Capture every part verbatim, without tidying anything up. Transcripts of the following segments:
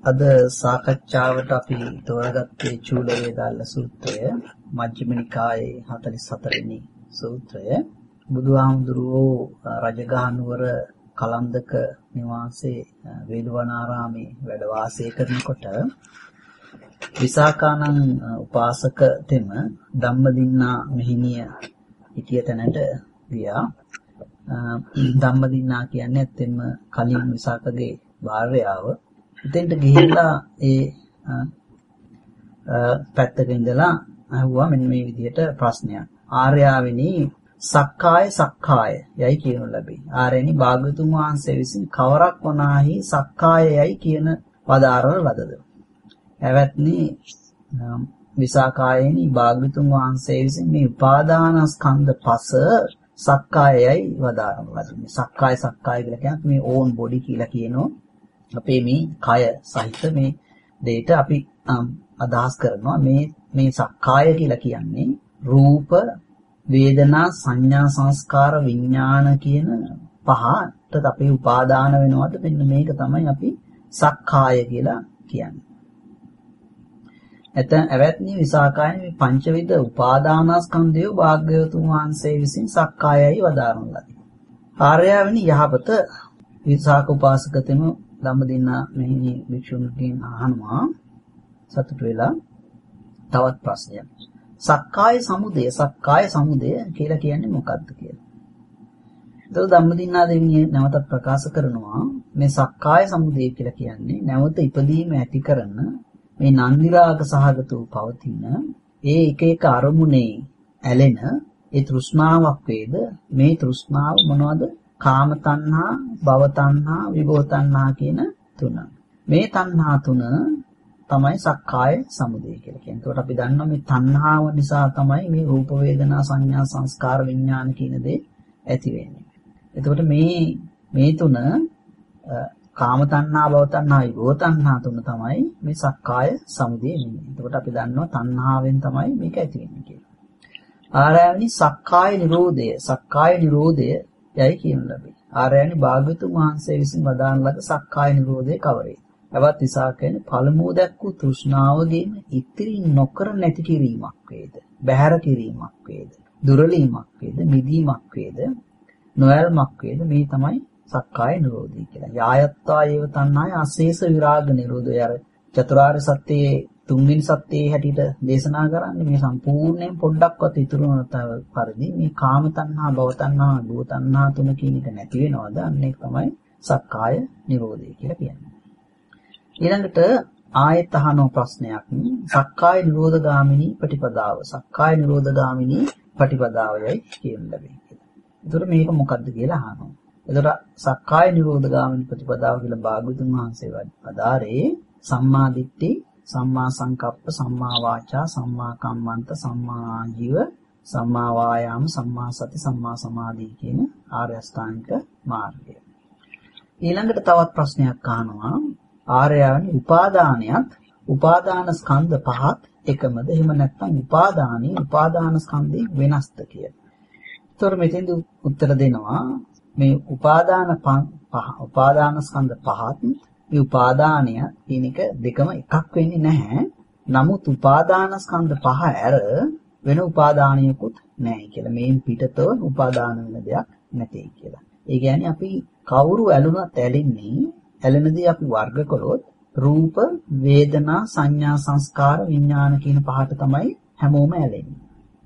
අද සාකච්ඡාවට අපි තෝරගත්තේ චූල වේදාල සූත්‍රය, මජ්ක්‍ධිම නිකායේ හතළිස් හතර වෙනි සූත්‍රය. බුදුහාමුදුරුවෝ රජගහ නුවර කලන්දක නිවාසයේ වේළුවනාරාමේ වැඩ වාසය කරනකොට විසාකානං උපාසක තෙම ධම්මදින්නා මෙහිණිය හිටිය තැනට ගියා. ධම්මදින්නා කියන්නේ ඇත්තෙන්ම කලින් විසාකගේ භාර්යාව. එතෙන්ට ගිහිල්ලා ඒ පැත්තක ඉඳලා අහුවා මෙන්න මේ විදිහට ප්‍රශ්නයක්. ආර්යාවෙනි සක්කාය සක්කාය යයි කියනු ලැබේ. ආර්යනි භාග්‍යවතුන් වහන්සේ විසින් කවරක් වනාහි සක්කාය යයි කියන පදාරවල ලදද? එවත්නි විසාකායනි භාග්‍යවතුන් වහන්සේ විසින් මේ උපාදානස්කන්ධ පස සක්කායයි වදාරන ලදන්නේ. සක්කාය සක්කාය කියලා කියන්නේ මේ ඕන් බොඩි කියලා කියනවා. අපේ මේ කය සහිත මේ දෙයට අපි අදහස් කරනවා මේ මේ සක්කාය කියලා කියන්නේ රූප වේදනා සංඥා සංස්කාර විඥාන කියන පහට අපි උපාදාන වෙනවාද මෙන්න මේක තමයි අපි සක්කාය කියලා කියන්නේ. එතන අවැත්නි විසාකායන මේ පංචවිධ උපාදානස්කන්ධය භාග්‍යවතුන් වහන්සේ විසින් සක්කායයි වදාරන ලදී. ආර්යාවෙනි යහපත විසාක උපාසකතෙම ධම්මදින්නා මෙහිණි භික්ෂුන්ගෙන් අහනවා සතුට වෙලා තවත් ප්‍රශ්නයක්. සක්කාය සමුදය සක්කාය සමුදය කියලා කියන්නේ මොකක්ද කියලා. ඒක ධම්මදින්නා දෙවියන් නැවතත් ප්‍රකාශ කරනවා මේ සක්කාය සමුදය කියලා කියන්නේ නැවත ඉපදීම ඇති කරන මේ නන්දි රාග සහගත වූ පවතින ඒ එක එක අරමුණේ ඇලෙන ඒ තෘෂ්ණාවක් වේද මේ තෘෂ්ණාව මොනවද? කාම තණ්හා, භව තණ්හා, විභව තණ්හා කියන තුන. මේ තණ්හා තුන තමයි සක්කාය සමුදය කියලා කියන්නේ. ඒකට අපි දන්නවා මේ තණ්හාව නිසා තමයි මේ රූප වේදනා සංඥා සංස්කාර විඥාන කියන දේ ඇති වෙන්නේ. එතකොට මේ මේ තුන කාම තණ්හා, භව තණ්හා, විභව තණ්හා තුන තමයි මේ සක්කාය සමුදය වෙන්නේ. එතකොට අපි දන්නවා තණ්හාවෙන් තමයි මේක ඇති වෙන්නේ කියලා. ආරයන්ි සක්කාය නිරෝධය සක්කාය නිරෝධය යයි කියනු ලැබේ. ආර්යයන්ි භාග්‍යවතුන් වහන්සේ විසින් වදාන ලද සක්කාය නිරෝධය කවරේ? එවත් විසාකයන් පළමුව දැක්වූ තෘෂ්ණාවගෙන් ඉතිරි නොකර නැති කිරීමක් වේද? බැහැර කිරීමක් වේද? දුරලීමක් වේද? මිදීමක් වේද? නොයල්මක් වේද? මේ තමයි සක්කාය නිරෝධය කියලා. යායත්තා ඒව තණ්හාය අශේෂ විරාග නිරෝධය. අර චතුරාර්ය සත්‍යයේ තුන්වෙනි සත්‍යයේ හැටියට දේශනා කරන්නේ මේ සම්පූර්ණයෙන් පොඩ්ඩක්වත් ඉතුරු නොතව පරිදි මේ කාම තණ්හා, භව තණ්හා, භව තණ්හා තුන කියන එක නැති වෙනවද? අන්න ඒක තමයි සක්කාය නිරෝධය කියලා කියන්නේ. ඊළඟට ආයත අහන ප්‍රශ්නයක් සක්කාය නිරෝධ ගාමිනී ප්‍රතිපදාව. සක්කාය නිරෝධ ගාමිනී ප්‍රතිපදාවයයි කියන ලැබේ. ඒතර මේක මොකක්ද කියලා අහනවා. ඒතර සක්කාය නිරෝධ ගාමිනී ප්‍රතිපදාව කියලා භාග්‍යවතුන් වහන්සේ වදාරේ සම්මා දිට්ඨි, සම්මා සංකප්ප, සම්මා වාචා, සම්මා කම්මන්ත, සම්මා ආජීව, සම්මා වායාම, සම්මා සති, සම්මා සමාධි කියන ආර්ය අෂ්ටාංගික මාර්ගය. ඊළඟට තවත් ප්‍රශ්නයක් අහනවා ආර්යයන් උපාදානයත් උපාදාන ස්කන්ධ පහත් එකමද? එහෙම නැත්නම් උපාදානී උපාදාන ස්කන්ධේ වෙනස්ද කියලා. ඒතොර මෙතෙන්ද උත්තර දෙනවා මේ උපාදාන පහ උපාදාන ස්කන්ධ පහත් මේ උපාදානය කියන එක දෙකම එකක් වෙන්නේ නැහැ. නමුත් උපාදාන ස්කන්ධ පහ ඇර වෙන උපාදානියකුත් නැහැ කියලා. මේන් පිටතව උපාදාන වෙන දෙයක් නැtei කියලා. ඒ කියන්නේ අපි කවුරු ඇලුනත් ඇලෙන්නේ ඇලෙනදී අපි වර්ග කළොත් රූප, වේදනා, සංඥා, සංස්කාර, විඥාන කියන පහට තමයි හැමෝම ඇලෙන්නේ.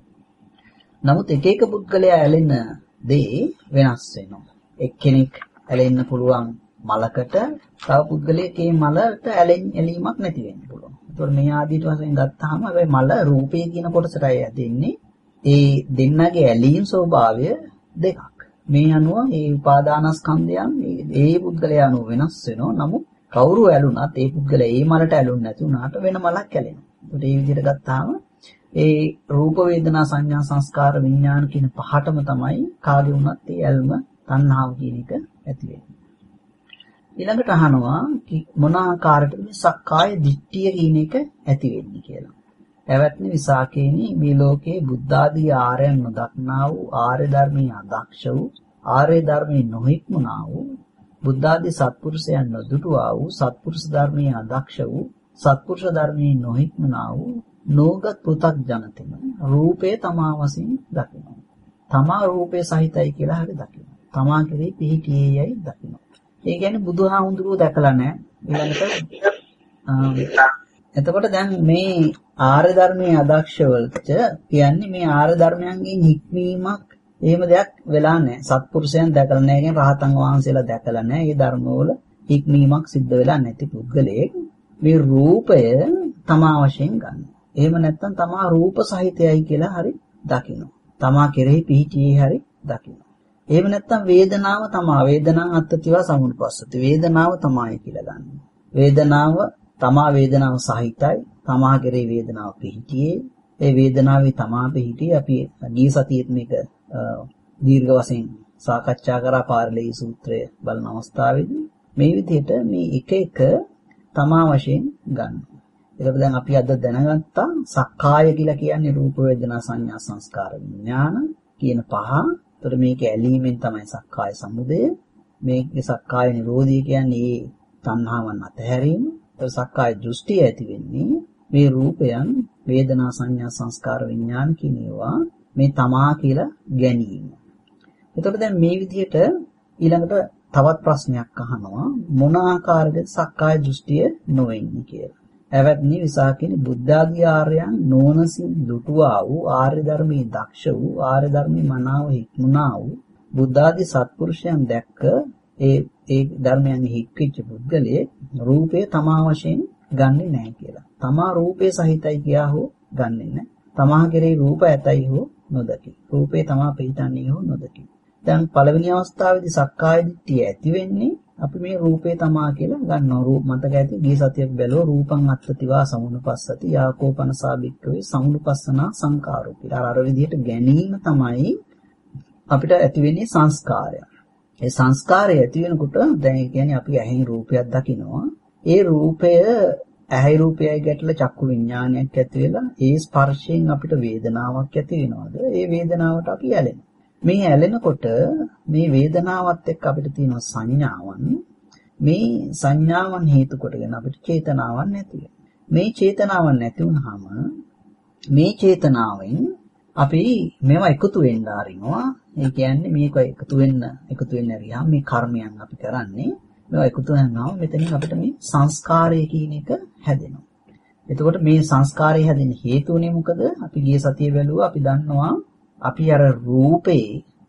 නමුත් එක එක පුද්ගලයා ඇලෙන දේ වෙනස් වෙනවා. එක්කෙනෙක් ඇලෙන්න පුළුවන් මලකට, තව පුද්ගලයෙක් ඒ මලට ඇලීමක් නැති වෙන්න පුළුවන්. ඒතකොට මේ ආදීට වශයෙන් ගත්තාම හැබැයි මල රූපේ කියන කොටසටයි ඇදෙන්නේ. ඒ දෙන්නගේ ඇලීම් ස්වභාවය දෙකක්. මේ අනුව මේ උපාදානස්කන්ධයන් ඒ පුද්ගලයා අනුව වෙනස් වෙනවා. නමුත් කවුරු ඇලුනත් ඒ පුද්ගලයා ඒ මලට ඇලුන්නේ නැති වුණාට වෙන මලක් ඇලෙනවා. ඒකට මේ විදිහට ගත්තාම ඒ රූප වේදනා සංඥා සංස්කාර විඥාන කියන පහටම තමයි කාගේ වුණත් ඒ ඇල්ම තණ්හාව කියන එක ඇති වෙන්නේ. ඊළඟට අහනවා මොන ආකාරයකද මේ සක්කාය දිට්ඨිය කියන එක ඇති වෙන්නේ කියලා. එවත්නි විසාකේනි මේ ලෝකේ බුද්ධ ආදී ආර්යයන් නොදක්නා වූ ආර්ය ධර්මයේ අදක්ෂ වූ ආර්ය ධර්මයේ නොහික්මුණා වූ බුද්ධ ආදී සත්පුරුෂයන් නොදුටුවා වූ සත්පුරුෂ ධර්මයේ අදක්ෂ වූ සත්පුරුෂ ධර්මයේ නොහික්මනා වූ නෝගත් පෘථග්ජනතෙම රූපේ තමා වශයෙන් දකිනවා. තමා රූපේ සහිතයි කියලා හරි දකිනවා. තමා කෙරෙහි පිහිටියේයි දකිනවා. ඒ කියන්නේ බුදුහාමුදුරුවෝ දැකලා නැහැ. ඊළඟට එතකොට දැන් මේ ආර්ය ධර්මයේ අදක්ෂවලට කියන්නේ මේ ආර්ය ධර්මයන්ගෙන් හික්මීමක් එහෙම දෙයක් වෙලා නැහැ. සත්පුරුෂයන් දැකලා නැහැ කියන්නේ රහතන් වහන්සේලා දැකලා නැහැ. මේ ධර්මවල හික්මීමක් සිද්ධ වෙලා නැති පුද්ගලයෙක් මේ රූපය තමා වශයෙන් ගන්න. එහෙම නැත්නම් තමා රූප සහිතයයි කියලා හරි දකිනවා. තමා කෙරෙහි පිහිටියේ හරි දකිනවා. එහෙම නැත්නම් වේදනාව තමා වේදනාං අත්තිවා සමුපස්සති. වේදනාව තමයි කියලා ගන්න. වේදනාව තමා වේදනාව සහිතයි. තමා කෙරෙහි වේදනාව පිහිටියේ. ඒ වේදනාවේ තමා පිහිටියේ අපි ගිය සතියේත් මේක දීර්ඝ වශයෙන් සාකච්ඡා කරා පාරලී සූත්‍රය බලන අවස්ථාවේදී මේ විදිහට මේ එක එක තමා වශයෙන් ගන්න. ඒකට දැන් අපි අද දැනගත්තා සක්කාය කියලා කියන්නේ රූප වේදනා සංඥා සංස්කාර විඥාන කියන පහ. ඒතර මේක ඇලීමෙන් තමයි සක්කාය සමුදය. මේකේ සක්කාය නිරෝධය කියන්නේ තණ්හාවන් අතහැරීම. ඒතර සක්කාය දෘෂ්ටි ඇති වෙන්නේ මේ රූපයන් වේදනා සංඥා සංස්කාර විඥාන කියන ඒවා මේ තමා කියලා ගැනීම. එතකොට දැන් මේ විදිහට ඊළඟට තවත් ප්‍රශ්නයක් අහනවා මොන ආකාරයකද සක්කාය දෘෂ්ටිය නොවෙන්නේ කියලා. එවත්නි විසාකිනි බුද්ධ ආදී ආර්යයන් නොනසින් දුටුවා වූ ආර්ය ධර්මයේ දක්ෂ වූ ආර්ය ධර්මයේ මනාව හික්මුණා වූ බුද්ධ ආදී සත්පුරුෂයන් දැක්ක ඒ ඒ ධර්මයන් හික්කිච්ච පුද්ගලයේ රූපය තමා වශයෙන් ගන්නෙ නැහැ කියලා. තමා රූපේ සහිතයි කියා හෝ ගන්නෙ නැහැ. තමා කෙරෙහි රූප ඇතයි හෝ නොදකි. රූපේ තමා පිහිටන්නේ හෝ නොදකි. දැන් පළවෙනි අවස්ථාවේදී සක්කාය දිට්ඨිය ඇති වෙන්නේ අපි මේ රූපේ තමා කියලා ගන්නවා. රූප මතක ඇති ගිය සතියක් බැලුවා රූපං අත්තතිවා සමුනුපස්සති යාකෝපනසාබික්කවේ සමුනුපස්සනා සංකාරෝ කියලා. අර විදිහට ගැනීම තමයි අපිට ඇති වෙන්නේ සංස්කාරය. ඒ සංස්කාරය ඇති වෙනකොට දැන් කියන්නේ අපි ඇහෙන් රූපයක් දකිනවා. ඒ රූපය ඇහි රූපයයි ගැටලා චක්කු විඥානයක් ඇති වෙලා ඒ ස්පර්ශයෙන් අපිට වේදනාවක් ඇති වෙනවද? ඒ වේදනාවට අපි ඇලෙනවා. මේ ඇලෙනකොට මේ වේදනාවත් එක්ක අපිට තියෙන සංඥාවන් මේ සංඥාවන් හේතු කොටගෙන අපිට චේතනාවක් නැති වෙනවා. මේ චේතනාවක් නැති වුනහම මේ චේතනාවෙන් අපි මේවා එකතු වෙන්න ආරිනවා. ඒ කියන්නේ මේක එකතු වෙන්න එකතු වෙන්න ඇරියා මේ කර්මයන් අපි කරන්නේ මේවා එකතු වෙනවා. මෙතනින් අපිට මේ සංස්කාරය කියන එක හැදෙනවා. එතකොට මේ සංස්කාරය හැදෙන්න හේතුුනේ මොකද? අපි ගිය සතියේ බැලුවා අපි දන්නවා අපි අර රූපේ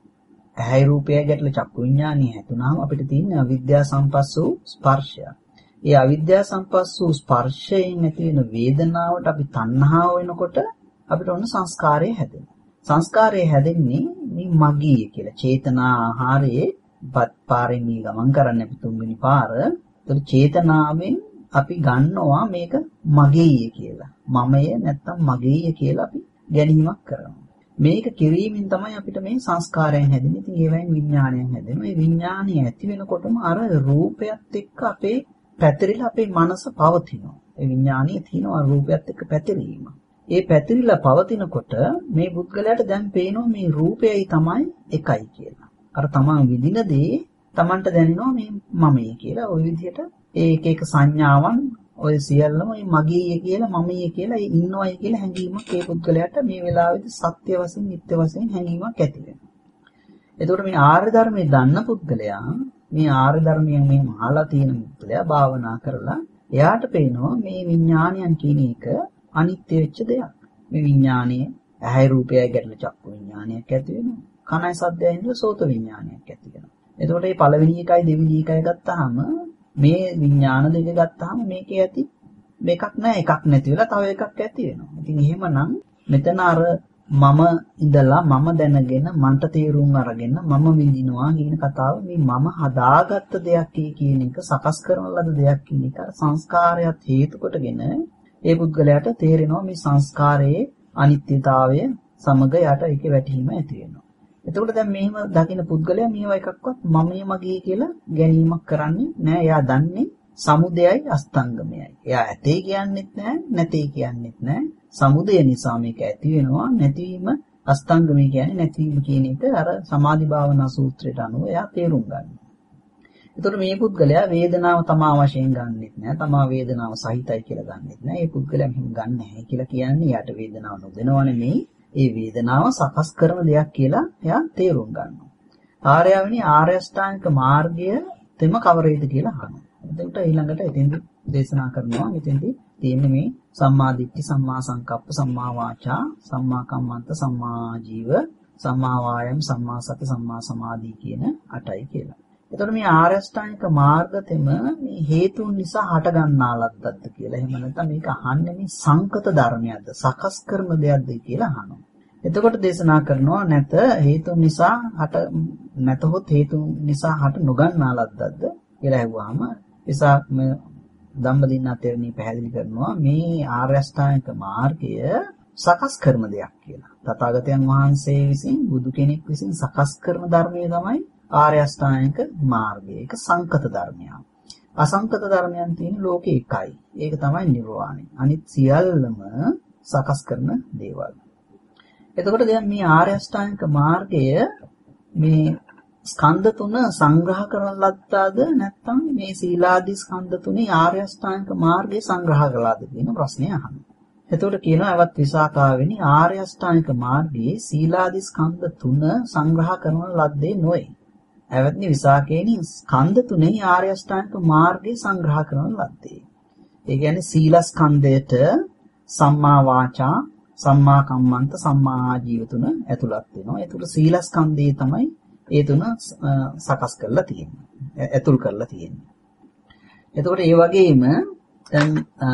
ඇහැ රූපය ගැටල චක්කු විඥානිය හැදුනහම අපිට තියෙන අවිද්‍යා සම්පස්ස වූ ස්පර්ශය. ඒ අවිද්‍යා සම්පස්ස වූ ස්පර්ශයෙන් ඇති වෙන වේදනාවට අපි තණ්හාව වෙනකොට අපිට ඔන්න සංස්කාරය හැදෙනවා. සංස්කාරය හැදෙන්නේ මේ මගී කියලා චේතනා ආහාරයේ පත් පාරේ මේ ගමන් කරන්න අපි තුන්වෙනි පාර. ඒතර චේතනාවෙන් අපි ගන්නවා මේක මගේය කියලා. මමය නැත්තම් මගේය කියලා අපි ගැනීමක් කරනවා. මේක කිරීමෙන් තමයි අපිට මේ සංස්කාරයන් හැදෙන්නේ. ඉතින් ඒවෙන් විඥානයන් හැදෙනවා. මේ විඥානය ඇති වෙනකොටම අර රූපයත් එක්ක අපේ පැතිරිලා අපේ මනස පවතිනවා. ඒ විඥානයේ තියෙනවා රූපයත් එක්ක පැතිරීම. ඒ පැතිරිලා පවතිනකොට මේ පුද්ගලයාට දැන් පේනවා මේ රූපයයි තමයි එකයි කියලා. අර තමන් විඳින දේ තමන්ට දැනෙනවා මේ මමයි කියලා. ওই විදිහට ඒ එක එක සංඥාවන් ඔය සියල්ලම මේ මගේය කියලා මමයි කියලා ඒ ඉන්නවයි කියලා හැඟීමක් ඒ පුද්ගලයාට මේ වෙලාවේදී සත්‍ය වශයෙන් නිත්‍ය වශයෙන් හැඟීමක් ඇති වෙනවා. එතකොට මේ ආර්ය ධර්මයේ දන්න පුද්ගලයා මේ ආර්ය ධර්මයෙන් මේ මහලා තියෙන පුද්ගලයා භාවනා කරලා එයාට පේනවා මේ විඥානයන් කියන එක අනිත්‍ය වෙච්ච දෙයක්. මේ විඥානයේ ඇහැ රූපයයි ගැටල චක්කු විඥානයක් ඇති වෙනවා. කනයි සද්දයයි ඉඳලා සෝත විඥානයක් ඇති වෙනවා. එතකොට මේ පළවෙනි එකයි දෙවෙනි එකයි ගත්තාම මේ විඥාන දෙක ගත්තාම මේකේ ඇති මේකක් නැහැ එකක් නැති වෙලා තව එකක් ඇති වෙනවා. ඉතින් එහෙමනම් මෙතන අර මම ඉඳලා මම දැනගෙන මන්ට තේරුම් අරගෙන මම විඳිනවා කියන කතාව මේ මම හදාගත්ත දෙයක් කියන එක සකස් කරන ලද දෙයක් කියන එක සංස්කාරයත් හේතු කොටගෙන ඒ පුද්ගලයාට තේරෙනවා මේ සංස්කාරයේ අනිත්‍යතාවය සමග යට ඒකේ වැටහීම ඇති වෙනවා. එතකොට දැන් මෙහෙම දකින පුද්ගලයා මේවා එකක්වත් මමයේ මගේ කියලා ගැනීමක් කරන්නේ නැහැ. එයා දන්නේ සමුදයයි අස්තංගමයයි. එයා ඇතේ කියන්නෙත් නැහැ නැතේ කියන්නෙත් නැහැ. සමුදය නිසා මේක ඇති වෙනවා නැතිවීම අස්තංගමය කියන්නේ නැතිවීම කියන එක අර සමාධි භාවනා සූත්‍රයට අනුව එයා තේරුම් ගන්නවා. එතකොට මේ පුද්ගලයා වේදනාව තමා වශයෙන් ගන්නෙත් නෑ. තමා වේදනාව සහිතයි කියලා ගන්නෙත් නෑ. මේ පුද්ගලයා මෙහෙම ගන්න නැහැ කියලා කියන්නේ යාට වේදනාව නොදෙනව නෙමෙයි. ඒ වේදනාව සකස් කරන දෙයක් කියලා එයා තේරුම් ගන්නවා. ආර්යවෙනි ආර්ය අෂ්ටාංගික මාර්ගය තෙම කවරේද කියලා අහනවා. එතකොට ඊළඟට එතෙන්දි දේශනා කරනවා මෙතෙන්දි තියෙන්නේ මේ සම්මා දිට්ඨි, සම්මා සංකප්ප, සම්මා වාචා, සම්මා කම්මන්ත, සම්මා ජීව, සම්මා වායම්, සම්මා සති, සම්මා සමාධි කියන අටයි කියලා. එතකොට මේ ආර්ය අෂ්ටාංගික මාර්ග තෙම මේ හේතුන් නිසා හට ගන්නා ලද්දක්ද කියලා. එහෙම නැත්නම් මේක අහන්නේ මේ සංකත ධර්මයක්ද, සකස් කරන දෙයක්ද කියලා අහනවා. එතකොට දේශනා කරනවා නැත හේතුන් නිසා හට නැතහොත් හේතුන් නිසා හට නොගන්නා ලද්දක්ද කියලා ඇහුවාම එසා මේ ධම්මදින්නා තෙරණිය පැහැදිලි කරනවා මේ ආර්ය අෂ්ටාංගික මාර්ගය සකස් කරන දෙයක් කියලා. තථාගතයන් වහන්සේ විසින් බුදු කෙනෙක් විසින් සකස් කරන ධර්මය තමයි ආර්ය අෂ්ටාංගික මාර්ගය. ඒක සංකත ධර්මයක්. අසංකත ධර්මයන් තියෙන ලෝකේ එකයි. ඒක තමයි නිර්වාණය. අනිත් සියල්ලම සකස් කරන දේවල්. එතකොට දැන් මේ ආර්ය අෂ්ටාංගික මාර්ගය මේ ස්කන්ධ තුන සංග්‍රහ කරන ලද්දාද නැත්නම් මේ සීලාදී ස්කන්ධ තුනේ ආර්ය අෂ්ටාංගික මාර්ගය සංග්‍රහ කළාද කියන ප්‍රශ්නේ අහනවා. එතකොට කියනවා අවත් විසාකාවෙනි ආර්ය අෂ්ටාංගික මාර්ගයේ සීලාදී ස්කන්ධ තුන සංග්‍රහ කරන ලද්දේ නොවේ. අවත්නි විසාකේනි ස්කන්ධ තුනේ ආර්ය අෂ්ටාංගික මාර්ගය සංග්‍රහ කරන ලද්දේ. ඒ කියන්නේ සීල ස්කන්ධයට සම්මා වාචා, සම්මා කම්මන්ත, සම්මා ආජීව තුන ඇතුළත් වෙනවා. ඒතර සීල ස්කන්ධයේ තමයි ඒ තුන සකස් කරලා තියෙන්නේ. ඇතුල් කරලා තියෙන්නේ. එතකොට ඒ වගේම දැන්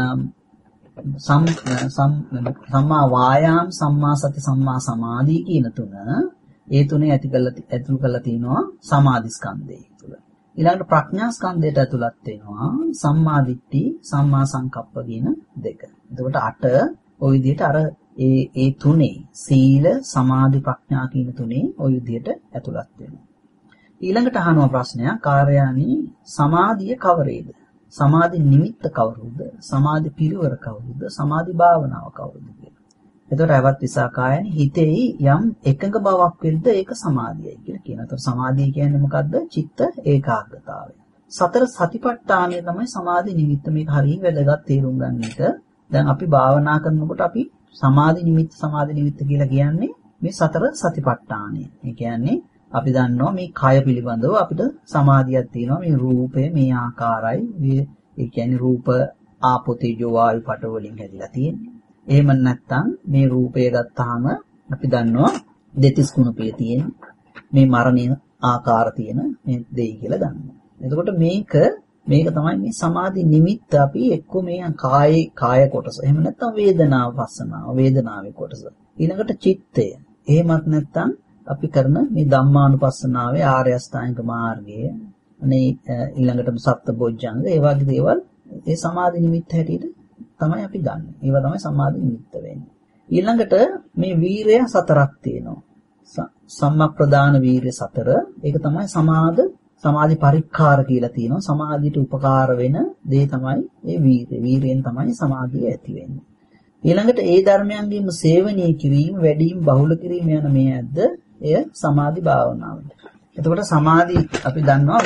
සම්මා වායාම, සම්මා සති, සම්මා සමාධි කියන තුන ඒ තුනේ ඇති කරලා ඇතුල් කරලා තිනවා සමාධි ස්කන්ධය තුළ. ඊළඟට ප්‍රඥා ස්කන්ධයට ඇතුළත් වෙනවා සම්මා දිට්ඨි, සම්මා සංකප්ප කියන දෙක. එතකොට අට ওই විදිහට අර ඒ ඒ තුනේ සීල, සමාධි, ප්‍රඥා කියන තුනේ ওই විදිහට ඇතුළත් වෙනවා. ඊළඟට අහනවා ප්‍රශ්නයක් කාර්යානි සමාධිය කවරේද? සමාධි නිමිත්ත කවුරුද? සමාධි පිරිවර කවුරුද? සමාධි භාවනාව කවුරුද කියලා. එතකොට අවත් විසාකායනි හිතේ යම් එකඟ බවක් වෙද්ද ඒක සමාධියයි කියලා කියනවා. එතකොට සමාධිය කියන්නේ මොකද්ද? චිත්ත ඒකාග්‍රතාවය. සතර සතිපට්ඨානය තමයි සමාධි නිමිත්ත. මේක හරිය වැදගත් තේරුම් ගන්න එක. දැන් අපි භාවනා කරනකොට අපි සමාධි නිමිත්ත සමාධි නිමිත්ත කියලා කියන්නේ මේ සතර සතිපට්ඨානය. ඒ කියන්නේ අපි දන්නවා මේ කය පිළිබඳව අපිට සමාධියක් තියෙනවා. මේ රූපය මේ ආකාරයි. මේ ඒ කියන්නේ රූප ආපෝ තේජෝ වායු පඨ වලින් හැදිලා තියෙන්නේ. එහෙම නැත්නම් මේ රූපය ගත්තාම අපි දන්නවා දෙතිස් කුණපේ තියෙන මේ මරණීය ආකාර තියෙන මේ දෙයි කියලා දන්නවා. එතකොට මේක මේක තමයි මේ සමාධි නිමිත්ත අපි එක්ක මේ කායේ කාය කොටස. එහෙම නැත්නම් වේදනාව පස්සනාව වේදනාවේ කොටස. ඊළඟට චිත්තය. එහෙමත් නැත්නම් අපි කරන මේ ධම්මානුපස්සනාවේ ආර්ය අෂ්ටාංගික මාර්ගය. අනේ ඊළඟටම සප්තබොජ්ජංග ඒ වගේ දේවල් ඒ සමාධි නිමිත්ත හැටියට තමයි අපි ගන්න. ඒවා තමයි සමාධි නිමිත්ත වෙන්නේ. ඊළඟට මේ වීරය සතරක් තියෙනවා. සම්මප්‍රදාන වීරය සතර. ඒක තමයි සමාද සමාධි පරික්කාර කියලා තියෙනවා. සමාධියට උපකාර වෙන දේ තමයි මේ වීරය. වීරයෙන් තමයි සමාධිය ඇති වෙන්නේ. ඊළඟට ඒ ධර්මයන්ගේම සේවනීය කිරීම, වැඩිම බහුල කිරීම යන මේ ඇද්ද එය සමාධි භාවනාව. එතකොට සමාධි අපි දන්නවා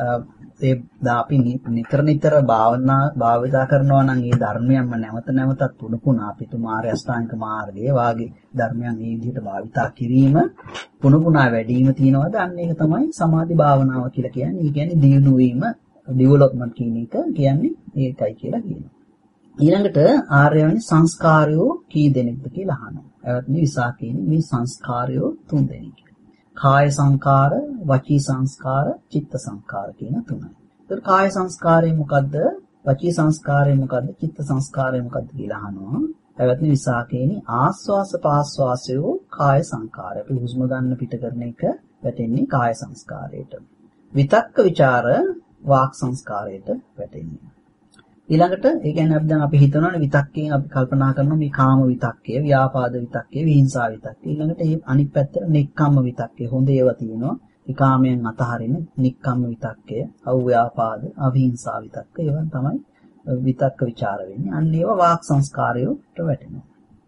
ඒ අපි නිතර නිතර භාවනා භාවිතා කරනවා නම් ඒ ධර්මයන්ම නැවත නැවතත් පුණුපුණා අපි තුමාරය අෂ්ටාංගික මාර්ගයේ වාගේ ධර්මයන් මේ විදිහට භාවිතා කිරීම පුණුපුණා වැඩිම තියනවාද අන්න ඒක තමයි සමාධි භාවනාව කියලා කියන්නේ. ඒ කියන්නේ දියුණු වීම, ඩෙවලොප්මන්ට් කියන එක කියන්නේ ඒකයි කියලා කියනවා. ඊළඟට ආර්යයන් සංස්කාරයෝ කී දෙනෙක්ද කියලා අහනවා. ඒවත් මේ විසාකේනේ මේ සංස්කාරයෝ තුන් දෙනෙක්. කාය සංකාර, වචී සංස්කාර, චිත්ත සංස්කාර කියන තුනයි. ඒතර කාය සංස්කාරය මොකද්ද? වචී සංස්කාරය මොකද්ද? චිත්ත සංස්කාරය මොකද්ද කියලා අහනවා. ඒවත් මේ විසාකේනේ ආස්වාස පාස්වාසයෝ කාය සංකාරය. අපි හුස්ම ගන්න පිට කරන එක වැටෙන්නේ කාය සංස්කාරයට. විතක්ක ਵਿਚාර වාක් සංස්කාරයට වැටෙන්නේ. ඊළඟට ඒ කියන්නේ අපි දැන් අපි හිතනවානේ විතක්කයෙන් අපි කල්පනා කරනවා මේ කාම විතක්කය, ව්‍යාපාද විතක්කය, විහිංසා විතක්කය. ඊළඟට මේ අනිත් පැත්තට නෙක්ඛම්ම විතක්කය. හොඳ ඒවා තියෙනවා. ඒ කාමයන් අතහරින නෙක්ඛම්ම විතක්කය, අව්‍යාපාද, අවිහිංසා විතක්කය. ඒවා තමයි විතක්ක ਵਿਚාර වෙන්නේ. අන්න ඒවා වාක් සංස්කාරයට වැටෙනවා.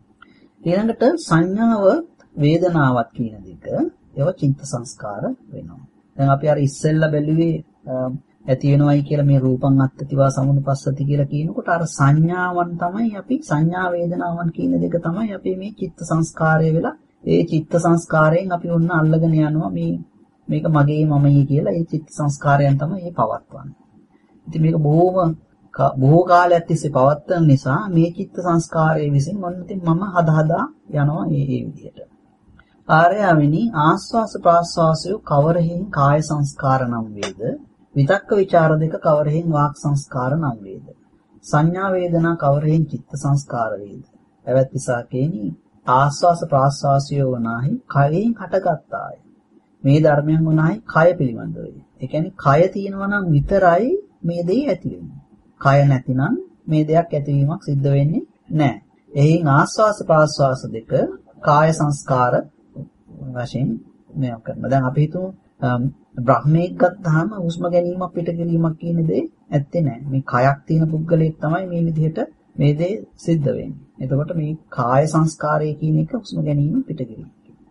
ඊළඟට සංඥාවත් වේදනාවත් කියන දෙක ඒවා චිත්ත සංස්කාර වෙනවා. දැන් අපි අර ඉස්සෙල්ලා බැලුවේ ඇති වෙනවයි කියලා මේ රූපං අත්තතිවා සමුනුපස්සති කියලා කියනකොට අර සංඥාවන් තමයි අපි සංඥා වේදනාවන් කියන දෙක තමයි අපි මේ චිත්ත සංස්කාරය වෙලා ඒ චිත්ත සංස්කාරයෙන් අපි ඔන්න අල්ලගෙන යනවා මේ මේක මගේ මමයි කියලා ඒ චිත්ත සංස්කාරයන් තමයි මේ පවත්වන්නේ. ඉතින් මේක බොහොම බොහෝ කාලයක් තිස්සේ පවත්වන නිසා මේ චිත්ත සංස්කාරයේ විසින් මොන ඉතින් මම හදා හදා යනවා මේ මේ විදිහට. ආර්යවෙනි ආස්වාස ප්‍රාස්වාසය කවරෙහින් කාය සංස්කාර නම් වේද? විතක්ක ਵਿਚාර දෙක කවරෙහින් වාක් සංස්කාර නම් වේද? සංඥා වේදනා කවරෙහින් චිත්ත සංස්කාර වේද? එවත් විසාකේනි ආස්වාස ප්‍රාස්වාසය වනාහි කයෙන් හටගත්තාය. මේ ධර්මයන් වනාහි කය පිළිබඳවයි. ඒ කියන්නේ කය තියෙනවා නම් විතරයි මේ දෙය ඇති වෙන්නේ. කය නැතිනම් මේ දෙයක් ඇතිවීමක් සිද්ධ වෙන්නේ නැහැ. එයින් ආස්වාස ප්‍රාස්වාස දෙක කාය සංස්කාර වශයෙන් මේක කරනවා. දැන් අපි හිතමු බ්‍රහ්මයක් ගත්තාම හුස්ම ගැනීමක් පිට ගැනීමක් කියන දේ ඇත්තේ නැහැ. මේ කයක් තියෙන පුද්ගලයෙක් තමයි මේ විදිහට මේ දේ සිද්ධ වෙන්නේ. එතකොට මේ කාය සංස්කාරය කියන එක හුස්ම ගැනීම පිට ගැනීම.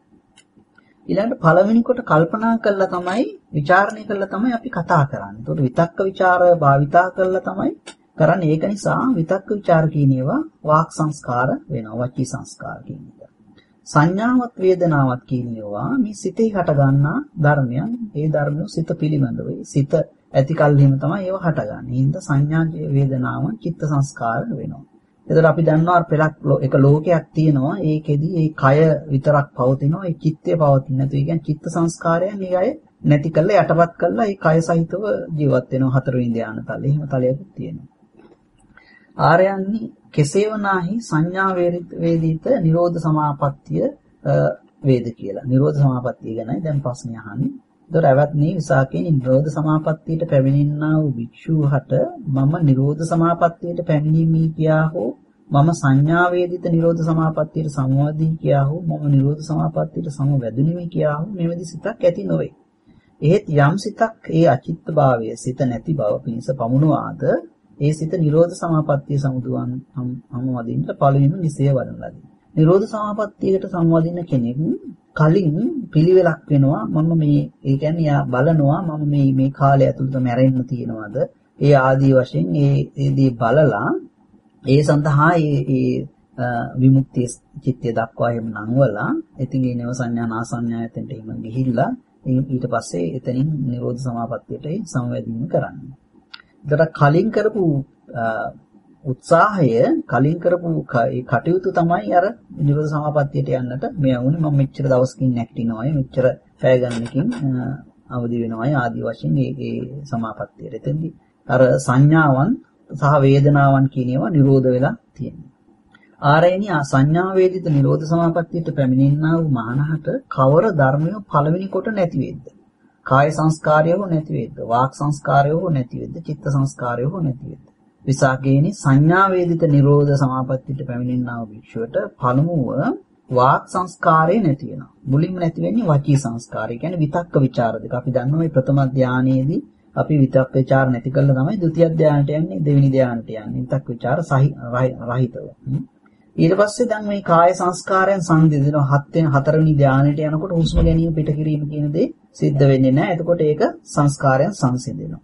ඊළඟට පළවෙනි කොට කල්පනා කළා තමයි ਵਿਚාරණය කළා තමයි අපි කතා කරන්නේ. එතකොට විතක්ක ਵਿਚාර භාවිතා කළා තමයි කරන්නේ. ඒක නිසා විතක්ක ਵਿਚාර කියන ඒවා වාක් සංස්කාර වෙනවා. වචී සංස්කාර කියන එක. සංඥාවත් වේදනාවත් කියන ඒවා මේ සිතේ හට ගන්නා ධර්මයන්. ඒ ධර්මය සිත පිළිබඳව සිත ඇති කල්හිම තමයි ඒවා හටගන්නේ. හින්දා සංඥා වේදනාවන් චිත්ත සංස්කාර වෙනවා. එතකොට අපි දන්නවා පෙරක් එක ලෝකයක් තියෙනවා. ඒකෙදි ඒ කය විතරක් පවතිනවා. ඒ චිත්තය පවතින්නේ නැතු. ඒ කියන්නේ චිත්ත සංස්කාරයන් ඒ අය නැති කරලා යටපත් කරලා ඒ කය සහිතව ජීවත් වෙනවා. හතරවෙනි ධ්‍යාන තලයේ. එහෙම තලයක් තියෙනවා. ආර්යයන්හි කෙසේ වනාහි සංඥා වේදිත නිරෝධ සමාපත්තිය වේද කියලා. නිරෝධ සමාපත්තිය ගැනයි දැන් ප්‍රශ්නේ අහන්නේ. ඒතර අවත්නි විසාකේ නිරෝධ සමාපත්තියට පැමිණෙන්නා වූ භික්ෂුවහට මම නිරෝධ සමාපත්තියට පැමිණීමි කියා හෝ මම සංඥා වේදිත නිරෝධ සමාපත්තියට සමවදී කියා හෝ මම නිරෝධ සමාපත්තියට සමවැදුණෙමි කියා හෝ මෙවැනි සිතක් ඇති නොවේ. එහෙත් යම් සිතක් ඒ අචිත්ත භාවය සිත නැති බව පිණිස පමුණුවාද ඒ සිත නිරෝධ සමාපත්තිය සමුදුවන් සමවදින්නට පළවෙනිම නිසය වඩන ලදී. නිරෝධ සමාපත්තියකට සමවදින්න කෙනෙක් කලින් පිළිවෙලක් වෙනවා. මම මේ ඒ කියන්නේ යා බලනවා මම මේ මේ කාලය ඇතුළත මැරෙන්න තියෙනවද? ඒ ආදී වශයෙන් ඒ ඒදී බලලා ඒ සඳහා ඒ ඒ විමුක්තිය චිත්තය දක්වා එහෙම නංවලා ඉතින් ඒ නව සංඥා නා සංඥායතෙන්ට එහෙම ගිහිල්ලා ඊට පස්සේ එතනින් නිරෝධ සමාපත්තියට සමවැදීම කරන්නේ. ඒතර කලින් කරපු උත්සාහය කලින් කරපු ඒ කටයුතු තමයි අර නිරෝධ සමාපත්තියට යන්නට මේ වුණේ. මම මෙච්චර දවසකින් නැගිටිනවායි මෙච්චර පැය ගන්නකින් අවදි වෙනවායි ආදී වශයෙන් මේ ඒ සමාපත්තියට. එතෙන්දී අර සංඥාවන් සහ වේදනාවන් කියන ඒවා නිරෝධ වෙලා තියෙනවා. ආරේණි සංඥා වේදිත නිරෝධ සමාපත්තියට පැමිණෙන්නා වූ මහණහට කවර ධර්මය පළවෙනි කොට නැති වෙද්ද? කාය සංස්කාරය හෝ නැති වෙද්ද? වාක් සංස්කාරය හෝ නැති වෙද්ද? චිත්ත සංස්කාරය හෝ නැති වෙද්ද? විසාකේනි සංඥා වේදිත නිරෝධ සමාපත්තියට පැමිණෙන්නා වූ භික්ෂුවට පළමුව වාක් සංස්කාරය නැති වෙනවා. මුලින්ම නැති වෙන්නේ වචී සංස්කාරය. කියන්නේ විතක්ක ਵਿਚාර දෙක. අපි දන්නවා මේ ප්‍රථම ධානයේදී අපි විතක්ක ਵਿਚාර නැති කළා තමයි ဒုတိ ය ධානයට යන්නේ, දෙවෙනි ධානයට යන්නේ. විතක්ක ਵਿਚාර රහිතව. ඊට පස්සේ දැන් මේ කාය සංස්කාරයන් සංසිඳනවා. හත් වෙන හතරවෙනි ධානයට යනකොට හුස්ම ගැනීම පිට කිරීම කියන දේ සිද්ධ වෙන්නේ නැහැ. එතකොට ඒක සංස්කාරයන් සංසිඳෙනවා.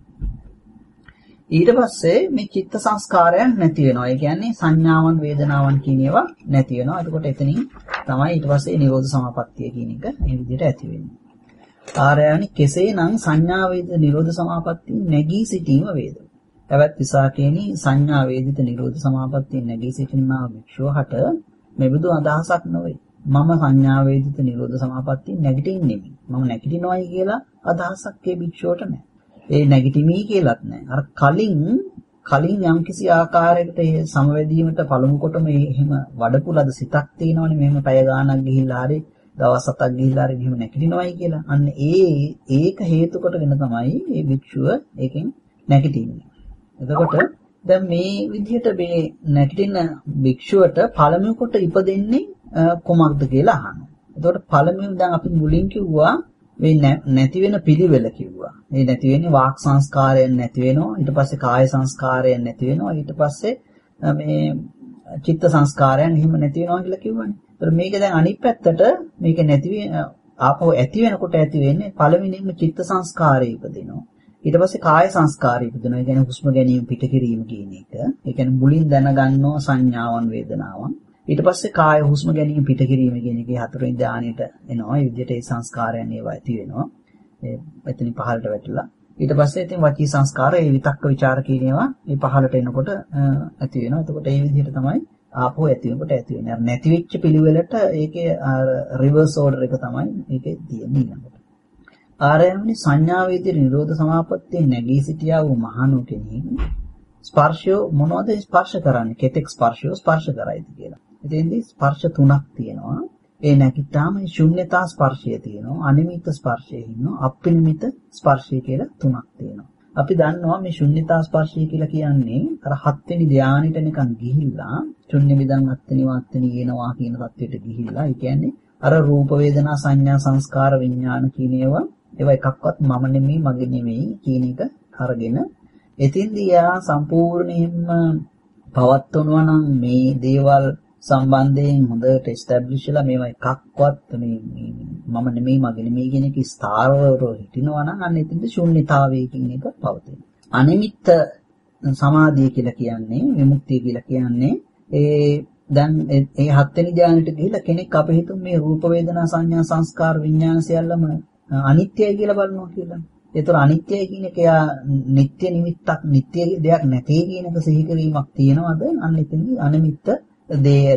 ඊට පස්සේ මේ චිත්ත සංස්කාරයන් නැති වෙනවා. ඒ කියන්නේ සංඥාවන් වේදනාවන් කියන ඒවා නැති වෙනවා. එතකොට එතනින් තමයි ඊට පස්සේ නිරෝධ සමාපත්තිය කියන එක මේ විදිහට ඇති වෙන්නේ. ආරයනි කෙසේනම් සංඥා වේදිත නිරෝධ සමාපත්තිය නැගී සිටීම වේද? එවත් විසාකේනි සංඥා වේදිත නිරෝධ සමාපත්තිය නැගී සිටිනා භික්ෂුවහට මෙබඳු අදහසක් නොවේ. මම සංඥා වේදිත නිරෝධ සමාපත්තිය නැගිටින්නේ නෙමෙයි. මම නැගිටිනවයි කියලා අදහසක් ඒ භික්ෂුවට නැහැ. ඒ නැගිටිමි කියලාත් නැහැ. අර කලින් කලින් යම්කිසි ආකාරයකට ඒ සමවැදීමට පළමු කොට මේ එහෙම වඩපු ලද සිතක් තියෙනවනේ. මෙහෙම පැය ගාණක් ගිහිල්ලා හරි දවස් හතක් ගිහිල්ලා හරි මෙහෙම නැගිටිනවයි කියලා. අන්න ඒ ඒක හේතු කොටගෙන තමයි මේ භික්ෂුව ඒකෙන් නැගිටින්නේ. එතකොට දැන් මේ විදිහට මේ නැගිටින භික්ෂුවට පළමු කොට ඉපදෙන්නේ කොමක්ද කියලා අහනවා. එතකොට පළමුවෙන් දැන් අපි මුලින් කිව්වා මේ නැති වෙන පිළිවෙල කිව්වා. මේ නැති වෙන්නේ වාක් සංස්කාරයෙන් නැති වෙනවා. ඊට පස්සේ කාය සංස්කාරයෙන් නැති වෙනවා. ඊට පස්සේ මේ චිත්ත සංස්කාරයෙන් එහෙම නැති වෙනවා කියලා කිව්වනේ. ඒතර මේක දැන් අනිත් පැත්තට මේක නැති වෙන ආපහු ඇති වෙනකොට ඇති වෙන්නේ පළවෙනිම චිත්ත සංස්කාරය ඉපදිනවා. ඊට පස්සේ කාය සංස්කාරය ඉපදෙනවා. ඒ කියන්නේ හුස්ම ගැනීම පිට කිරීම කියන එක. ඒ කියන්නේ මුලින් දැනගන්නවා සංඥාවන් වේදනාවන්. ඊට පස්සේ කාය හුස්ම ගැනීම පිට කිරීම කියන එකේ හතරවෙනි ධානයට එනවා. ඒ විදිහට ඒ සංස්කාරයන් ඒවා ඇති වෙනවා. ඒ එතනින් පහළට වැටලා. ඊට පස්සේ ඉතින් වචී සංස්කාර ඒ විතක්ක ਵਿਚාර කියන ඒවා මේ පහළට එනකොට ඇති වෙනවා. එතකොට ඒ විදිහට තමයි ආපෝ ඇති වෙනකොට ඇති වෙන්නේ. අර නැති වෙච්ච පිළිවෙලට ඒකේ රිවර්ස් ඕඩර් එක තමයි ඒකේ තියෙන්නේ ඊළඟට. ආරයන්නි සංඥා වේදී නිරෝධ සමාපත්තිය නැගී සිටියා වූ මහණු කෙනෙක් ස්පර්ශය මොනවද ස්පර්ශ කරන්නේ? කෙතෙක් ස්පර්ශය ස්පර්ශ කරයිද කියලා. එතෙන්දී ස්පර්ශ තුනක් තියෙනවා. ඒ නැගිට්ටාම ශුන්‍යතා ස්පර්ශය තියෙනවා. අනිමිත් ස්පර්ශය ඉන්නවා. අප්පිනිමිත ස්පර්ශය කියලා තුනක් තියෙනවා. අපි දන්නවා මේ ශුන්‍යතා ස්පර්ශය කියලා කියන්නේ අර හත්වෙනි ධානයට නිකන් ගිහිල්ලා ශුන්‍ය මිදන් අත්තිනි වාත්තිනි එනවා කියන தത്വෙට ගිහිල්ලා ඒ කියන්නේ අර රූප වේදනා සංඥා සංස්කාර විඥාන කියන ඒවා ඒවා එකක්වත් මම නෙමෙයි මගේ නෙමෙයි කියන එක අරගෙන එතින්දී යා සම්පූර්ණයෙන්ම පවත්වනවා නම් මේ දේවල් සම්බන්ධයෙන් හොඳට එස්ටැබ්ලිෂ් වෙලා මේවා එකක්වත් මේ මම නෙමෙයි මගේ නෙමෙයි කියන එක ස්ථාවරව හිටිනවා නම් අන්න එතින්ද ශුන්‍යතාවය කියන එක පවතිනවා. අනිමිත්ත සමාධිය කියලා කියන්නේ විමුක්තිය කියලා කියන්නේ ඒ දැන් ඒ හත්වෙනි ධානයට ගිහිල්ලා කෙනෙක් අපි හිතමු මේ රූප වේදනා සංඥා සංස්කාර විඥාන සියල්ලම අනිත්‍යයි කියලා බලනවා කියලා. ඒතර අනිත්‍යයි කියන එක යා නිට්ටය නිමිත්තක් නිට්ටය දෙයක් නැtei කියන එක සිහි කිරීමක් තියනවාද? අන්න එතනදී අනිමිත්ත දේ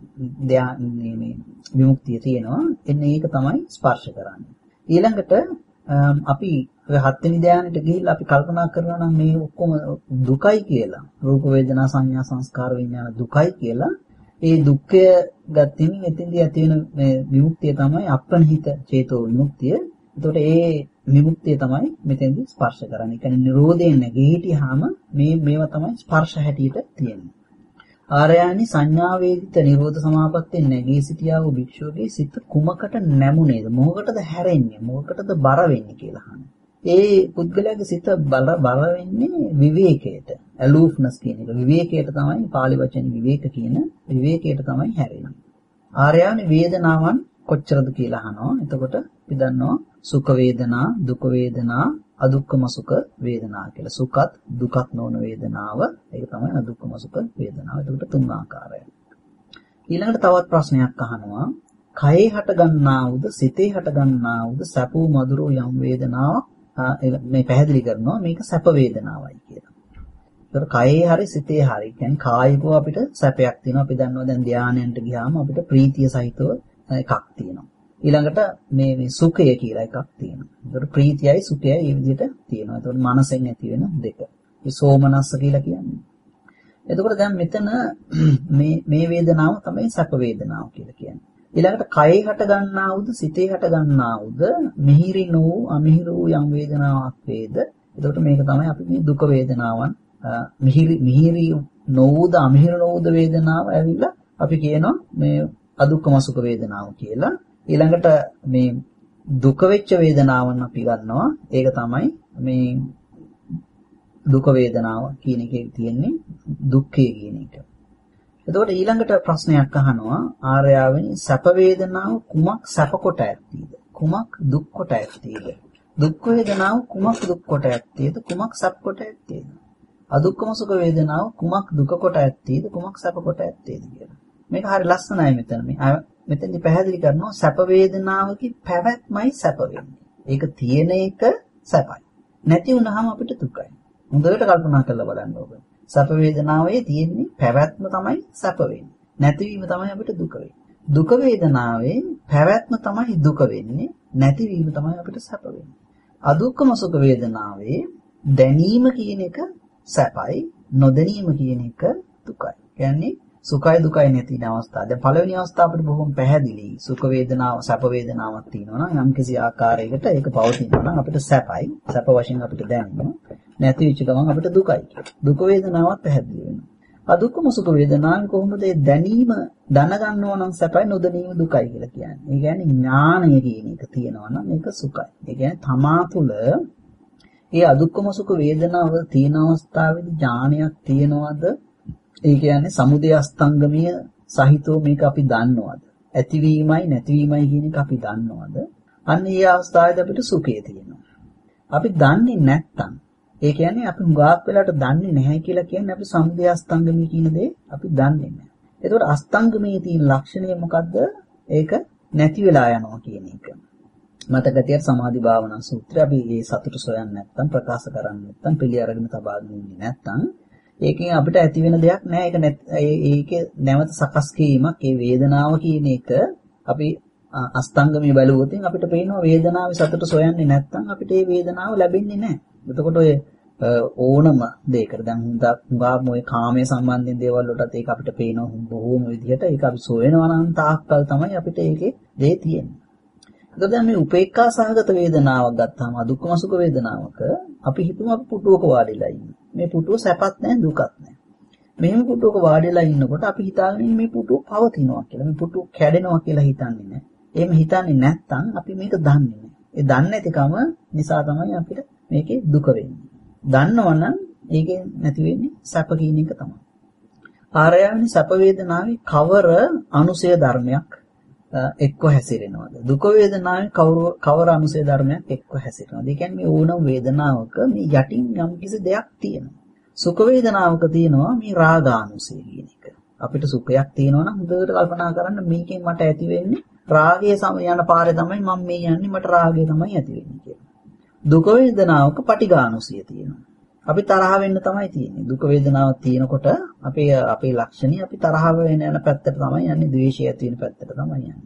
මේ විමුක්තිය තියෙනවා. එන්නේ ඒක තමයි ස්පර්ශ කරන්නේ. ඊළඟට අපි හත්වෙනි ධානයට ගිහිල්ලා අපි කල්පනා කරනවා නම් මේ ඔක්කොම දුකයි කියලා. රූප වේදනා සංඥා සංස්කාර විඥාන දුකයි කියලා. ඒ දුක්ඛය ගතින් එතෙන්දී ඇති වෙන මේ විමුක්තිය තමයි අප්‍රණහිත චේතෝ විමුක්තිය. එතකොට ඒ විමුක්තිය තමයි මෙතෙන්දී ස්පර්ශ කරන්නේ. ඒ කියන්නේ නිරෝධයෙන් නැගී හිටියාම මේ මේවා තමයි ස්පර්ශ හැටියට තියෙන්නේ. ආරයානි සංඥා වේදිත නිරෝධ සමාපත්තියෙන් නැගී සිටියා වූ භික්ෂුවගේ සිත කුමකට නැමුනේද? මොකකටද හැරෙන්නේ? මොකකටද බර වෙන්නේ කියලා අහන්නේ. ඒ පුද්ගලයාගේ සිත බල බල වෙන්නේ විවේකයට. aloofness කියන එක. විවේකයට තමයි පාලි වචනේ විවේක කියන විවේකයට තමයි හැරෙන්නේ. ආර්යානි වේදනාවන් කොච්චරද කියලා අහනවා. එතකොට අපි දන්නවා සුඛ වේදනා, දුක වේදනා, අදුක්ඛම සුඛ වේදනා කියලා. සුඛත් දුකත් නොවන වේදනාව. ඒක තමයි අදුක්ඛම සුඛ වේදනාව. එතකොට තුන් ආකාරය. ඊළඟට තවත් ප්‍රශ්නයක් අහනවා. කයේ හට ගන්නා වූද, සිතේ හට ගන්නා වූද සැපෝ මధుරෝ යම් වේදනාවක් මේ පැහැදිලි කරනවා මේක සැප වේදනාවයි කියලා. ඒතර කයේ හරි සිතේ හරි කියන්නේ කායිකව අපිට සැපයක් තියෙනවා. අපි දන්නවා දැන් ධානයන්ට ගියාම අපිට ප්‍රීතිය සහිතව එකක් තියෙනවා. ඊළඟට මේ මේ සුඛය කියලා එකක් තියෙනවා. ඒතර ප්‍රීතියයි සුඛයයි මේ විදිහට තියෙනවා. ඒතකොට මනසෙන් ඇති වෙන දෙක. ඒ සෝමනස්ස කියලා කියන්නේ. එතකොට දැන් මෙතන මේ මේ වේදනාව තමයි සැප වේදනාව කියලා කියන්නේ. ඊළඟට කයේ හට ගන්නා වූද සිතේ හට ගන්නා වූද මිහිරි නෝ අමිහිරි වූ යම් වේදනාවක් වේද. එතකොට මේක තමයි අපි මේ දුක වේදනාවන් මිහිරි මිහිරි නොවුද අමිහිරි නොවුද වේදනාව ඇවිල්ලා අපි කියනවා මේ අදුක්ඛම සුඛ වේදනාව කියලා. ඊළඟට මේ දුක වෙච්ච වේදනාවන් අපි ගන්නවා. ඒක තමයි මේ දුක වේදනාව කියන එකේ තියෙන්නේ දුක්ඛය කියන එක. එතකොට ඊළඟට ප්‍රශ්නයක් අහනවා ආර්යාවෙනි සැප වේදනාව කුමක් සැප කොට ඇත්තේද? කුමක් දුක් කොට ඇත්තේද? දුක් වේදනාව කුමක් දුක් කොට ඇත්තේද? කුමක් සැප කොට ඇත්තේද? අදුක්ඛම සුඛ වේදනාව කුමක් දුක කොට ඇත්තේද? කුමක් සැප කොට ඇත්තේද කියලා. මේක හරිය ලස්සනයි මෙතන. මේ මෙතෙන්දි පැහැදිලි කරනවා සැප වේදනාවකි පැවැත්මයි සැප වෙන්නේ. ඒක තියෙන එක සැපයි. නැති වුනහම අපිට දුකයි. හොඳට කල්පනා කරලා බලන්න ඕනේ. සැප වේදනාවේ තියෙන්නේ පැවැත්ම තමයි සැප වෙන්නේ. නැතිවීම තමයි අපිට දුක වෙන්නේ. දුක වේදනාවේ පැවැත්ම තමයි දුක වෙන්නේ. නැතිවීම තමයි අපිට සැප වෙන්නේ. අදුක්ඛම සුඛ වේදනාවේ දැනීම කියන එක සැපයි, නොදැනීම කියන එක දුකයි. කියන්නේ සුඛයි දුකයි නැති අවස්ථාව. දැන් පළවෙනි අවස්ථාව අපිට බොහොම පැහැදිලි. සුඛ වේදනාව, සැප වේදනාවක් තියෙනවා නම් යම්කිසි ආකාරයකට ඒක පවතිනවා නම් අපිට සැපයි. සැප වශයෙන් අපිට දැනෙනවා. නැති වෙච්ච ගමන් අපිට දුකයි. දුක වේදනාවක් පැහැදිලි වෙනවා. අදුක්ඛම සුඛ වේදනාවේ කොහොමද ඒ දැනීම දැනගන්නවා නම් සැපයි නොදැනීම දුකයි කියලා කියන්නේ. ඒ කියන්නේ ඥානය කියන එක තියෙනවා නම් ඒක සුඛයි. ඒ කියන්නේ තමා තුළ ඒ අදුක්ඛම සුඛ වේදනාව තියෙන අවස්ථාවේදී ඥානයක් තියනවද? ඒ කියන්නේ සමුදය අස්තංගමීය සහිතව මේක අපි දන්නවද? ඇතිවීමයි නැතිවීමයි කියන එක අපි දන්නවද? අන්න ඒ අවස්ථාවේදී අපිට සුඛය තියෙනවා. අපි දන්නේ නැත්තම් ඒ කියන්නේ අපි හුඟක් වෙලාවට දන්නේ නැහැ කියලා කියන්නේ අපි සමුදය අස්තංගමී කියන දේ අපි දන්නේ නැහැ. ඒතකොට අස්තංගමී තියෙන ලක්ෂණය මොකද්ද? ඒක නැති වෙලා යනවා කියන එක. මතක තියාගන්න සමාධි භාවනා සූත්‍රය අපි මේ සතුට සොයන්නේ නැත්තම් ප්‍රකාශ කරන්නේ නැත්තම් පිළි අරගෙන තබාගෙන ඉන්නේ නැත්තම් ඒකෙන් අපිට ඇති වෙන දෙයක් නැහැ. ඒක ඒකේ නැවත සකස් කිරීමක් ඒ වේදනාව කියන එක අපි අස්තංගමී බලුවොත් අපිට පේනවා වේදනාවේ සතුට සොයන්නේ නැත්තම් අපිට මේ වේදනාව ලැබෙන්නේ නැහැ. එතකොට ඔය ඕනම දෙයකට දැන් හුඟක් ඔය කාමයේ සම්බන්ධයෙන් දේවල් වලටත් ඒක අපිට පේනවා බොහෝම විදිහට ඒක අපි සොයනවා නම් තාක්කල් තමයි අපිට ඒකේ දේ තියෙන්නේ. එතකොට දැන් මේ උපේක්ඛා සහගත වේදනාවක් ගත්තාම අදුක්කම සුඛ වේදනාවක අපි හිතමු අපි පුටුවක වාඩිලා ඉන්නේ. මේ පුටුව සැපත් නැහැ දුකත් නැහැ. මෙහෙම පුටුවක වාඩිලා ඉන්නකොට අපි හිතාගෙන ඉන්නේ මේ පුටුව පවතිනවා කියලා. මේ පුටුව කැඩෙනවා කියලා හිතන්නේ නැහැ. එහෙම හිතන්නේ නැත්නම් අපි මේක දන්නේ නැහැ. ඒ දන්නේ නැතිකම නිසා තමයි අපිට මේකේ දුක වෙන්නේ. දන්නවනම් ඒකෙන් නැති වෙන්නේ සැප කියන එක තමයි. ආරයවනි සැප වේදනාවේ කවර අනුසය ධර්මයක් එක්ක හැසිරෙනවද? දුක වේදනාවේ කවර කවර අනුසය ධර්මයක් එක්ක හැසිරෙනවද? ඒ කියන්නේ මේ ඕනම වේදනාවක මේ යටින් යම් කිසි දෙයක් තියෙනවා. සුඛ වේදනාවක තියෙනවා මේ රාගානුසය කියන එක. අපිට සුඛයක් තියෙනවා නම් හොඳට කල්පනා කරන්න මේකෙන් මට ඇති වෙන්නේ රාගයේ සම යන පාරේ තමයි මම මේ යන්නේ මට රාගය තමයි ඇති වෙන්නේ කියලා. දුක වේදනාවක පටිඝානුසය තියෙනවා. අපි තරහ වෙන්න තමයි තියෙන්නේ. දුක වේදනාවක් තියෙනකොට අපේ අපේ ලක්ෂණي අපි තරහ වෙන යන පැත්තට තමයි යන්නේ, ද්වේෂය ඇති වෙන පැත්තට තමයි යන්නේ.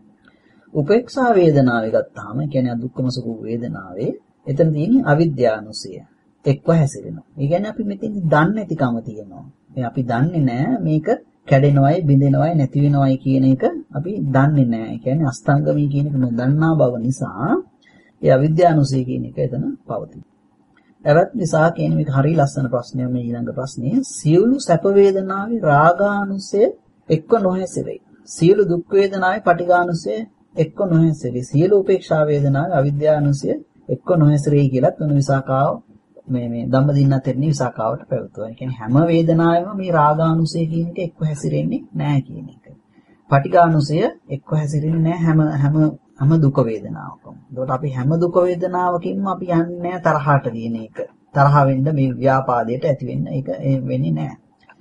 උපේක්ෂා වේදනාවේ ගත්තාම, ඒ කියන්නේ දුක්ඛම සුඛ වේදනාවේ එතන තියෙන්නේ අවිද්‍යානුසය එක්ව හැසිරෙනවා. ඒ කියන්නේ අපි මෙතෙන් දන්නේ නැතිකම තියෙනවා. මේ අපි දන්නේ නැහැ මේක කැඩෙනවයි, බිඳෙනවයි, නැති වෙනවයි කියන එක අපි දන්නේ නැහැ. ඒ කියන්නේ අස්තංගමී කියන එක නොදන්නා බව නිසා ඒ අවිද්‍යානුසය කියන එක එතන පවතිනවා. එවත් නිසා කියන්නේ මේක හරිය ලස්සන ප්‍රශ්නයක්. මේ ඊළඟ ප්‍රශ්නේ සියලු සැප වේදනාවේ රාගානුසය එක්ක නොහැසිරෙයි. සියලු දුක් වේදනාවේ පටිඝානුසය එක්ක නොහැසිරෙයි. සියලු උපේක්ෂා වේදනාවේ අවිද්‍යානුසය එක්ක නොහැසිරෙයි කියලා තුන විසාකාව මේ මේ ධම්මදින්න තෙරණි විසාකාවට පැවතුවා. ඒ කියන්නේ හැම වේදනාවෙම මේ රාගානුසය කියන එක එක්ක හැසිරෙන්නේ නැහැ කියන එක. පටිඝානුසය එක්ක හැසිරෙන්නේ නැහැ හැම හැම හැම දුක වේදනාවකම. ඒකට අපි හැම දුක වේදනාවකින්ම අපි යන්නේ තරහට කියන එක. තරහ වෙන්න මේ ව්‍යාපාදයට ඇති වෙන්න ඒක වෙන්නේ නැහැ.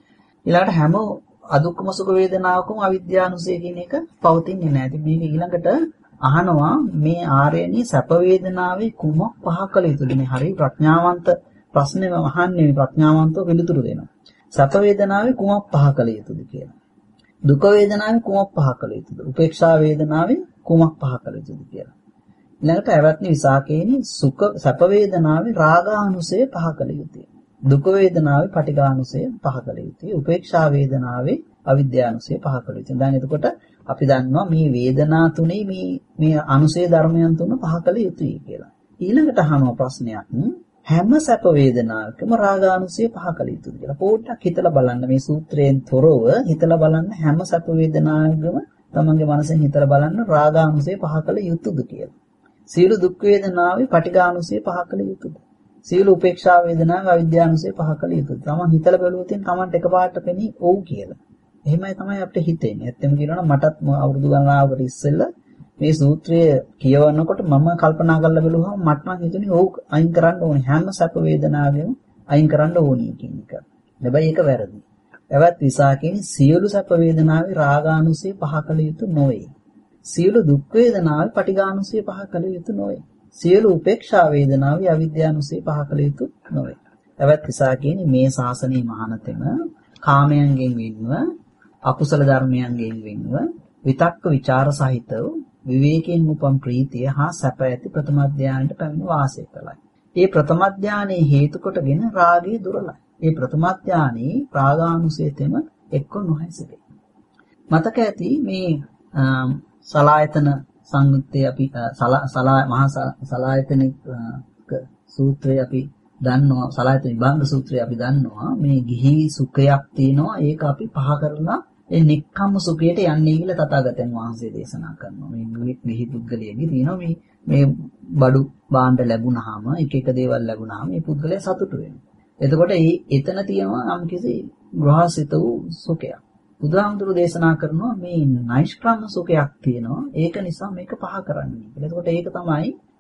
ඊළඟට හැම අදුක්කම සුඛ වේදනාවකම අවිද්‍යානුසය කියන එක පවතින්නේ නැහැ. ඉතින් මේක ඊළඟට අහනවා මේ ආර්යණී සැප වේදනාවේ කුමක් පහ කළ යුතුද? මේ හරිය ප්‍රඥාවන්ත ප්‍රශ්නේම අහන්නේ මේ ප්‍රඥාවන්තව පිළිතුරු දෙනවා. සැප වේදනාවේ කුමක් පහ කළ යුතුද කියලා. දුක වේදනාවේ කුමක් පහ කළ යුතුද? උපේක්ෂා වේදනාවේ කුමක් පහ කළ යුතුද කියලා. ඊළඟට ඇවත්නි විසාකේනි සුඛ සැප වේදනාවේ රාගානුසය පහ කළ යුතුය. දුක වේදනාවේ පටිඝානුසය පහ කළ යුතුය. උපේක්ෂා වේදනාවේ අවිද්‍යානුසය පහ කළ යුතුය. දැන් එතකොට අපි දන්නවා මේ වේදනා තුනේ මේ මේ අනුසය ධර්මයන් තුන පහ කළ යුතුයි කියලා. ඊළඟට අහනවා ප්‍රශ්නයක් හැම සැප වේදනාවකම රාගානුසය පහ කළ යුතුද කියලා. පොඩ්ඩක් හිතලා බලන්න මේ සූත්‍රයෙන් තොරව හිතලා බලන්න හැම සැප වේදනාවකම තමන්ගේ මනසෙන් හිතලා බලන්න රාගානුසය පහ කළ යුතුද කියලා. සීල දුක් වේදනාවේ පටිඝානුසය පහ කළ යුතුද? සීල උපේක්ෂා වේදනාවේ අවිද්‍යානුසය පහ කළ යුතුද? තමන් හිතලා බලුවොත් තමන්ට එකපාරට පෙනී ඔව් කියලා. එහෙමයි තමයි අපිට හිතෙන්නේ. ඇත්තම කියනවා මටත් අවුරුදු ගණනාවකට ඉස්සෙල්ලා මේ සූත්‍රය කියවනකොට මම කල්පනා කරලා බලුවහම මට නම් හිතුනේ ඔව් අයින් කරන්න ඕනේ හැම සැප වේදනාවෙම අයින් කරන්න ඕනේ කියන එක. හැබැයි ඒක වැරදි. එවත් විසාකෙනි සියලු සැප වේදනාවේ රාගානුසය පහ කළ යුතු නොවේ. සියලු දුක් වේදනාවේ පටිඝානුසය පහ කළ යුතු නොවේ. සියලු උපේක්ෂා වේදනාවේ අවිද්‍යානුසය පහ කළ යුතු නොවේ. එවත් විසාකෙනි මේ ශාසනයේ මහානතෙම කාමයන්ගෙන් වෙන්ව අකුසල ධර්මයන්ගෙන් වෙන්ව විතක්ක ਵਿਚාර සහිතව විවේකයෙන් උපම් ප්‍රීතිය හා සැප ඇති ප්‍රථම ධානයට පැමිණ වාසය කළයි. මේ ප්‍රථම ධානයේ හේතු කොටගෙන රාගය දුරලයි. මේ ප්‍රථම ධානයේ රාගානුසයතෙම එක්ක නොහැසිරේ. මතක ඇති මේ සලායතන සංයුත්තේ අපි සලා මහා සලායතනික සූත්‍රය අපි දන්නවා. සලායතන විභංග සූත්‍රය අපි දන්නවා. මේ ගිහි සුඛයක් තියෙනවා. ඒක අපි පහ කරලා ඒ නික්කම්ම සුඛයට යන්නේ කියලා තථාගතයන් වහන්සේ දේශනා කරනවා. මේ ගිහි පුද්ගලයෙක්ගේ තියෙනවා මේ මේ බඩු භාණ්ඩ ලැබුණාම එක එක දේවල් ලැබුණාම මේ පුද්ගලයා සතුටු වෙනවා. එතකොට ඒ එතන තියෙනවා නම් කිසි ග්‍රහසිත වූ සුඛයක්. බුදුහාමුදුරු දේශනා කරනවා මේ නෛෂ්ක්‍රම්‍ය සුඛයක් තියෙනවා. ඒක නිසා මේක පහ කරන්නේ කියලා. එතකොට ඒක තමයි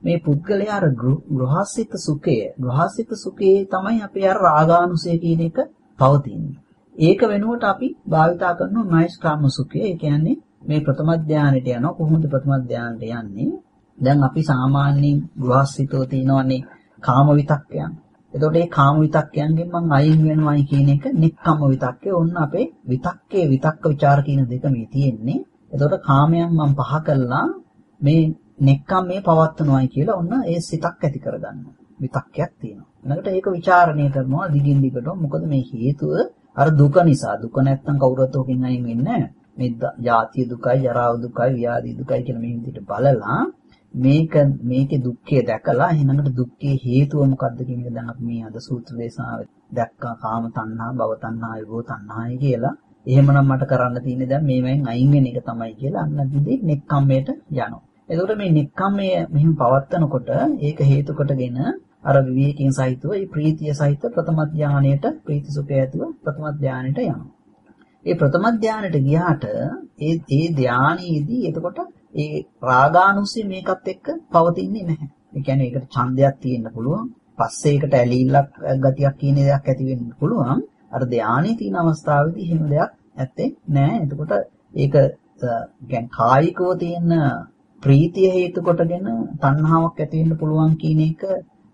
මේ පුද්ගලයා අර ගෘහස්සිත සුඛය ගෘහස්සිත සුඛයේ තමයි අපේ අර රාගානුසය කියන එක පවතින්නේ. ඒක වෙනුවට අපි භාවිතා කරනවා මෛස්කාම සුඛය. ඒ කියන්නේ මේ ප්‍රථම ධානයට යනවා. කොහොමද ප්‍රථම ධානයට යන්නේ? දැන් අපි සාමාන්‍යයෙන් ගෘහස්සිතෝ තියෙනවනේ කාම විතක්කයන්. එතකොට මේ කාම විතක්කයන්ගෙන් මම අයින් වෙනවයි කියන එක නික්කම්ම විතක්කේ. ඔන්න අපේ විතක්කේ විතක්ක ਵਿਚාර කියන දෙක මේ තියෙන්නේ. එතකොට කාමයන් මම පහ කළා මේ නික්කම් මේ පවත්වනවායි කියලා ඔන්න ඒ සිතක් ඇති කරගන්නවා. විතක්කයක් තියෙනවා. ඊළඟට ඒක ਵਿਚාරණය කරනවා දිගින් දිගට. මොකද මේ හේතුව අර දුක නිසා. දුක නැත්තම් කවුරුත් ඔකින් අයින් වෙන්නේ නැහැ. මේ ජාතිය දුකයි, ජරාව දුකයි, ව්‍යාධි දුකයි කියන මේ විදිහට බලලා මේක මේකේ දුක්ඛය දැකලා ඊළඟට දුක්ඛේ හේතුව මොකක්ද කියන එක දැන් අපි මේ අද සූත්‍ර දේශනාවේ දැක්කා. කාම තණ්හා, භව තණ්හා, විභව තණ්හායි කියලා. එහෙමනම් මට කරන්න තියෙන්නේ දැන් මේවෙන් අයින් වෙන එක තමයි කියලා අන්න දිදී නෙක්ඛම්මයට යනවා. එතකොට මේ නෙක්ඛම්මය මෙහිම පවත්නකොට ඒක හේතු කොටගෙන අර විවේකයෙන් සහිතව මේ ප්‍රීතිය සහිත ප්‍රථම ධානයට ප්‍රීති සුඛය ඇතුව ප්‍රථම ධානයට යනවා. ඒ ප්‍රථම ධානයට ගියාට ඒ ඒ ධානයේදී එතකොට ඒ රාගානුසය මේකත් එක්ක පවතින්නේ නැහැ. ඒ කියන්නේ ඒකට ඡන්දයක් තියෙන්න පුළුවන්. පස්සේ ඒකට ඇලීල්ලක් ගතියක් කියන දෙයක් ඇති වෙන්න පුළුවන්. අර ධානයේ තියෙන අවස්ථාවේදී එහෙම දෙයක් ඇත්තේ නැහැ. එතකොට ඒක කියන්නේ කායිකව තියෙන ප්‍රීතිය හේතු කොටගෙන තණ්හාවක් ඇති වෙන්න පුළුවන් කියන එක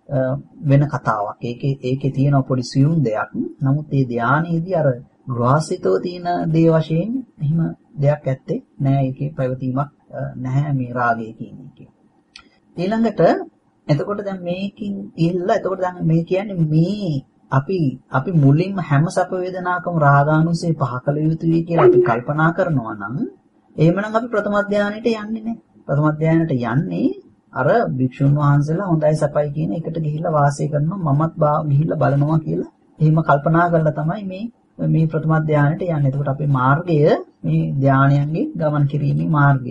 වෙන කතාවක්. ඒකේ ඒකේ තියෙන පොඩි සියුම් දෙයක්. නමුත් මේ ධානයේදී අර ග්‍රාසිතව තියෙන දේ වශයෙන් එහෙම දෙයක් ඇත්තේ නැහැ. ඒකේ පැවතීමක් නැහැ මේ රාගය කියන එකේ. ඊළඟට එතකොට දැන් මේකින් ඉල්ල එතකොට දැන් මේ කියන්නේ මේ අපි අපි මුලින්ම හැම සැප වේදනාකම රාගානුසය පහ කළ යුතුයි කියලා අපි කල්පනා කරනවා නම් එහෙමනම් අපි ප්‍රථම ධානයට යන්නේ නැහැ. ප්‍රථම ධානයට යන්නේ අර භික්ෂුන් වහන්සේලා හොඳයි සපයි කියන එකට ගිහිල්ලා වාසය කරනවා මමත් ගිහිල්ලා බලනවා කියලා එහෙම කල්පනා කරලා තමයි මේ මේ ප්‍රථම ධානයට යන්නේ. එතකොට අපේ මාර්ගය මේ ධානයන්ගේ ගමන් කිරීමේ මාර්ගය.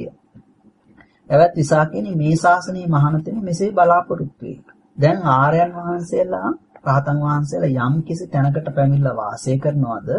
එවත් විසාකේනි මේ ශාසනයේ මහානතෙම මෙසේ බලාපොරොත්තු වෙයි. දැන් ආර්යයන් වහන්සේලා රහතන් වහන්සේලා යම් කිසි තැනකට පැමිණලා වාසය කරනවාද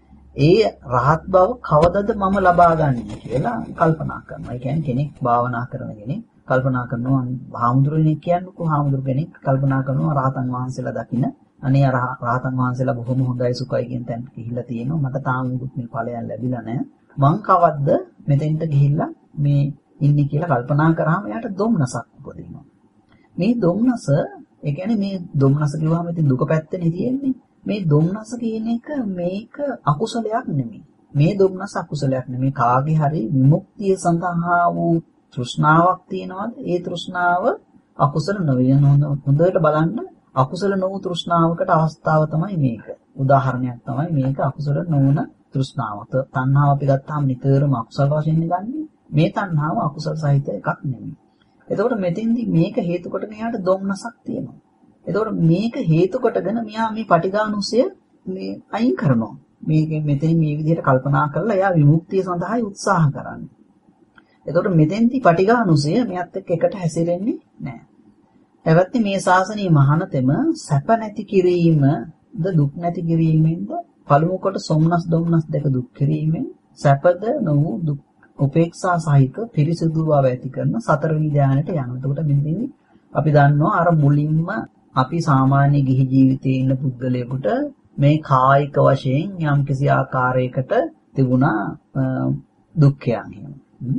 ඒ රහත් බව කවදද මම ලබා ගන්නේ කියලා කල්පනා කරනවා. ඒ කියන්නේ කෙනෙක් භාවනා කරන කෙනෙක් කල්පනා කරනවා හාමුදුරුවෝ කියන්නකෝ හාමුදුරු කෙනෙක් කල්පනා කරනවා රහතන් වහන්සේලා දකින්න අනේ රහතන් වහන්සේලා බොහොම හොඳයි සුඛයි කියන තැනට ගිහිල්ලා තියෙනවා. මට තාම මුකුත් මේ ඵලයන් ලැබිලා නැහැ. මං කවද්ද මෙතෙන්ට ගිහිල්ලා මේ ඉන්නේ කියලා කල්පනා කරාම එයාට දුම්නසක් උපදිනවා. මේ දුම්නස ඒ කියන්නේ මේ දුම්නස කිව්වහම ඉතින් දුක පැත්තනේ තියෙන්නේ. මේ දුම්නස කියන එක මේක අකුසලයක් නෙමෙයි. මේ දුම්නස අකුසලයක් නෙමෙයි. කාගේ හරි විමුක්තිය සඳහා වූ තෘෂ්ණාවක් තියෙනවද? ඒ තෘෂ්ණාව අකුසල නොවේ. හොඳට බලන්න අකුසල නොවු තෘෂ්ණාවකට අවස්ථාව තමයි මේක. උදාහරණයක් තමයි මේක අකුසල නොවන තෘෂ්ණාව. තණ්හාව අපි ගත්තාම නිතරම අකුසල වශයෙන් ගන්නේ. මේ තණ්හාව අකුසල සහිත එකක් නෙමෙයි. එතකොට මෙතෙන්දි මේක හේතු කොටගෙන යාට දුම්නසක් තියෙනවා. එතකොට මේක හේතු කොටගෙන මෙයා මේ පටිඝානුසය මේ අයින් කරනවා. මේක මෙතෙන් මේ විදිහට කල්පනා කරලා එයා විමුක්තිය සඳහායි උත්සාහ කරන්නේ. එතකොට මෙතෙන්දි පටිඝානුසය මෙයත් එක්ක එකට හැසිරෙන්නේ නැහැ. එවත්නි මේ ශාසනීය මහානතෙම සැප නැති කිරීමද දුක් නැති කිරීමෙන්ද පළමු කොට සොම්නස් දුම්නස් දෙක දුක් කිරීමෙන් සැපද නොවු දුක් උපේක්ෂා සහිත පිරිසිදු බව ඇති කරන සතරවෙනි ධානයට යනවා. එතකොට මෙතනදී අපි දන්නවා අර මුලින්ම අපි සාමාන්‍ය ගිහි ජීවිතයේ ඉන්න පුද්ගලයෙකුට මේ කායික වශයෙන් යම්කිසි ආකාරයකට තිබුණා දුක්ඛයන් එහෙම.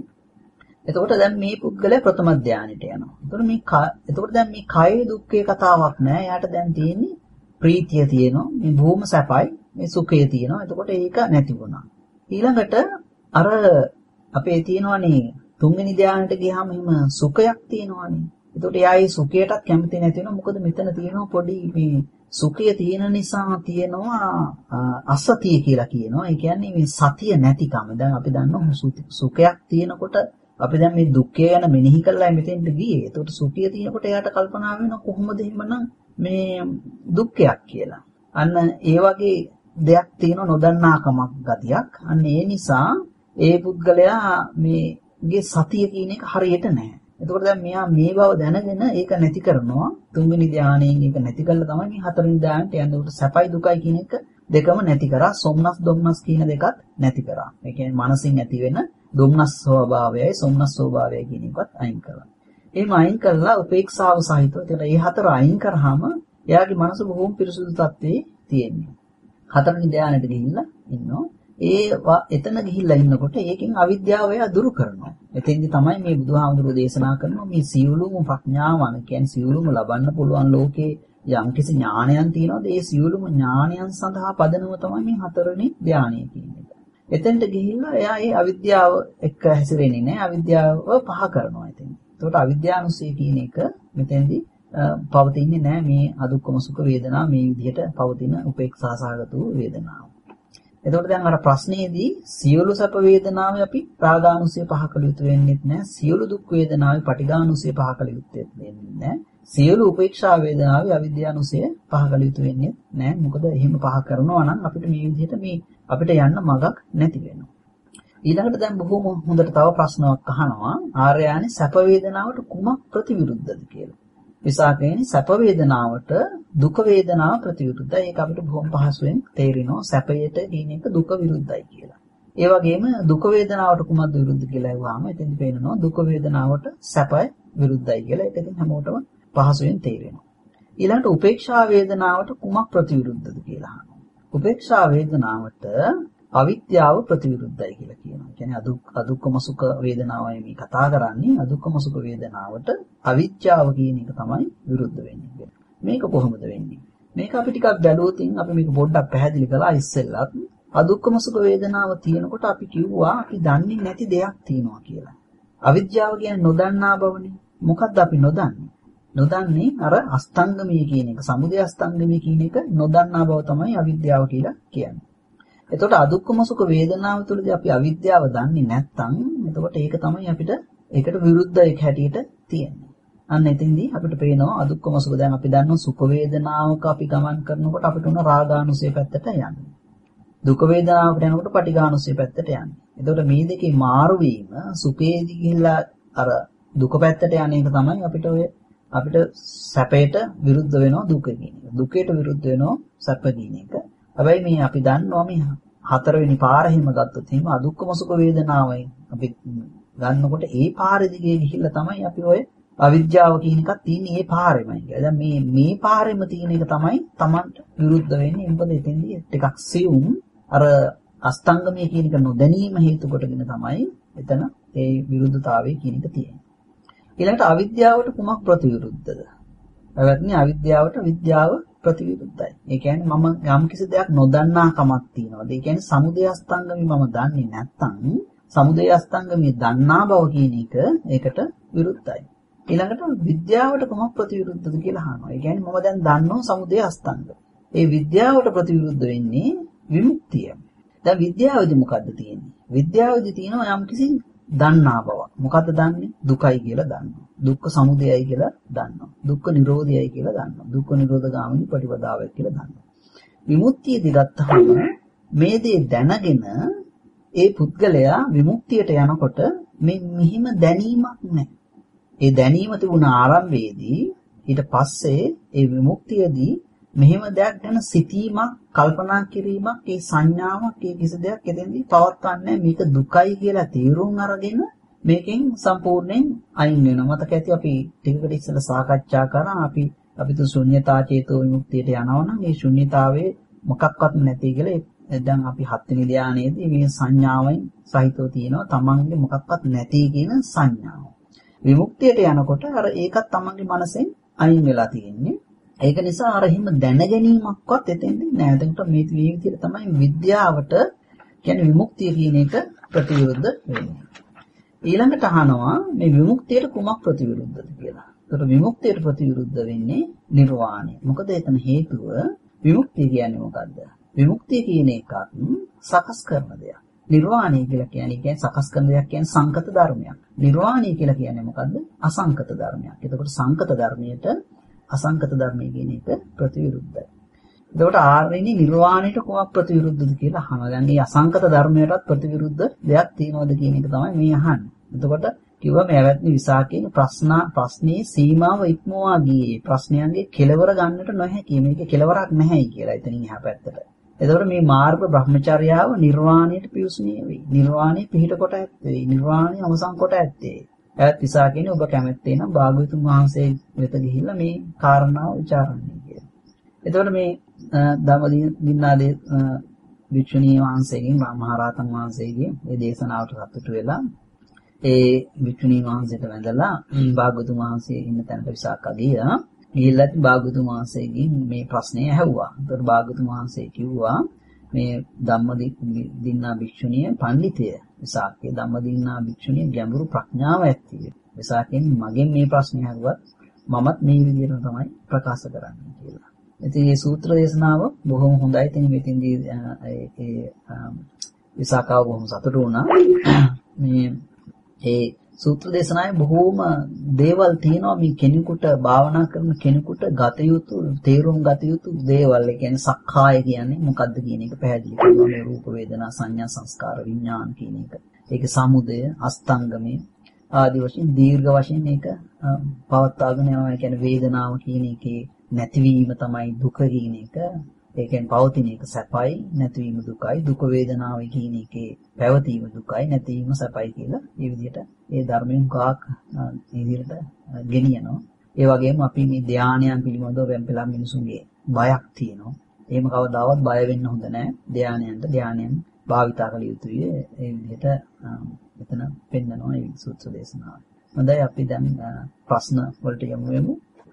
එතකොට දැන් මේ පුද්ගලයා ප්‍රථම ධානයට යනවා. එතකොට මේ එතකොට දැන් මේ කායේ දුක්ඛේ කතාවක් නෑ. එයාට දැන් තියෙන්නේ ප්‍රීතිය තියෙනවා. මේ භූම සැපයි, මේ සුඛය තියෙනවා. එතකොට ඒක නැති වුණා. ඊළඟට අර අපේ තියෙනවනේ තුන්වෙනි ධානයට ගියාම එහෙම සුඛයක් තියෙනවනේ. එතකොට එයා ඒ සුඛයටත් කැමති නැති වෙනවා. මොකද මෙතන තියෙනවා පොඩි මේ සුඛය තියෙන නිසා තියෙනවා අසතිය කියලා කියනවා. ඒ කියන්නේ මේ සතිය නැතිකම. දැන් අපි දන්නවා සුඛයක් තියෙනකොට අපි දැන් මේ දුක්ඛය ගැන මෙනෙහි කරලා මෙතෙන්ට ගියේ. එතකොට සුඛය තියෙනකොට එයාට කල්පනා වෙනවා කොහොමද එහෙමනම් මේ දුක්ඛයක් කියලා. අන්න ඒ වගේ දෙයක් තියෙන නොදන්නාකමක් ගතියක්. අන්න ඒ නිසා ඒ පුද්ගලයා මේගේ සතිය කියන එක හරියට නැහැ. එතකොට දැන් මෙයා මේ බව දැනගෙන ඒක නැති කරනවා. තුන්වෙනි ධානයෙන් ඒක නැති කළා තමයි මේ හතරවෙනි ධානයට යන්නේ. උට සැපයි දුකයි කියන එක දෙකම නැති කරා. සොම්නස් දුම්නස් කියන දෙකත් නැති කරා. ඒ කියන්නේ මනසින් ඇති වෙන දුම්නස් ස්වභාවයයි සොම්නස් ස්වභාවයයි කියන එකත් අයින් කළා. එහෙම අයින් කරලා උපේක්ෂාව සහිතව ඒකට ඒ හතර අයින් කරාම එයාගේ මනස බොහොම පිරිසුදු තත්ත්වයේ තියෙන්නේ. හතරවෙනි ධානයට ගිහිල්ලා ඉන්නවා. ඒ එතන ගිහිල්ලා ඉන්නකොට ඒකෙන් අවිද්‍යාව එයා දුරු කරනවා. එතෙන්දි තමයි මේ බුදුහාමුදුරුවෝ දේශනා කරනවා මේ සියලුම ප්‍රඥාවන් කියන්නේ සියලුම ලබන්න පුළුවන් ලෝකේ යම්කිසි ඥානයන් තියෙනවාද ඒ සියලුම ඥානයන් සඳහා පදනම තමයි මේ හතරවෙනි ධානය කියන්නේ. එතෙන්ට ගිහිල්ලා එයා ඒ අවිද්‍යාව එක්ක හැසිරෙන්නේ නැහැ. අවිද්‍යාව පහ කරනවා එතෙන්. ඒකට අවිද්‍යානුසය කියන එක මෙතෙන්දි පවතින්නේ නැහැ මේ අදුක්කම සුඛ වේදනා මේ විදිහට පවතින උපේක්ෂා සහගත වූ වේදනාව. එතකොට දැන් අර ප්‍රශ්නේදී සියලු සැප වේදනාවේ අපි රාගානුසය පහ කළ යුතු වෙන්නේ නැහැ. සියලු දුක් වේදනාවේ පටිඝානුසය පහ කළ යුතු වෙන්නේ නැහැ. සියලු උපේක්ෂා වේදනාවේ අවිද්‍යානුසය පහ කළ යුතු වෙන්නේ නැහැ. මොකද එහෙම පහ කරනවා නම් අපිට මේ විදිහට මේ අපිට යන්න මගක් නැති වෙනවා. ඊළඟට දැන් බොහොම හොඳට තව ප්‍රශ්නාවක් අහනවා ආර්යයන්ි සැප වේදනාවට කුමක් ප්‍රතිවිරුද්ධද කියලා. විසාකේනි සැප වේදනාවට දුක වේදනාව ප්‍රතිවිරුද්ධයි. ඒක අපිට බොහොම පහසුවෙන් තේරෙනවා සැපයට කියන එක දුක විරුද්ධයි කියලා. ඒ වගේම දුක වේදනාවට කුමක්ද විරුද්ධ කියලා අහුවාම එතෙන්දි පේනවා දුක වේදනාවට සැපයි විරුද්ධයි කියලා. ඒක ඉතින් හැමෝටම පහසුවෙන් තේරෙනවා. ඊළඟට උපේක්ෂා වේදනාවට කුමක් ප්‍රතිවිරුද්ධද කියලා අහනවා. උපේක්ෂා වේදනාවට අවිද්‍යාව ප්‍රතිවිරුද්ධයි කියලා කියනවා. කියන්නේ අදුක් අදුක්කම සුඛ වේදනාවයි මේ කතා කරන්නේ. අදුක්කම සුඛ වේදනාවට අවිද්‍යාව කියන එක තමයි විරුද්ධ වෙන්නේ. මේක කොහොමද වෙන්නේ? මේක අපි ටිකක් බැලුවොත් අපි මේක පොඩ්ඩක් පැහැදිලි කළා ඉස්සෙල්ලත්. අදුක්කම සුඛ වේදනාව තියෙනකොට අපි කිව්වා අපි දන්නේ නැති දෙයක් තියෙනවා කියලා. අවිද්‍යාව කියන්නේ නොදන්නා බවනේ. මොකද්ද අපි නොදන්නේ? නොදන්නේ අර අස්තංගමී කියන එක, සමුදය අස්තංගමී කියන එක නොදන්නා බව තමයි අවිද්‍යාව කියලා කියන්නේ. එතකොට අදුක්කම සුඛ වේදනාව තුළදී අපි අවිද්‍යාව දන්නේ නැත්නම් එතකොට ඒක තමයි අපිට ඒකට විරුද්ධ එක හැටියට තියෙන්නේ. අන්න එතෙන්දී අපිට පේනවා අදුක්කම සුඛ දැන් අපි දන්නවා සුඛ වේදනාවක අපි ගමන් කරනකොට අපිට උන රාගානුසය පැත්තට යන්නේ. දුක වේදනාවකට යනකොට පටිඝානුසය පැත්තට යන්නේ. එතකොට මේ දෙකේ මාරු වීම සුඛේදී ගිහිල්ලා අර දුක පැත්තට යන එක තමයි අපිට ඔය අපිට සැපයට විරුද්ධ වෙනවා දුක කියන එක. දුකයට විරුද්ධ වෙනවා සැප කියන එක. හැබැයි මේ අපි දන්නවා මේ හතරවෙනි පාර හිම ගත්තොත් එහෙම අදුක්කම සුඛ වේදනාවයි අපි ගන්නකොට ඒ පාරේ දිගේ ගිහිල්ලා තමයි අපි ඔය අවිද්‍යාව කියන එකක් තියෙන්නේ ඒ පාරෙමයි කියලා. දැන් මේ මේ පාරෙම තියෙන එක තමයි Tamanට විරුද්ධ වෙන්නේ. මොකද එතෙන්දී ටිකක් සියුම් අර අස්තංගමයේ කියන එක නොදැනීම හේතු කොටගෙන තමයි එතන ඒ විරුද්ධතාවය කියන එක තියෙන්නේ. ඊළඟට අවිද්‍යාවට කුමක් ප්‍රතිවිරුද්ධද? එවත්නි අවිද්‍යාවට විද්‍යාව ප්‍රතිවිරුද්ධයි. ඒ කියන්නේ මම යම් කිසි දෙයක් නොදන්නා කමක් තියෙනවා. ඒ කියන්නේ සමුදය අස්තංගමී මම දන්නේ නැත්නම් සමුදය අස්තංගමී දන්නා බව කියන එක ඒකට විරුද්ධයි. ඊළඟට විද්‍යාවට කොහොම ප්‍රතිවිරුද්ධද කියලා අහනවා. ඒ කියන්නේ මම දැන් දන්නවා සමුදය අස්තංග. ඒ විද්‍යාවට ප්‍රතිවිරුද්ධ වෙන්නේ විමුක්තිය. දැන් විද්‍යාවේදී මොකද්ද තියෙන්නේ? විද්‍යාවේදී තියෙනවා යම් කිසි දන්නා බව. මොකද්ද දන්නේ? දුකයි කියලා දන්නවා. දුක්ඛ සමුදයයි කියලා දන්නවා. දුක්ඛ නිරෝධයයි කියලා දන්නවා. දුක්ඛ නිරෝධ ගාමිනී ප්‍රතිපදාවයි කියලා දන්නවා. විමුක්තියදී ගත්තහම මේ දේ දැනගෙන ඒ පුද්ගලයා විමුක්තියට යනකොට මේ මෙහිම දැනීමක් නැහැ. ඒ දැනීම තිබුණ ආරම්භයේදී ඊට පස්සේ ඒ විමුක්තියදී මෙහෙම දෙයක් ගැන සිතීමක්, කල්පනා කිරීමක්, ඒ සංඥාවක්, ඒ කිසි දෙයක් එතෙන්දී පවත්වන්නේ මේක දුකයි කියලා තීරුම් අරගෙන මේකෙන් සම්පූර්ණයෙන් අයින් වෙනවා. මතක ඇති අපි ටිකකට ඉස්සෙල්ලා සාකච්ඡා කරා අපි අපි තු ශුන්‍යතා චේතෝ විමුක්තියට යනවා නම් මේ ශුන්‍යතාවේ මොකක්වත් නැති කියලා දැන් අපි හත්වෙනි ධානයේදී මේ සංඥාවෙන් සහිතව තියෙනවා තමන්ගේ මොකක්වත් නැති කියන සංඥාව. විමුක්තියට යනකොට අර ඒකත් තමන්ගේ මනසෙන් අයින් වෙලා තියෙන්නේ. ඒක නිසා අර හිම දැනගැනීමක්වත් එතෙන්දී නෑ. එතකොට මේ විදිහට තමයි විද්‍යාවට කියන්නේ විමුක්තිය කියන එක ප්‍රතිවිරුද්ධ වෙන්නේ. ඊළඟට අහනවා මේ විමුක්තියට කුමක් ප්‍රතිවිරුද්ධද කියලා. ඒකට විමුක්තියට ප්‍රතිවිරුද්ධ වෙන්නේ නිර්වාණය. මොකද එතන හේතුව විමුක්තිය කියන්නේ මොකද්ද? විමුක්තිය කියන එකත් සකස් කරන දෙයක්. නිර්වාණය කියලා කියන්නේ කියන්නේ සකස් කරන දෙයක් කියන්නේ සංකත ධර්මයක්. නිර්වාණය කියලා කියන්නේ මොකද්ද? අසංකත ධර්මයක්. එතකොට සංකත ධර්මයට අසංකත ධර්මයේ කියන එක ප්‍රතිවිරුද්ධයි. එතකොට ආර්යනි නිර්වාණයට කොහොමද ප්‍රතිවිරුද්ධද කියලා අහනවා. දැන් මේ අසංකත ධර්මයටත් ප්‍රතිවිරුද්ධ දෙයක් තියෙනවද කියන එක තමයි මේ අහන්නේ. එතකොට කිව්වා මේ ඇවැත්නි විසාකේන ප්‍රශ්න ප්‍රශ්නේ සීමාව ඉක්මවා ගියේ. ප්‍රශ්නයන්ගේ කෙලවර ගන්නට නොහැකි. මේකේ කෙලවරක් නැහැයි කියලා එතනින් එහා පැත්තට. එතකොට මේ මාර්ග බ්‍රහ්මචර්යාව නිර්වාණයට පිවිසුනේ වෙයි. නිර්වාණය පිහිට කොට ඇත්තේ. නිර්වාණය අවසන් කොට ඇත්තේ. ඈත් විසාකේනේ ඔබ කැමැත්තේ නම් භාග්‍යවතුන් වහන්සේ වෙත ගිහිල්ලා මේ කාරණාව ਵਿਚාරන්නේ කියලා. එතකොට මේ ධම්මදින්නාදී වික්ෂුණී වහන්සේගෙන් මහරහතන් වහන්සේගේ මේ දේශනාවට සතුටු වෙලා ඒ වික්ෂුණී වහන්සේට වැඳලා භාග්‍යවතුන් වහන්සේ ඉන්න තැනට විසාකා ගියා. ගිහිල්ලා භාග්‍යවතුන් වහන්සේගෙන් මේ ප්‍රශ්නේ ඇහුවා. එතකොට භාග්‍යවතුන් වහන්සේ කිව්වා මේ ධම්මදින්නා භික්ෂුණිය පඬිතය. විසාකේ ධම්මදින්නා භික්ෂුණිය ගැඹුරු ප්‍රඥාව ඇත්තිය. විසාකෙන් මගෙන් මේ ප්‍රශ්නේ අහුවත් මමත් මේ විදිහට තමයි ප්‍රකාශ කරන්නේ කියලා. ඉතින් මේ සූත්‍ර දේශනාව බොහොම හොඳයි. ඉතින් මෙතෙන්දී ඒ විසාකාව බොහොම සතුටු වුණා. මේ ඒ සූත්‍ර දේශනාවේ බොහෝම දේවල් තියෙනවා මේ කෙනෙකුට භාවනා කරන කෙනෙකුට ගත යුතු තේරුම් ගත යුතු දේවල්. ඒ කියන්නේ සක්කාය කියන්නේ මොකද්ද කියන එක පැහැදිලි කරනවා. මේ රූප වේදනා සංඥා සංස්කාර විඥාන කියන එක. ඒකේ සමුදය අස්තංගමය ආදි වශයෙන් දීර්ඝ වශයෙන් මේක පවත්වාගෙන යනවා. ඒ කියන්නේ වේදනාව කියන එකේ නැතිවීම තමයි දුක කියන එක. ඒ කියන්නේ පවතින එක සැපයි, නැතිවීම දුකයි. දුක වේදනාව කියන එකේ පැවතීම දුකයි, නැතිවීම සැපයි කියලා මේ විදිහට ඒ ධර්මයෙන් කාක් මේ විදිහට ගෙනියනවා. ඒ වගේම අපි මේ ධානයන් පිළිබඳව වෙන්පෙලා මිනිසුන්ගේ බයක් තියෙනවා. එහෙම කවදාවත් බය වෙන්න හොඳ නැහැ. ධානයන්ට ධානයන් භාවිතා කළ යුතුයි. ඒ විදිහට මෙතන පෙන්නනවා මේ සූත්‍ර දේශනාව. හොඳයි අපි දැන් ප්‍රශ්න වලට යමු වෙමු.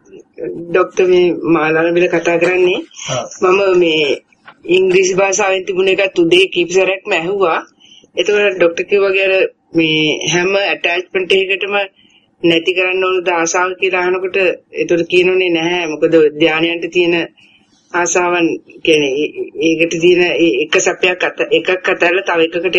ડોક્ટર මේ මාලාලමිල කතා කරන්නේ මම මේ ඉංග්‍රීසි භාෂාවෙන් තිබුණ එක තුදේ කීප සැරයක්ම ඇහුවා. එතකොට ડોક્ટર කිව්වාගේ අර මේ හැම ඇටැච්මන්ට් එකකටම නැති කරන්න ඕනද ආසාව කියලා අහනකොට ඒතර කියනෝනේ නැහැ. මොකද ධානයන්ට තියෙන ආසාවන් කියන්නේ ඒකට තියෙන එක සැපයක් එකක් අතරලා තව එකකට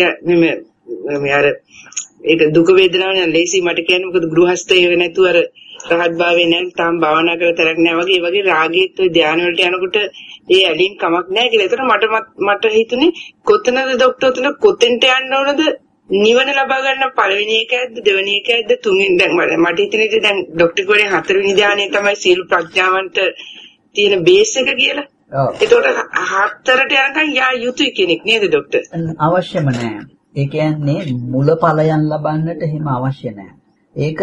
මේ අර ඒක දුක වේදනාව නේ ලේසි මට කියන්නේ. මොකද ගෘහස්තය නැතුව අර රහත් භාවයේ නැහැ තාම භාවනා කරලා තරක් නැහැ වගේ. ඒ වගේ රාගයේත් ඔය ධානය වලට යනකොට ඒ ඇලීම් කමක් නැහැ කියලා. ඒතර මට මට හිතුනේ කොතනද ડોක්ටර් උතන කොතෙන්ට යන්න ඕනද නිවන ලබා ගන්න පළවෙනි එකයිද දෙවෙනි එකයිද තුන්වෙනි දැන් මට හිතෙන්නේ දැන් ડોක්ටර් කෝරේ හතරවෙනි ධානය තමයි සීල ප්‍රඥාවන්ට තියෙන බේස් එක කියලා. ඔව්. ඒතකොට හතරට යනකම් යා යුතුයි කෙනෙක් නේද ડોක්ටර්? අවශ්‍යම නැහැ. ඒ කියන්නේ මුල ඵලයන් ලබන්නට එහෙම අවශ්‍ය නැහැ. ඒක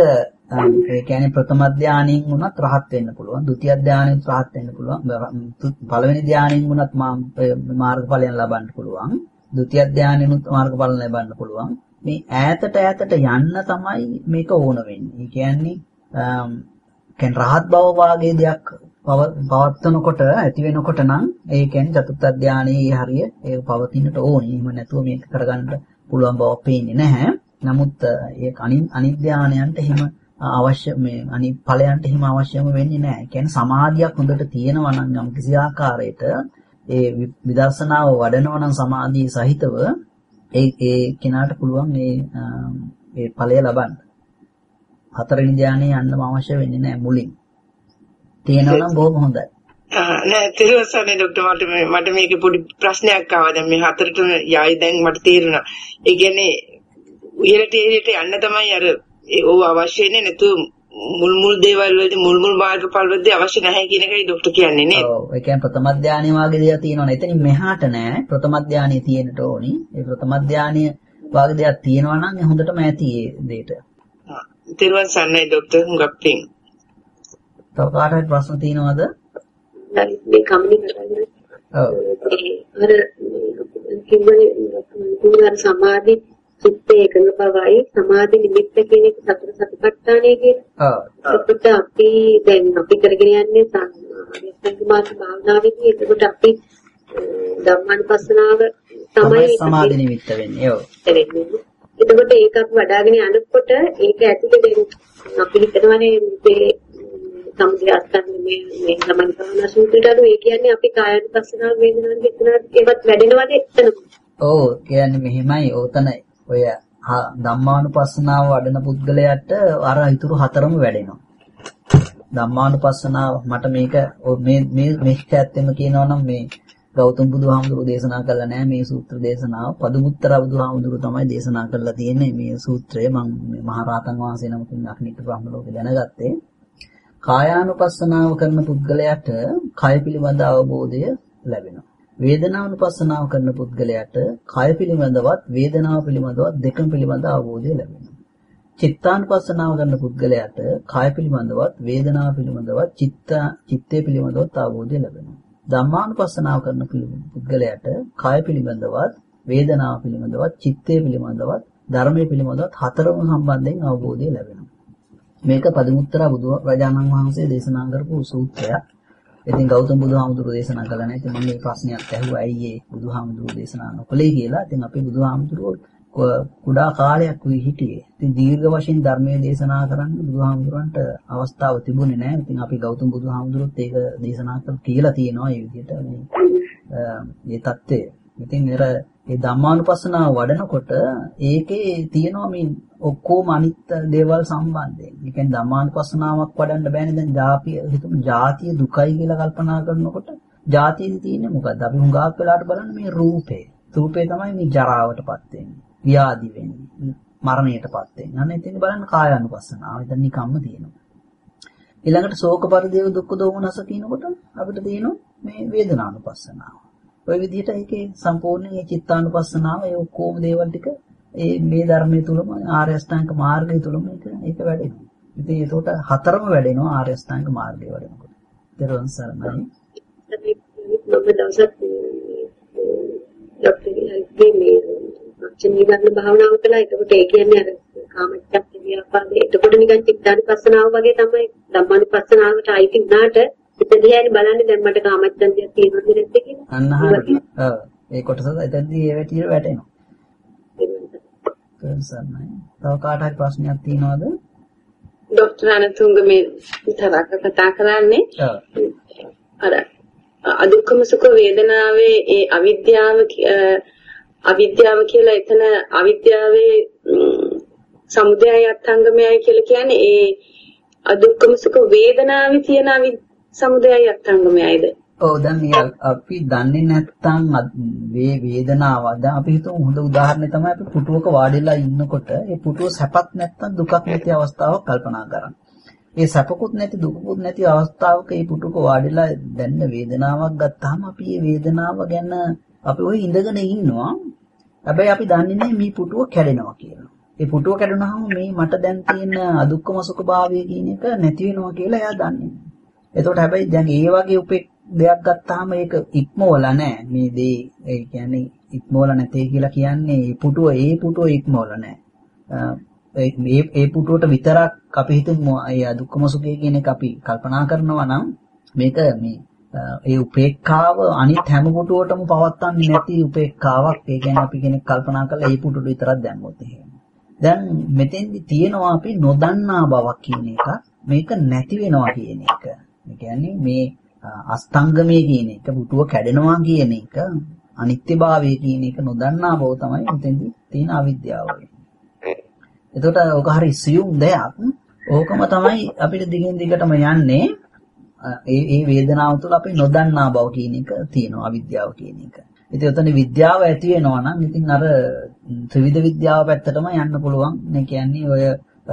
ඒ කියන්නේ ප්‍රථම ධානයෙන් වුණත් රහත් වෙන්න පුළුවන්. ဒုတိ ධානයෙන් රහත් වෙන්න පුළුවන්. පළවෙනි ධානයෙන් වුණත් මාර්ගඵලයන් ලබන්න පුළුවන්. ဒုတိ ධානයෙන් උත් මාර්ගඵල ලබන්න පුළුවන්. මේ ඈතට ඈතට යන්න තමයි මේක ඕන වෙන්නේ. ඒ කියන්නේ කෙන් රහත් බව වාගේ දෙයක් පවත්වනකොට ඇති වෙනකොට නම් ඒ කියන්නේ චතුර්ථ ධානයේ හරිය ඒක පවතින්නට ඕනේ. එහෙම නැතුව මේක කරගන්න පුළුවන් බව පේන්නේ නැහැ. නමුත් ඒ අනිත් ධානයන්ට එහෙම අවශ්‍ය මේ අනිත් ඵලයන්ට එහෙම අවශ්‍යම වෙන්නේ නැහැ. ඒ කියන්නේ සමාධියක් හොඳට තියෙනවා නම් යම් කිසි ආකාරයකට ඒ විදර්ශනාව වඩනවා නම් සමාධිය සහිතව ඒ ඒ කෙනාට පුළුවන් මේ මේ ඵලය ලබන්න. හතරවෙනි ධානයේ යන්නම අවශ්‍ය වෙන්නේ නැහැ මුලින්. තියෙනවා නම් බොහොම හොඳයි. ආ නෑ තිරසනේ ડોක්ටර් මට මට මේකේ පොඩි ප්‍රශ්නයක් ආවා. දැන් මේ හතරටම යයි දැන් මට තේරුණා. ඒ කියන්නේ ඉහළට ඉහළට යන්න තමයි අර ඕව අවශ්‍ය වෙන්නේ. නැතු මුල් මුල් දේවල් වලදී මුල් මුල් මාර්ගඵල වලදී අවශ්‍ය නැහැ කියන එකයි ડોක්ටර් කියන්නේ නේද? ඔව්. ඒ කියන්නේ ප්‍රථම ධානයේ වාගේ දේවල් තියෙනවනේ. එතනින් මෙහාට නෑ. ප්‍රථම ධානයේ තියෙන්නට ඕනි. ඒ ප්‍රථම ධානයේ වාගේ දේවල් තියෙනවා නම් හොඳටම ඇති ඒ දෙයට. ආ. තිරුවන් සරණයි ડોක්ටර්. හුඟක් පිං. තව කාටවත් ප්‍රශ්න තියෙනවද? මේ කම්පැනි කරන්නේ. ඔව්. අර කිව්වනේ තුන්වර සමාධි චිත්ත එකඟ බවයි සමාධි නිමිත්ත කියන එක සතර සතිපට්ඨානය කියලා. ඔව්. ඒකට අපි දැන් අපි කරගෙන යන්නේ සංකමාස භාවනාවේදී ඒකට අපි ධම්මානුපස්සනාව තමයි සමාධි නිමිත්ත වෙන්නේ. ඔව්. එතකොට ඒක අපි වඩාගෙන යනකොට ඒක ඇතුලේ දැන් අපි හිතනවානේ මේ සම්පූර්ණ අත්දැකීම් මේ මේ ගමන කරන සූත්‍රයට ඒ කියන්නේ අපි කායानुපස්සනාව වේදනාව දෙකනත් ඒවත් වැඩෙනවද එතන? ඔව් කියන්නේ මෙහෙමයි. ඕතන ඔය ධම්මානුපස්සනාව වඩන පුද්ගලයාට අර ඊතුරු හතරම වැඩෙනවා. ධම්මානුපස්සනාව මට මේක මේ මේ මේක ඇත්තෙම කියනවා නම් මේ ගෞතම බුදුහාමුදුරුවෝ දේශනා කළා නෑ මේ සූත්‍ර දේශනාව. පදුමුත්තර බුදුහාමුදුරුවෝ තමයි දේශනා කරලා තියෙන්නේ මේ සූත්‍රය. මම මේ මහරහතන් වහන්සේ නමකින් අක්නිට බ්‍රහ්ම ලෝකේ දැනගත්තේ. කායානුපස්සනාව කරන පුද්ගලයාට කය පිළිබඳ අවබෝධය ලැබෙනවා. වේදනානුපස්සනාව කරන පුද්ගලයාට කය පිළිබඳවත් වේදනාව පිළිබඳවත් දෙකම පිළිබඳ අවබෝධය ලැබෙනවා. චිත්තානුපස්සනාව කරන පුද්ගලයාට කාය පිළිබඳවත් වේදනාව පිළිබඳවත් චිත්ත චිත්තය පිළිබඳවත් අවබෝධය ලැබෙනවා. ධම්මානුපස්සනාව කරන පුද්ගලයාට කාය පිළිබඳවත් වේදනාව පිළිබඳවත් චිත්තය පිළිබඳවත් ධර්මයේ පිළිබඳවත් හතරම සම්බන්ධයෙන් අවබෝධය ලැබෙනවා. මේක පදිමුත්තර බුදුරජාණන් වහන්සේ දේශනා කරපු සූත්‍රයක්. ඉතින් ගෞතම බුදුහාමුදුරුවෝ දේශනා කළා නේද? මම මේ ප්‍රශ්නයක් ඇහුවා ඇයි ඒ බුදුහාමුදුරුවෝ දේශනා නොකළේ කියලා. ඉතින් අපි බුදුහාමුදුරුවෝ කුඩා කාලයක් වී හිටියේ. ඉතින් දීර්ඝ වශයෙන් ධර්මයේ දේශනා කරන්න බුදුහාමුදුරන්ට අවස්ථාව තිබුණේ නැහැ. ඉතින් අපි ගෞතම බුදුහාමුදුරුවෝත් ඒක දේශනා කරලා කියලා තියෙනවා මේ විදිහට මේ මේ தත්ත්වය. ඉතින් එර මේ ධම්මානුපස්සනාව වඩනකොට ඒකේ තියෙනවා මේ ඔක්කොම අනිත් දේවල් සම්බන්ධයෙන්. ඒ කියන්නේ ධම්මානුපස්සනාවක් වඩන්න බෑනේ දැන් ජාතිය හිතමු ජාතිය දුකයි කියලා කල්පනා කරනකොට ජාතියේ තියෙන්නේ මොකද්ද? අපි හුඟක් වෙලාවට බලන්නේ මේ රූපේ. රූපේ තමයි මේ ජරාවටපත් වෙන්නේ. ව්‍යාධි වෙන්නේ. මරණයටපත් වෙන්නේ. අන්න එතන බලන්න කායානුපස්සනාව. එතන නිකම්ම තියෙනවා. ඊළඟට ශෝක පරිදේව දුක්ඛ දෝමනස කියනකොට අපිට තියෙනවා මේ වේදනානුපස්සනාව. ඔය විදිහට ඒකේ සම්පූර්ණ මේ චිත්තානුපස්සනාව ඒ ඔක්කොම දේවල් ටික ඒ මේ ධර්මයේ තුලම ආර්ය අෂ්ටාංග මාර්ගය තුලම ඒක ඒක වැඩෙනවා. ඉතින් ඒකට හතරම වැඩෙනවා ආර්ය අෂ්ටාංග මාර්ගය වැඩෙනකොට. ඊට පස්සේ මම දවසක් ડોક્ટર ඉල්ගේ මේ චින්නිගන්න භාවනාව කළා. ඒකට ඒ කියන්නේ අර කාමච්ඡප්ප ව්‍යාපාදේ. එතකොට නිකන් චිත්තානුපස්සනාව වගේ තමයි ධම්මානුපස්සනාවට අයිති වුණාට හිත දිහානේ බලන්නේ දැන් මට කාමච්ඡන්දියක් තියෙනවද නැද්ද කියලා. අන්න හරියට. ඔව්. ඒ කොටස එතනදී ඒ වැටියට වැටෙනවා. තව කාට හරි ප්‍රශ්නයක් තියෙනවද? ડોક્ટર අනතුංග මේ විතරක් කතා කරන්නේ. අර අදුක්කම සුඛ වේදනාවේ ඒ අවිද්‍යාව අවිද්‍යාව කියලා එතන අවිද්‍යාවේ සමුදයයි අත්ංගමයයි කියලා කියන්නේ ඒ අදුක්කම සුඛ වේදනාවේ තියෙන සමුදයයි අත්ංගමයයිද? ඔව් දැන් අපි දන්නේ නැත්නම් මේ වේදනාව දැන් අපි හිතමු හොඳ උදාහරණයක් තමයි අපි පුටුවක වාඩිලා ඉන්නකොට ඒ පුටුව සැපක් නැත්නම් දුකක් නැති අවස්ථාවක් කල්පනා කරන්න. ඒ සැපකුත් නැති දුකකුත් නැති අවස්ථාවක මේ පුටුවක වාඩිලා දැන්න වේදනාවක් ගත්තාම අපි මේ වේදනාව ගැන අපි ওই ඉඳගෙන ඉන්නවා. හැබැයි අපි දන්නේ නැහැ මේ පුටුව කැඩෙනවා කියලා. ඒ පුටුව කැඩුනහම මේ මට දැන් තියෙන අදුක්කම සුඛ භාවය කියන එක නැති වෙනවා කියලා එයා දන්නේ නැහැ. එතකොට හැබැයි දැන් ඒ වගේ උපේ දෙයක් ගත්තාම ඒක ඉක්මවලා නැහැ. මේ දේ ඒ කියන්නේ ඉක්මවලා නැtei කියලා කියන්නේ මේ පුටුව ඒ පුටුව ඉක්මවලා නැහැ. මේ ඒ පුටුවට විතරක් අපි හිතමු ඒ අදුක්කම සුඛය කියන එක අපි කල්පනා කරනවා නම් මේක මේ ඒ උපේක්ඛාව අනිත් හැම පුටුවටම පවත්න්නේ නැති උපේක්ඛාවක්. ඒ කියන්නේ අපි කෙනෙක් කල්පනා කරලා ඒ පුටුවට විතරක් දැම්මොත් එහෙම. දැන් මෙතෙන්දි තියෙනවා අපි නොදන්නා බවක් කියන එක. මේක නැති වෙනවා කියන එක. ඒ කියන්නේ මේ අස්තංගමයේ කියන එක පුටුව කැඩෙනවා කියන එක අනිත්‍යභාවය කියන එක නොදන්නා බව තමයි මෙතෙන්දි තියෙන අවිද්‍යාව. එතකොට ඔක හරි සියුම් දෙයක්. ඕකම තමයි අපිට දිගින් දිගටම යන්නේ. ඒ ඒ වේදනාව තුළ අපි නොදන්නා බව කියන එක තියෙනවා අවිද්‍යාව කියන එක. ඉතින් ඔතන විද්‍යාව ඇති වෙනවා නම් ඉතින් අර ත්‍රිවිධ විද්‍යාව පැත්තටම යන්න පුළුවන්. ඒ කියන්නේ ඔය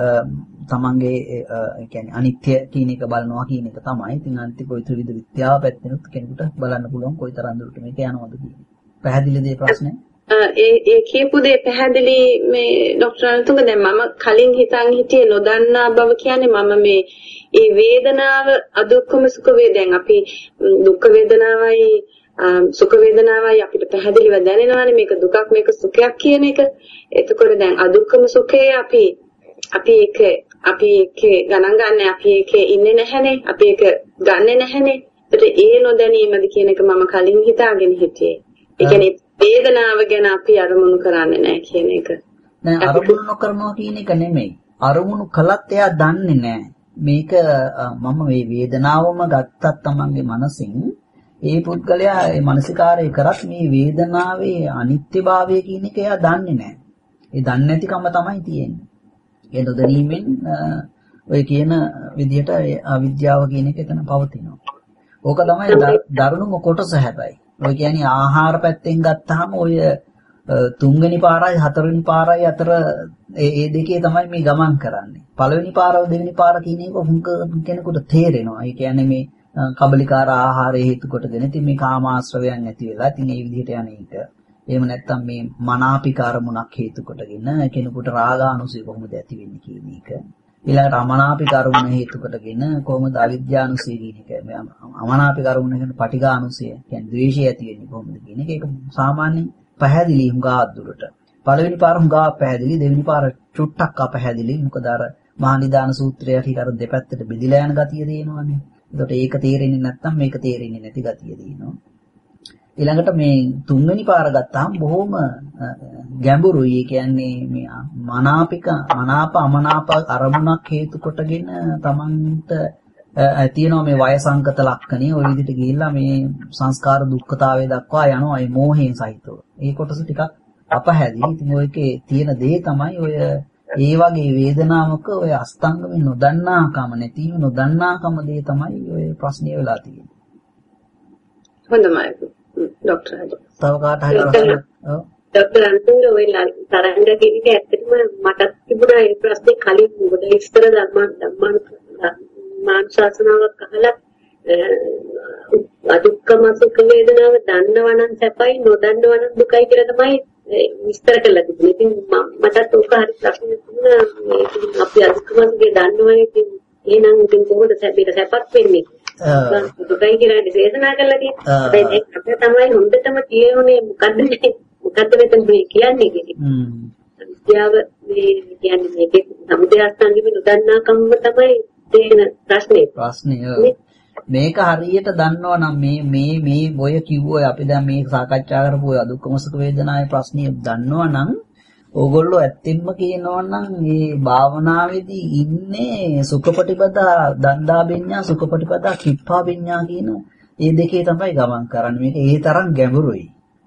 තමන්ගේ ඒ කියන්නේ අනිත්‍ය කියන එක බලනවා කියන එක තමයි. ඉතින් අනිත් කොයි ත්‍රිවිධ විද්‍යාව පැත්තෙනුත් කෙනෙකුට බලන්න පුළුවන් කොයිතරම් දුරට මේක යනවද කියන්නේ. පැහැදිලිද මේ ප්‍රශ්නේ? ඒ ඒ කියපු දේ පැහැදිලි මේ ડોક્ટર අනතුංග දැන් මම කලින් හිතන් හිටියේ නොදන්නා බව කියන්නේ මම මේ ඒ වේදනාව අදුක්කම සුඛ වේදෙන් අපි දුක් වේදනාවයි සුඛ වේදනාවයි අපිට පැහැදිලිව දැනෙනවානේ මේක දුකක් මේක සුඛයක් කියන එක. එතකොට දැන් අදුක්කම සුඛේ අපි අපි ඒක අපි ඒක ගණන් ගන්න අපි ඒකේ ඉන්නේ නැහැනේ. අපි ඒක ගන්නෙ නැහැනේ. ඒකට ඒ නොදැනීමද කියන එක මම කලින් හිතාගෙන හිටියේ. ඒ කියන්නේ වේදනාව ගැන අපි අරමුණු කරන්නේ නැහැ කියන එක. නෑ අරමුණු නොකරනවා කියන එක නෙමෙයි. අරමුණු කළත් එයා දන්නේ නැහැ. මේක මම මේ වේදනාවම ගත්තත් තමන්ගේ මනසින් ඒ පුද්ගලයා ඒ මානසිකාරය කරත් මේ වේදනාවේ අනිත්‍යභාවය කියන එක එයා දන්නේ නැහැ. ඒ දන්නේ නැතිකම තමයි තියෙන්නේ. ඒ නොදැනීමෙන් ඔය කියන විදිහට අවිද්‍යාව කියන එක එතන පවතිනවා. ඕක තමයි දරුණුම කොටස හැබැයි. ඔය කියන්නේ ආහාර පැත්තෙන් ගත්තාම ඔය තුන්වෙනි පාරයි හතරවෙනි පාරයි අතර ඒ ඒ දෙකේ තමයි මේ ගමන් කරන්නේ. පළවෙනි පාරව දෙවෙනි පාර කියන එක හුඟ කෙනෙකුට තේරෙනවා. ඒ කියන්නේ මේ කබලිකාර ආහාරය හේතු කොටගෙන ඉතින් මේ කාමාශ්‍රවයන් නැති වෙලා ඉතින් ඒ විදිහට යන එක. එහෙම නැත්නම් මේ මනාපික අරමුණක් හේතු කොටගෙන කෙනෙකුට රාගානුසය කොහොමද ඇති වෙන්නේ කියන එක. ඊළඟට අමනාපික අරමුණ හේතු කොටගෙන කොහොමද අවිද්‍යානුසය කියන එක. අමනාපික අරමුණ කියන්නේ පටිඝානුසය කියන්නේ ද්වේෂය ඇති වෙන්නේ කොහොමද කියන එක. ඒක සාමාන්‍යයෙන් පැහැදිලි හුඟා දුරට. පළවෙනි පාර හුඟා පැහැදිලි, දෙවෙනි පාර චුට්ටක් අපැහැදිලි. මොකද අර මහා නිදාන සූත්‍රය ටික අර දෙපැත්තට බෙදිලා යන ගතිය තියෙනවානේ. ඒකට ඒක තේරෙන්නේ නැත්නම් මේක තේරෙන්නේ නැති ගතිය තියෙනවා. ඊළඟට මේ තුන්වෙනි පාර ගත්තාම බොහොම ගැඹුරුයි. ඒ කියන්නේ මේ මනාපික මනාප අමනාප අරමුණක් හේතු කොටගෙන තමන්ට තියෙනවා මේ වය සංකත ලක්ෂණේ. ওই විදිහට ගිහිල්ලා මේ සංස්කාර දුක්ඛතාවය දක්වා යනවා ඒ මෝහයෙන් සහිතව. ඒ කොටස ටිකක් අපහැදිලි. ඉතින් ඔයකේ තියෙන දේ තමයි ඔය ඒ වගේ වේදනාවක ඔය අස්තංගමේ නොදන්නාකම නැතිව නොදන්නාකම දේ තමයි ඔය ප්‍රශ්නේ වෙලා තියෙන්නේ. හොඳයි ડોක්ටර් හරි. තව කාට හරි ප්‍රශ්නයක්? ඔව්. ડોක්ටර් අන්තිමට ඔය තරංග කියන එක ඇත්තටම මටත් තිබුණා ඒ ප්‍රශ්නේ කලින් මොකද ඉස්තර ධර්ම ධම්මාන මානසාසනාවක් අහලා අදුක්කම සුඛ වේදනාව දන්නවනම් සැපයි නොදන්නවනම් දුකයි කියලා තමයි විස්තර කරලා තිබුණේ. ඉතින් මටත් ඔක හරි ප්‍රශ්නයක් වුණා. මේ අපි අදුක්කම සුඛේ දන්නවනේ ඉතින් එහෙනම් ඉතින් කොහොමද සැපේට සැපක් වෙන්නේ? දුකයි කියලා දේශනා කරලා තියෙනවා. හැබැයි ඒක තමයි හොඳටම කියුනේ මොකද්ද මේ මොකද්ද මෙතන මේ කියන්නේ කියන්නේ. හ්ම්. විද්‍යාව මේ කියන්නේ මේකේ සමුදය අස්තංගෙම නොදන්නාකම තමයි තේන ප්‍රශ්නේ. ප්‍රශ්නේ. මේක හරියට දන්නවා නම් මේ මේ මේ ඔය කිව්වෝ අපි දැන් මේ සාකච්ඡා කරපු ඔය අදුක්කම සුඛ වේදනාවේ ප්‍රශ්නිය දන්නවා නම් ඕගොල්ලෝ ඇත්තෙන්ම කියනවා නම් මේ භාවනාවේදී ඉන්නේ සුඛපටිපදා දණ්ඩා විඤ්ඤා සුඛපටිපදා කිප්පා විඤ්ඤා කියන මේ දෙකේ තමයි ගමන් කරන්නේ. මේක ඒ තරම් ගැඹුරුයි.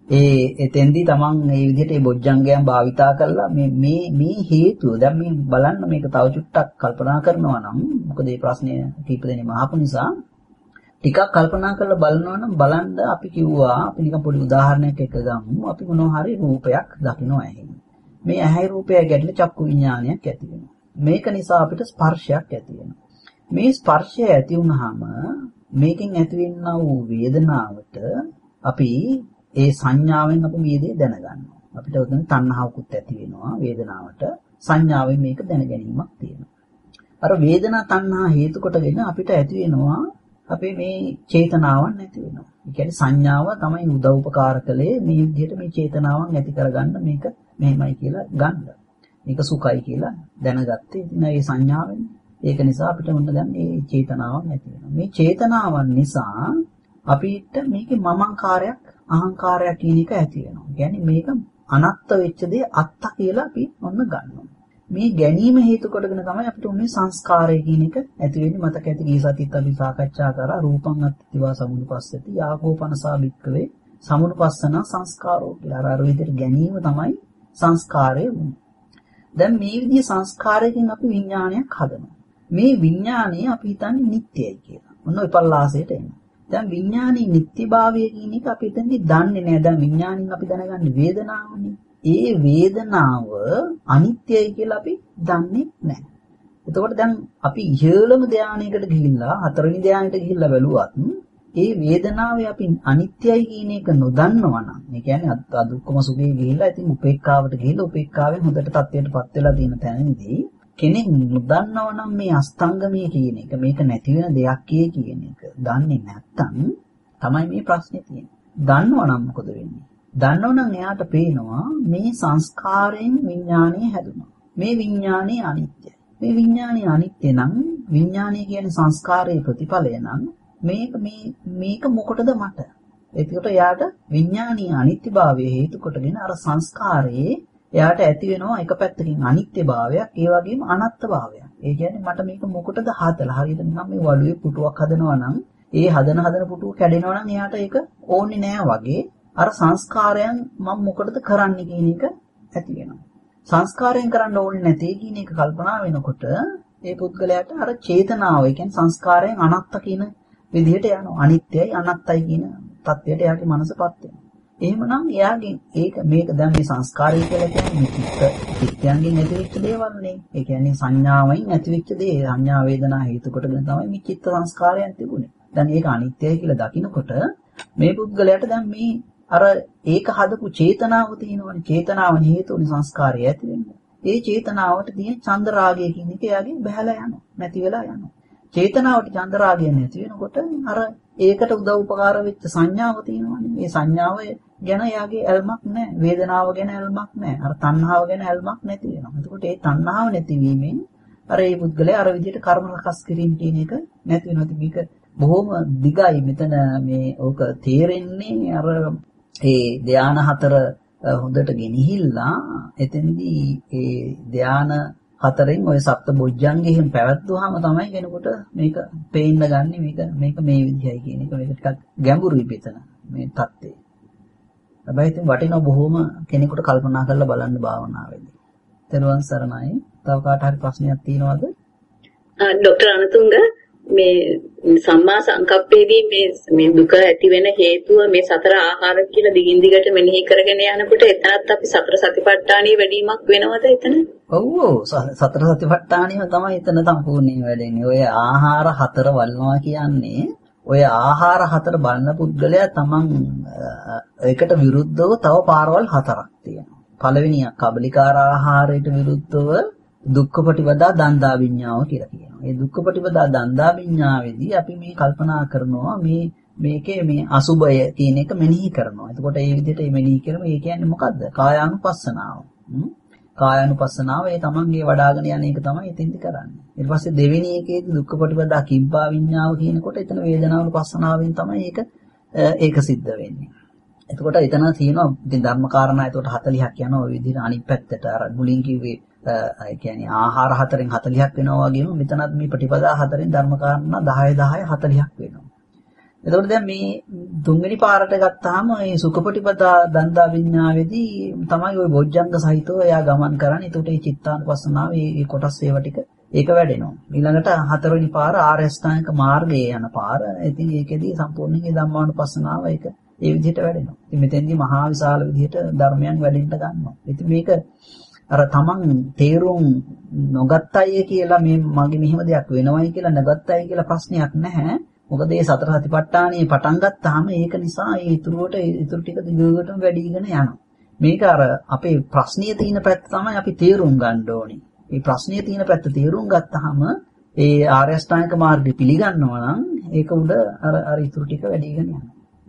ඒ එතෙන්දී තමන් මේ විදිහට මේ බොජ්ජංගයන් භාවිතා කරලා මේ මේ මේ හේතුව දැන් මේ බලන්න මේක තව චුට්ටක් කල්පනා කරනවා නම් මොකද මේ ප්‍රශ්නය කීප දෙනෙක්ම අහපු නිසා ටිකක් කල්පනා කරලා බලනවා නම් බලන්න අපි කිව්වා අපි නිකන් පොඩි උදාහරණයක් එක ගමු. අපි මොනවා හරි රූපයක් දකිනවා ඇහෙන්. මේ ඇහැයි රූපය ගැටල චක්කු විඥානයක් ඇති වෙනවා. මේක නිසා අපිට ස්පර්ශයක් ඇති වෙනවා. මේ ස්පර්ශය ඇති වුනහම මේකෙන් ඇතිවෙනා වූ වේදනාවට අපි ඒ සංඥාවෙන් අපි මේ දේ දැනගන්නවා. අපිට උදේ තණ්හාවකුත් ඇති වෙනවා වේදනාවට. සංඥාවෙන් මේක දැන ගැනීමක් තියෙනවා. අර වේදනා තණ්හා හේතු කොටගෙන අපිට ඇති වෙනවා අපේ මේ චේතනාවන් නැති වෙනවා. ඒ කියන්නේ සංඥාව තමයි උදව් උපකාර කළේ මේ විදිහට මේ චේතනාවන් ඇති කරගන්න මේක මෙහෙමයි කියලා ගන්න. මේක සුඛයි කියලා දැනගත්තේ ඉතින් ඒ සංඥාවෙන්. ඒක නිසා අපිට මොන දැන් මේ චේතනාවන් ඇති වෙනවා. මේ චේතනාවන් නිසා අපිට මේකේ මමංකාරයක් අහංකාරයක් කියන එක ඇති වෙනවා. කියන්නේ මේක අනත්ත වෙච්ච දේ අත්ත කියලා අපි ඔන්න ගන්නවා. මේ ගැනීම හේතු කොටගෙන තමයි අපිට උන්නේ සංස්කාරය කියන එක ඇති වෙන්නේ. මතක ඇති ගිය සතියත් අපි සාකච්ඡා කරා රූපං අත්තිවා සමුනුපස්සති යාකෝපනසා භික්කවේ සමුනුපස්සන සංස්කාරෝ කියලා. අර විදිහට ගැනීම තමයි සංස්කාරය වුනේ. දැන් මේ විදිහේ සංස්කාරයෙන් අපි විඥානයක් හදනවා. මේ විඥානය අපි හිතන්නේ නිට්ටයයි කියලා. ඔන්න ඔය පල්ලාසයට එනවා. දැන් විඥානයේ නිට්ටිභාවය කියන එක අපි හිතන්නේ දන්නේ නැහැ. දැන් විඥානින් අපි දැනගන්නේ වේදනාවනේ. ඒ වේදනාව අනිත්‍යයි කියලා අපි දන්නේ නැහැ. එතකොට දැන් අපි ඉහළම ධානයකට ගිහිල්ලා හතරවෙනි ධානයට ගිහිල්ලා බැලුවත් ඒ වේදනාවේ අපි අනිත්‍යයි කියන එක නොදන්නවා නම් ඒ කියන්නේ අදුක්කම සුඛේ ගිහිල්ලා ඉතින් උපේක්ඛාවට ගිහිල්ලා උපේක්ඛාවෙන් හොඳට තත්ත්වයටපත් වෙලා තියෙන තැනදී කෙනෙක් නොදන්නවා නම් මේ අස්තංගමයේ කියන එක මේක නැති වෙන දෙයක් කියන එක දන්නේ නැත්තම් තමයි මේ ප්‍රශ්නේ තියෙන්නේ. දන්නවා නම් මොකද වෙන්නේ? දන්නවනම් එයාට පේනවා මේ සංස්කාරයෙන් විඥානය හැදුනා. මේ විඥානය අනිත්‍යයි. මේ විඥානය අනිත්‍ය නම් විඥානය කියන්නේ සංස්කාරයේ ප්‍රතිඵලය නම් මේක මේ මේක මොකටද මට? ඒකට එයාට විඥානීය අනිත්‍යභාවය හේතු කොටගෙන අර සංස්කාරයේ එයාට ඇති වෙනවා එක පැත්තකින් අනිත්‍යභාවයක් ඒ වගේම අනාත්මභාවයක්. ඒ කියන්නේ මට මේක මොකටද හදලා හරියට නිකන් මේ වඩුවේ පුටුවක් හදනවා නම් ඒ හදන හදන පුටුව කැඩෙනවා නම් එයාට ඒක ඕනේ නෑ වගේ අර සංස්කාරයන් මම මොකටද කරන්නේ කියන එක ඇති වෙනවා. සංස්කාරයෙන් කරන්න ඕනේ නැtei කියන එක කල්පනා වෙනකොට ඒ පුද්ගලයාට අර චේතනාව, ඒ කියන්නේ සංස්කාරයෙන් අනාත්ත කියන විදිහට යනවා. අනිත්‍යයි අනාත්තයි කියන තත්ත්වයට එයාගේ මනසපත් වෙනවා. එහෙමනම් එයාගෙන් ඒක මේක දැන් මේ සංස්කාරය කියලා කියන්නේ චිත්ත චිත්තයන්ගෙන් ඇතිවෙච්ච දේවල් නේ. ඒ කියන්නේ සංඥාවෙන් ඇතිවෙච්ච දේ. සංඥා වේදනා හේතු කොටගෙන තමයි මේ චිත්ත සංස්කාරයන් තිබුණේ. දැන් ඒක අනිත්‍යයි කියලා දකිනකොට මේ පුද්ගලයාට දැන් මේ අර ඒක හදපු චේතනාව තියෙනවනේ. චේතනාව හේතුනේ සංස්කාරය ඇති වෙන්නේ. ඒ චේතනාවට තියෙන චන්ද රාගය කියන එක එයාගේ බහැලා යනවා. නැති වෙලා යනවා. චේතනාවට චන්ද රාගය නැති වෙනකොට අර ඒකට උදව් උපකාර වෙච්ච සංඥාව තියෙනවනේ. මේ සංඥාව ගැන එයාගේ ඇල්මක් නැහැ. වේදනාව ගැන ඇල්මක් නැහැ. අර තණ්හාව ගැන ඇල්මක් නැති වෙනවා. එතකොට ඒ තණ්හාව නැතිවීමෙන් අර මේ පුද්ගලයා අර විදිහට කර්ම රකස් කිරීම කියන එක නැති වෙනවා. ඉතින් මේක බොහොම දිගයි. මෙතන මේ ඕක තේරෙන්නේ අර ඒ ධාන හතර හොඳට ගෙනහිල්ලා එතෙන්දී ඒ ධාන හතරෙන් ඔය සප්ත බොජ්ජංගෙන් පැවැත්වුවාම තමයි කෙනෙකුට මේක පේන්න ගන්න මේක මේක මේ විදිහයි කියන එක මේක ටිකක් ගැඹුරුයි පිටන මේ தත්ත්වය. හැබැයි ඉතින් වටිනවා බොහොම කෙනෙකුට කල්පනා කරලා බලන්න භාවනාවේදී. තෙරුවන් සරණයි. තව කාට හරි ප්‍රශ්නයක් තියෙනවද? ડોક્ટર අනතුංග මේ සම්මා සංකප්පේදී මේ මේ දුක ඇති වෙන හේතුව මේ සතර ආහාර කියලා දිගින් දිගට මෙනෙහි කරගෙන යනකොට එතනත් අපි සතර සතිපට්ඨානිය වැඩිමක් වෙනවද එතන? ඔව් ඔව් සතර සතිපට්ඨානිය තමයි එතන සම්පූර්ණයෙන් වැඩෙන්නේ. ඔය ආහාර හතර වල්නවා කියන්නේ ඔය ආහාර හතර බලන පුද්ගලයා තමන් ඒකට විරුද්ධව තව පාරවල් හතරක් තියෙනවා. පළවෙනිය කබලිකාර ආහාරයට විරුද්ධව දුක්ඛපටිපදා දන්දා විඤ්ඤාව කියලා කියනවා. මේ දුක්ඛපටිපදා දන්දා විඤ්ඤාවේදී අපි මේ කල්පනා කරනවා මේ මේකේ මේ අසුබය කියන එක මෙනෙහි කරනවා. එතකොට මේ විදිහට මේ මෙනෙහි කරම ඒ කියන්නේ මොකද්ද? කායානුපස්සනාව. කායානුපස්සනාව ඒ තමන්ගේ වඩ아가න යන එක තමයි එතෙන්දි කරන්නේ. ඊට පස්සේ දෙවෙනි එකේදී දුක්ඛපටිපදා කිබ්බා විඤ්ඤාව කියනකොට එතන වේදනානුපස්සනාවෙන් තමයි ඒක ඒක සිද්ධ වෙන්නේ. එතකොට එතන තියෙනවා ඉතින් ධර්ම කාරණා එතකොට හතළිහක් යනවා ওই විදිහට අනිත් පැත්තට අර මුලින් කිව්වේ ඒ කියන්නේ ආහාර හතරෙන් හතළිහක් වෙනවා වගේම මෙතනත් මේ ප්‍රතිපදා හතරෙන් ධර්ම කාරණා දහය දහය හතළිහක් වෙනවා. එතකොට දැන් මේ තුන්වෙනි පාරට ගත්තාම මේ සුඛපටිපදා දන්දා විඤ්ඤාවේදී තමයි ওই බොජ්ජංග සහිතව එයා ගමන් කරන්නේ. එතකොට මේ චිත්තානුපස්සනාව මේ කොටස් ඒවා ටික ඒක වැඩෙනවා. ඊළඟට හතරවෙනි පාර ආර්ය අෂ්ටාංගික මාර්ගයේ යන පාර. ඉතින් ඒකෙදී සම්පූර්ණයෙන් මේ ධම්මානුපස්සනාව ඒක ඒ විදිහට වැඩෙනවා. ඉතින් මෙතෙන්දී මහා විශාල විදිහට ධර්මයන් වැඩෙන්න ගන්නවා. ඉතින් මේක අර තමන් තේරුම් නොගත්තයි කියලා මේ මගේ මෙහෙම දෙයක් වෙනවයි කියලා නැගත්තයි කියලා ප්‍රශ්නයක් නැහැ. මොකද මේ සතර සතිපට්ඨානිය පටන් ගත්තාම ඒක නිසා ඒ ඉතුරුවට ඉතුරු ටික දිගටම වැඩිගෙන යනවා. මේක අර අපේ ප්‍රශ්නිය තියෙන පැත්ත තමයි අපි තේරුම් ගන්න ඕනේ. මේ ප්‍රශ්නිය තියෙන පැත්ත තේරුම් ගත්තාම ඒ ආර්ය අෂ්ටාංගික මාර්ගය පිළිගන්නවා නම් ඒක උඩ අර අර ඉතුරු ටික වැඩිගෙන යනවා.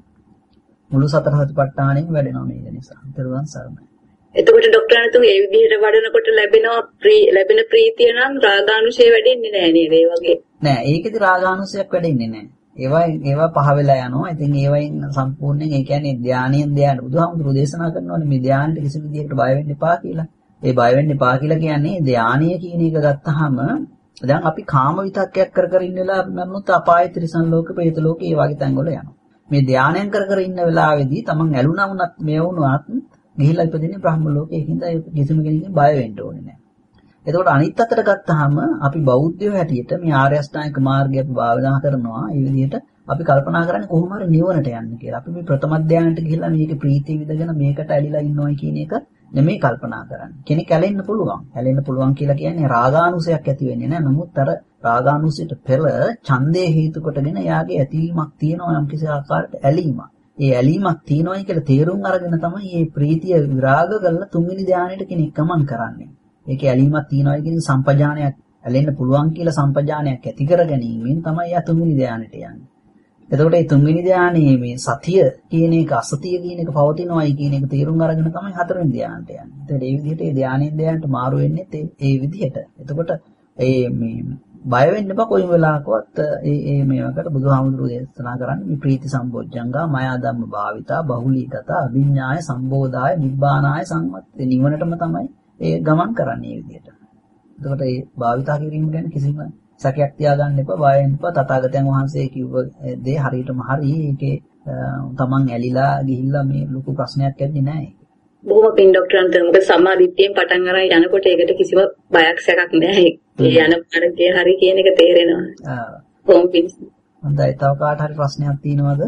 මුළු සතර සතිපට්ඨානෙම වැඩෙනවා මේක නිසා. ඊටවන් සරණයි. එතකොට ડોක්ටර් අනතුංග ඒ විදිහට වඩනකොට ලැබෙනවා ලැබෙන ප්‍රීතිය නම් රාගානුශය වැඩෙන්නේ නැහැ නේද? ඒ වගේ. නෑ ඒකෙදි රාගානුශයක් වැඩෙන්නේ නැහැ. ඒවා ඒවා පහ වෙලා යනවා. ඉතින් ඒවයින් සම්පූර්ණයෙන් ඒ කියන්නේ ධානයෙන් ධාන බුදුහාමුදුරුවෝ දේශනා කරනවානේ මේ ධානයට කිසි විදිහකට බය වෙන්න එපා කියලා. ඒ බය වෙන්න එපා කියලා කියන්නේ ධානීය කියන එක ගත්තාම දැන් අපි කාම විතක්කයක් කර කර ඉන්න වෙලාව මරණොත් අපාය ත්‍රිසන් ලෝක, പ്രേත ලෝක ඒ වගේ තැන් වල යනවා. මේ ධානයෙන් කර කර ඉන්න වෙලාවේදී තමන් ඇලුනා වුණත් මේ වුණාත් ගිහිලා ඉපදින්නේ බ්‍රහ්ම ලෝකේ. ඒකින්ද කිසිම කෙනෙක්ගෙන් බය වෙන්න ඕනේ නැහැ. එතකොට අනිත් අතට ගත්තාම අපි බෞද්ධයෝ හැටියට මේ ආර්ය අෂ්ටාංගික මාර්ගය අපි භාවනා කරනවා. ඒ විදිහට අපි කල්පනා කරන්නේ කොහොම හරි නිවනට යන්න කියලා. අපි මේ ප්‍රථම ධානයට ගිහිල්ලා මේකේ ප්‍රීතිය විඳගෙන මේකට ඇලිලා ඉන්නවයි කියන එක නෙමෙයි කල්පනා කරන්නේ. කෙනෙක් ඇලෙන්න පුළුවන්. ඇලෙන්න පුළුවන් කියලා කියන්නේ රාගානුසයක් ඇති වෙන්නේ නැහැ. නමුත් අර රාගානුසයට පෙර ඡන්දේ හේතු කොටගෙන යාගේ ඇතිවීමක් තියෙනවා නම් කිසි ආකාරයකට ඇලීමක්. ඒ ඇලීමක් තියෙනවයි කියලා තේරුම් අරගෙන තමයි මේ ප්‍රීතිය විරාග කරලා තුන්වෙනි ධානයට කෙනෙක් ගමන් කරන්නේ. ඒකේ ඇලීමක් තියෙනවයි කියන සම්පජානයක් ඇලෙන්න පුළුවන් කියලා සම්පජානයක් ඇති කර ගැනීමෙන් තමයි යා තුන්වෙනි ධානයට යන්නේ. එතකොට මේ තුන්වෙනි ධානයේ මේ සතිය කියන එක අසතිය කියන එක පවතිනවයි කියන එක තේරුම් අරගෙන තමයි හතරවෙනි ධානයට යන්නේ. එතකොට මේ විදිහට මේ ධානයෙන් ධානයට මාරු වෙන්නේ ඒ විදිහට. එතකොට ඒ මේ බය වෙන්න එපා කොයි වෙලාවකවත් ඒ ඒ මේවකට බුදුහාමුදුරුවෝ දේශනා කරන්නේ මේ ප්‍රීති සම්බොජ්ජංගා මයා ධම්ම භාවිතා බහුලීගත අභිඥාය සම්බෝධාය නිබ්බානාය සංවත්තේ නිවනටම තමයි ඒ ගමන් කරන්නේ මේ විදිහට. එතකොට මේ භාවිතා කිරීම ගැන කිසිම සැකයක් තියාගන්න එපා, බය වෙන්න එපා. තථාගතයන් වහන්සේ කිව්ව දේ හරියටම හරි. ඒකේ තමන් ඇලිලා ගිහිල්ලා මේ ලොකු ප්‍රශ්නයක් ඇන්නේ නැහැ. බොහොම පින් ડોක්ටර් අන්තර මොකද සම්මාදිට්ඨියෙන් පටන් අරන් යනකොට ඒකට කිසිම බයක් සැකක් නැහැ. ඒ යන මාර්ගය හරි කියන එක තේරෙනවා. ආ. බොහොම පින්. හොඳයි. තව කාට හරි ප්‍රශ්නයක් තියෙනවද?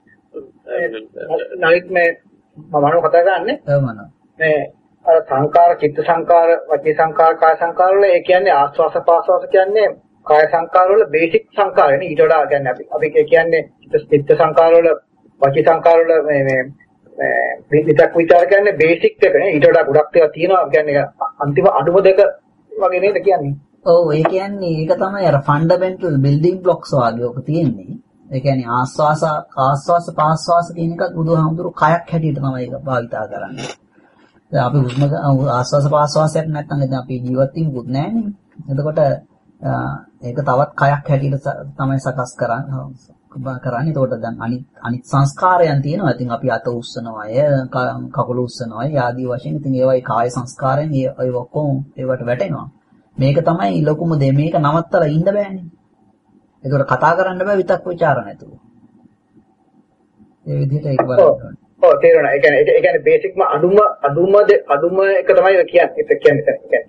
නයිත් මේ මම අහන කතා කරන්නේ. ඔව් මනෝ. මේ අර සංකාර, චිත්ත සංකාර, වචී සංකාර, කාය සංකාර වල ඒ කියන්නේ ආස්වාස පාස්වාස කියන්නේ කාය සංකාර වල බේසික් සංකාරනේ. ඊට වඩා කියන්නේ අපි අපි කියන්නේ චිත්ත සංකාර වල, වචී සංකාර වල මේ මේ විතක් විචාර කියන්නේ බේසික් එකනේ. ඊට වඩා ගොඩක් ඒවා තියෙනවා. කියන්නේ අන්තිම අඩුම දෙක වගේ නේද කියන්නේ? ඔව් ඒ කියන්නේ ඒක තමයි අර ෆන්ඩමෙන්ටල් බිල්ඩින් බ්ලොක්ස් වගේ ඔක තියෙන්නේ. ඒ කියන්නේ ආස්වාස ආස්වාස පාස්වාස කියන එකත් බුදුහාමුදුරු කයක් හැටියට තමයි ඒක භාවිතා කරන්නේ. දැන් අපි හුස්ම ආස්වාස පාස්වාසයක් නැත්නම් ඉතින් අපි ජීවත් වෙන්නේ නැහැනේ. එතකොට ඒක තවත් කයක් හැටියට තමයි සකස් කරන්නේ. කරන්නේ. එතකොට දැන් අනිත් අනිත් සංස්කාරයන් තියෙනවා. ඉතින් අපි අත උස්සනවා අය, කකුල උස්සනවා අය, ආදී වශයෙන් ඉතින් ඒවයි කාය සංස්කාරයන් ඒ ඔක්කොම ඒවට වැටෙනවා. මේක තමයි ලොකුම දේ. මේක නවත්තලා ඉන්න බෑනේ. ඒකට කතා කරන්න බෑ විතක් ਵਿਚාර නැතුව. ඒ විදිහට ඒක බලන්න. ඔව් තේරෙනවා. ඒ කියන්නේ ඒ කියන්නේ බේසික්ම අඩුම අඩුම අඩුම එක තමයි කියන්නේ. ඒක කියන්නේ.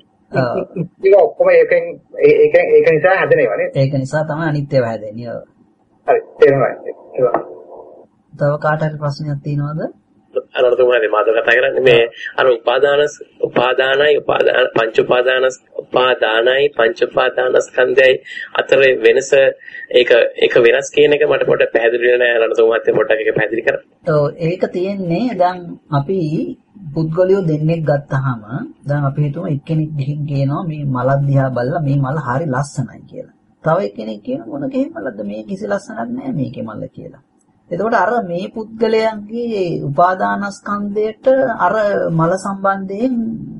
ඒක ඔක්කොම ඒකෙන් ඒකෙන් ඒක නිසා හැදෙනවා නේද? ඒක නිසා තමයි අනිත් ඒවා හැදෙන්නේ. හරි තේරෙනවා. තව කාට හරි ප්‍රශ්නයක් තියෙනවද? අරතුමානේ මාත කතා කරන්නේ මේ අර උපාදාන උපාදානයි උපාදාන පංච උපාදාන උපාදානයි පංච උපාදානස්කන්ධයයි අතර වෙනස ඒක ඒක වෙනස් කියන එක මට පොඩ්ඩක් පැහැදිලි වෙන්නේ නැහැ. අරතුමාත් පොඩ්ඩක් ඒක පැහැදිලි කරන්න. ඔව් ඒක තියෙන්නේ දැන් අපි පුද්ගලියෝ දෙන්නෙක් ගත්තාම දැන් අපි හිතමු එක්කෙනෙක් ගිහින් කියනවා මේ මල දිහා බලලා මේ මල හරි ලස්සනයි කියලා. තව එක්කෙනෙක් කියන මොන ගෙහෙ මලද මේ කිසි ලස්සනක් නැහැ මේකේ මල කියලා. එතකොට අර මේ පුද්ගලයන්ගේ උපාදානස්කන්ධයට අර මල සම්බන්ධයෙන්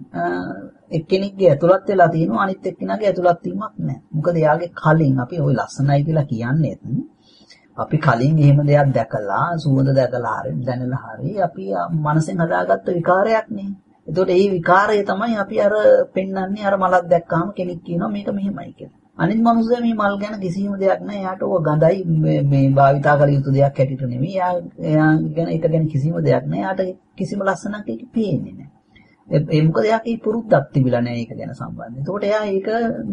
එක්කෙනෙක්ගේ ඇතුළත් වෙලා තියෙනවා අනිත් එක්කෙනාගේ ඇතුළත් වීමක් නැහැ. මොකද එයාගේ කලින් අපි ওই ලස්සනයි කියලා කියන්නේ අපි කලින් එහෙම දෙයක් දැකලා සුවඳ දැකලා හරි දැනලා හරි අපි මනසෙන් හදාගත්ත විකාරයක් නේ. එතකොට මේ විකාරය තමයි අපි අර පෙන්වන්නේ අර මලක් දැක්කාම කෙනෙක් කියනවා මේක මෙහෙමයි කියලා. අනිත් මිනිස්සු මේ මල් ගැන කිසිම දෙයක් නැහැ. එයාට ඕක ගඳයි මේ භාවිතා කළ යුතු දෙයක් හැටියට නෙමෙයි. එයා එයා ගැන ඒක ගැන කිසිම දෙයක් නැහැ. එයාට කිසිම ලස්සනක් ඒක පේන්නේ නැහැ. ඒ මොකද එයාගේ පුරුද්දක් තිබිලා නැහැ ඒක ගැන සම්බන්ධ. එතකොට එයා ඒක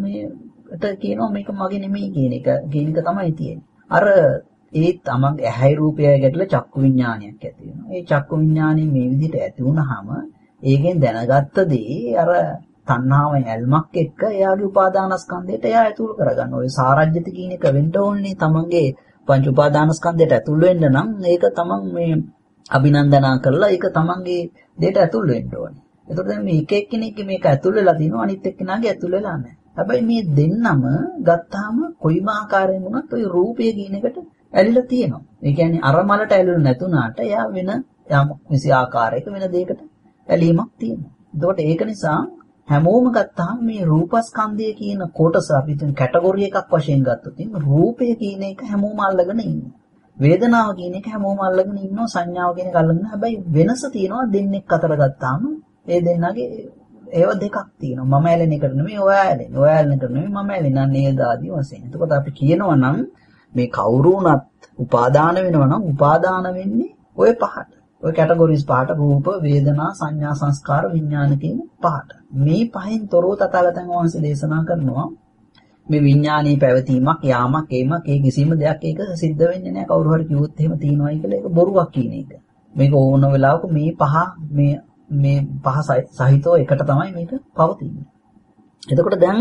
මේට කියනවා මේක මගේ නෙමෙයි කියන එක කියන එක තමයි තියෙන්නේ. අර ඒ තමන්ගේ ඇහැයි රූපයයි ගැටල චක්කු විඥානයක් ඇති වෙනවා. ඒ චක්කු විඥානේ මේ විදිහට ඇති වුනහම ඒකෙන් දැනගත්ත දේ අර තණ්හාවෙන් ඇල්මක් එක්ක එයාගේ උපාදානස්කන්ධයට එයා ඇතුල් කරගන්න. ඔය සාරජ්‍යති කියන එක වෙන්න ඕනේ තමන්ගේ පංච උපාදානස්කන්ධයට ඇතුල් වෙන්න නම් ඒක තමන් මේ අභිනන්දනා කරලා ඒක තමන්ගේ දෙයට ඇතුල් වෙන්න ඕනේ. එතකොට දැන් මේ එක එක්කෙනෙක්ගේ මේක ඇතුල් වෙලා තියෙනවා අනිත් එක්කෙනාගේ ඇතුල් වෙලා නැහැ. හැබැයි මේ දෙන්නම ගත්තාම කොයිම ආකාරයෙන් වුණත් ওই රූපය කියන එකට ඇලිලා තියෙනවා. ඒ කියන්නේ අර මලට ඇලුනේ නැතුණාට එයා වෙන යම් කිසි ආකාරයක වෙන දෙයකට ඇලීමක් තියෙනවා. එතකොට ඒක නිසා හැමෝම ගත්තාම මේ රූපස්කන්ධය කියන කොටස අපි තුන් කැටගොරි එකක් වශයෙන් ගත්තොත් රූපය කියන එක හැමෝම අල්ලගෙන ඉන්නවා. වේදනාව කියන එක හැමෝම අල්ලගෙන ඉන්නවා. සංඥාව කියන එක අල්ලගෙන. හැබැයි වෙනස තියෙනවා දෙන්නෙක් අතර ගත්තාම ඒ දෙන්නගේ ඒව දෙකක් තියෙනවා. මම ඇලෙන එකට නෙමෙයි ඔයා ඇලෙන්නේ. ඔයා ඇලෙන එකට නෙමෙයි මම ඇලෙන්නේ. නේද ආදී වශයෙන්. එතකොට අපි කියනවා නම් මේ කවුරු වුණත් උපාදාන වෙනවා නම් උපාදාන වෙන්නේ ඔය පහට. ඔය කැටගොරිස් පහට රූප, වේදනා, සංඥා, සංස්කාර, විඥාන කියන පහට. මේ පහෙන් තොරව තථාගතයන් වහන්සේ දේශනා කරනවා මේ විඥානීය පැවතීමක්, යාමක්, ඒමක්, ඒ කිසිම දෙයක් ඒක සිද්ධ වෙන්නේ නැහැ. කවුරු හරි කිව්වොත් එහෙම තියෙනවායි කියලා ඒක බොරුවක් කියන එක. මේක ඕන වෙලාවක මේ පහ මේ මේ පහ සහිතව එකට තමයි මේක පවතින්නේ. එතකොට දැන්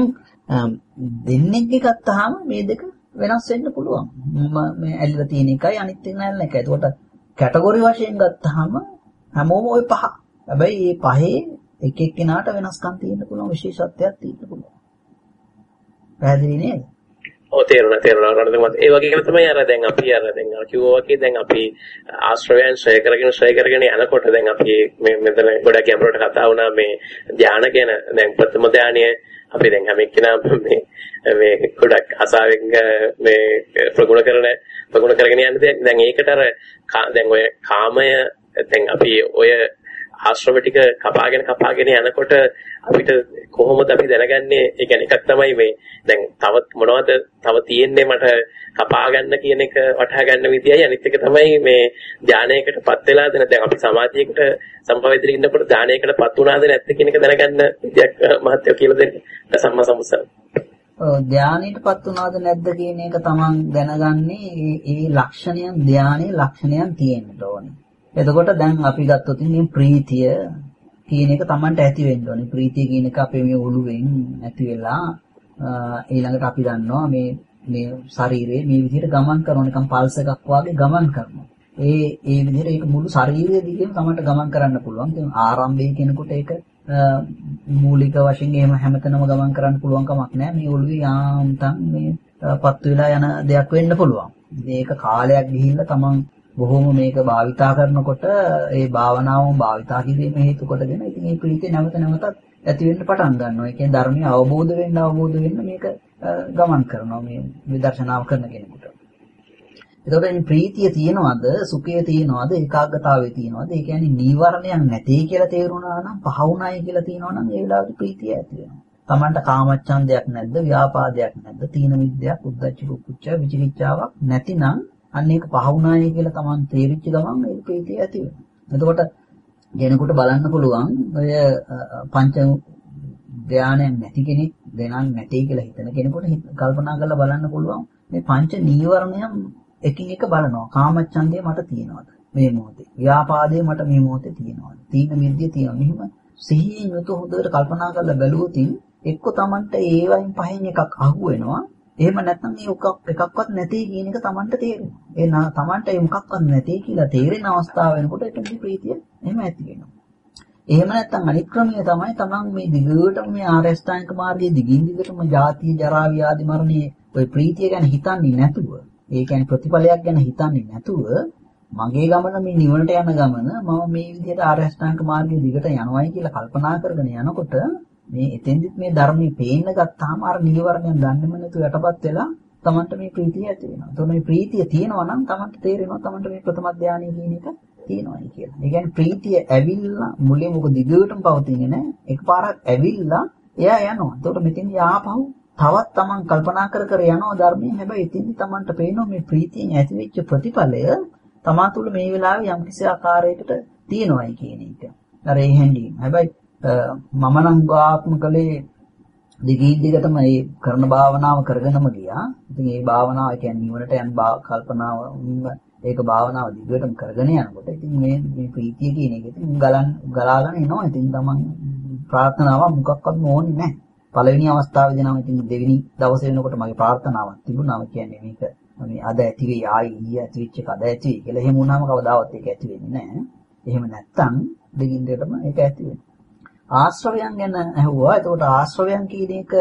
දෙන්නෙක්ගේ ගත්තාම මේ දෙක වෙනස් වෙන්න පුළුවන්. මේ ඇලිලා තියෙන එකයි අනිත් එක නැල්ල එකයි. එතකොට කැටගොරි වශයෙන් ගත්තාම හැමෝම ওই පහ. හැබැයි මේ පහේ එක එක්කෙනාට වෙනස්කම් තියෙන්න පුළුවන්, විශේෂත්වයක් තියෙන්න පුළුවන්. පැහැදිලි නේද? ඔව් තේරුණා තේරුණා. රණතුමාත් ඒ වගේම තමයි අර දැන් අපි අර දැන් අර කිව්වා වගේ දැන් අපි ආශ්‍රවයන් ශ්‍රය කරගෙන ශ්‍රය කරගෙන යනකොට දැන් අපි මේ මෙතන ගොඩක් ගැඹුරට කතා වුණා මේ ධානය ගැන. දැන් ප්‍රථම ධානය අපි දැන් හැම එක්කෙනා මේ මේ ගොඩක් අසාවෙන් මේ ප්‍රගුණ කරන ප්‍රගුණ කරගෙන යන්නේ දැන් ඒකට අර දැන් ඔය කාමය දැන් අපි ඔය ආශ්‍රව ටික කපාගෙන කපාගෙන යනකොට අපිට කොහොමද අපි දැනගන්නේ? ඒ කියන්නේ එකක් තමයි මේ දැන් තව මොනවද තව තියෙන්නේ මට කපා ගන්න කියන එක වටහා ගන්න විදියයි. අනිත් එක තමයි මේ ධානයකටපත් වෙලාද දැන් අපි සමාධියකට සම්පවිතේ ඉන්නකොට ධානයකටපත් වුණාද නැත්ද කියන එක දැනගන්න විදියක් මහත්ය කියලා දෙන්න. සම්මා සම්බුද්දන්. ඔව් ධානයටපත් වුණාද නැද්ද කියන එක තමන් දැනගන්නේ ඒ ලක්ෂණයන් ධානයේ ලක්ෂණයන් තියෙන්න ඕනේ. එතකොට දැන් අපි ගත්තොත් මේ ප්‍රීතිය කියන එක Tamanට ඇති වෙන්න ඕනේ. ප්‍රීතිය කියන එක අපේ මේ ඔළුවෙන් ඇති වෙලා ඊළඟට අපි දන්නවා මේ මේ ශරීරයේ මේ විදිහට ගමන් කරන නිකන් පල්ස් එකක් වගේ ගමන් කරනවා. ඒ ඒ විදිහට ඒක මුළු ශරීරය දිගේම තමන්ට ගමන් කරන්න පුළුවන්. ඉතින් ආරම්භයේ කෙනෙකුට ඒක මූලික වශයෙන් එහෙම හැමතැනම ගමන් කරන්න පුළුවන් කමක් නැහැ. මේ ඔළුවේ යාන්තම් මේ පත්තු වෙලා යන දෙයක් වෙන්න පුළුවන්. මේක කාලයක් ගිහිල්ලා තමන් බොහොම මේක භාවිතා කරනකොට ඒ භාවනාවම භාවිතා කිරීම හේතු කොටගෙන ඉතින් මේ ප්‍රීතිය නැවත නැවතත් ඇති වෙන්න පටන් ගන්නවා. ඒ කියන්නේ ධර්මය අවබෝධ වෙන්න අවබෝධ වෙන්න මේක ගමන් කරනවා මේ විදර්ශනාව කරන කෙනෙකුට. එතකොට මේ ප්‍රීතිය තියෙනවද, සුඛය තියෙනවද, ඒකාග්‍රතාවය තියෙනවද? ඒ කියන්නේ නීවරණයක් නැtei කියලා තේරුණා නම්, පහවුණයි කියලා තියෙනවා නම් ඒ වෙලාවට ප්‍රීතිය ඇති වෙනවා. Tamanට කාමච්ඡන්දයක් නැද්ද, ව්‍යාපාදයක් නැද්ද, තීන මිද්දයක්, උද්ධච්ච කුච්ච විචිකිච්ඡාවක් නැතිනම් අන්න ඒක පහවුණයි කියලා Taman තේරිච්ච ගමන් ඒ ප්‍රීතිය ඇති වෙනවා. එතකොට කෙනෙකුට බලන්න පුළුවන් ඔය පංච ධානයක් නැති කෙනෙක් දෙනන් නැtei කියලා හිතන කෙනෙකුට කල්පනා කරලා බලන්න පුළුවන් මේ පංච නීවරණයන් එකින් එක බලනවා. කාමච්ඡන්දය මට තියෙනවද මේ මොහොතේ? ව්‍යාපාදේ මට මේ මොහොතේ තියෙනවද? තීන මිද්දේ තියෙනවද? මෙහිම සිහියෙන් යුතුව හොඳට කල්පනා කරලා බැලුවොත් එක්ක Tamanට ඒ වයින් පහෙන් එකක් අහු වෙනවා. එහෙම නැත්නම් මේ එකක්වත් නැtei කියන එක Tamanට තේරෙනවා. ඒ Tamanට ඒ මොකක්වත් නැtei කියලා තේරෙන අවස්ථාව වෙනකොට එතනදී ප්‍රීතිය එහෙම ඇති වෙනවා. එහෙම නැත්නම් අනිත් ක්‍රමය තමයි Taman මේ දිගටම මේ ආර්ය අෂ්ටාංගික මාර්ගයේ දිගින් දිගටම ජාති ජරා ව්‍යාධි මරණයේ ওই ප්‍රීතිය ගැන හිතන්නේ නැතුව, ඒ කියන්නේ ප්‍රතිඵලයක් ගැන හිතන්නේ නැතුව මගේ ගමන මේ නිවනට යන ගමන මම මේ විදිහට ආර්ය අෂ්ටාංගික මාර්ගයේ දිගට යනවායි කියලා කල්පනා කරගෙන යනකොට මේ එතෙන්දිත් මේ ධර්මයේ පේන්න ගත්තාම අර නිවර්ණයෙන් දන්නේම නැතුව යටපත් වෙලා Tamanට මේ ප්‍රීතිය ඇති වෙනවා. එතකොට මේ ප්‍රීතිය තියෙනවා නම් Tamanට තේරෙනවා Tamanට මේ ප්‍රථම ධානය කියන එක තියෙනවායි කියලා. ඒ කියන්නේ ප්‍රීතිය ඇවිල්ලා මුලින්ම මොකද දිගටම පවතින්නේ නැහැ. එකපාරක් ඇවිල්ලා එයා යනවා. එතකොට මෙතෙන් යාපහු තවත් Taman කල්පනා කර කර යනවා ධර්මයෙන්. හැබැයි එතෙන්දි Tamanට පේනවා මේ ප්‍රීතියෙන් ඇතිවෙච්ච ප්‍රතිඵලය තමා තුළ මේ වෙලාවේ යම්කිසි ආකාරයකට තියෙනවායි කියන එක. අර ඒ හැඟීම. හැබැයි මම නම් ආත්ම කලේ දිගින් දිගටම මේ කරන භාවනාව කරගෙනම ගියා. ඉතින් මේ භාවනාව කියන්නේ නිවනට යන කල්පනාව ඒක භාවනාව දිගටම කරගෙන යනකොට ඉතින් මේ මේ ප්‍රීතිය කියන එක ඉතින් ගලන් ගලාගෙන එනවා. ඉතින් තමන් ප්‍රාර්ථනාව මොකක්වත් ඕනේ නැහැ. පළවෙනි අවස්ථාවේදී නම් ඉතින් දෙවෙනි දවසේ වෙනකොට මගේ ප්‍රාර්ථනාවක් තිබුණා. කියන්නේ මේක මේ අද ඇති වෙයි ආයි ඊය ඇති වෙච්ච එක අද ඇති වෙයි කියලා. එහෙම වුණාම කවදාවත් ඒක ඇති වෙන්නේ නැහැ. එහෙම නැත්තම් දෙකින් දෙකටම ඒක ඇති වෙනවා. ආශ්‍රවයන් ගැන අහුවා. එතකොට ආශ්‍රවයන් කියන එක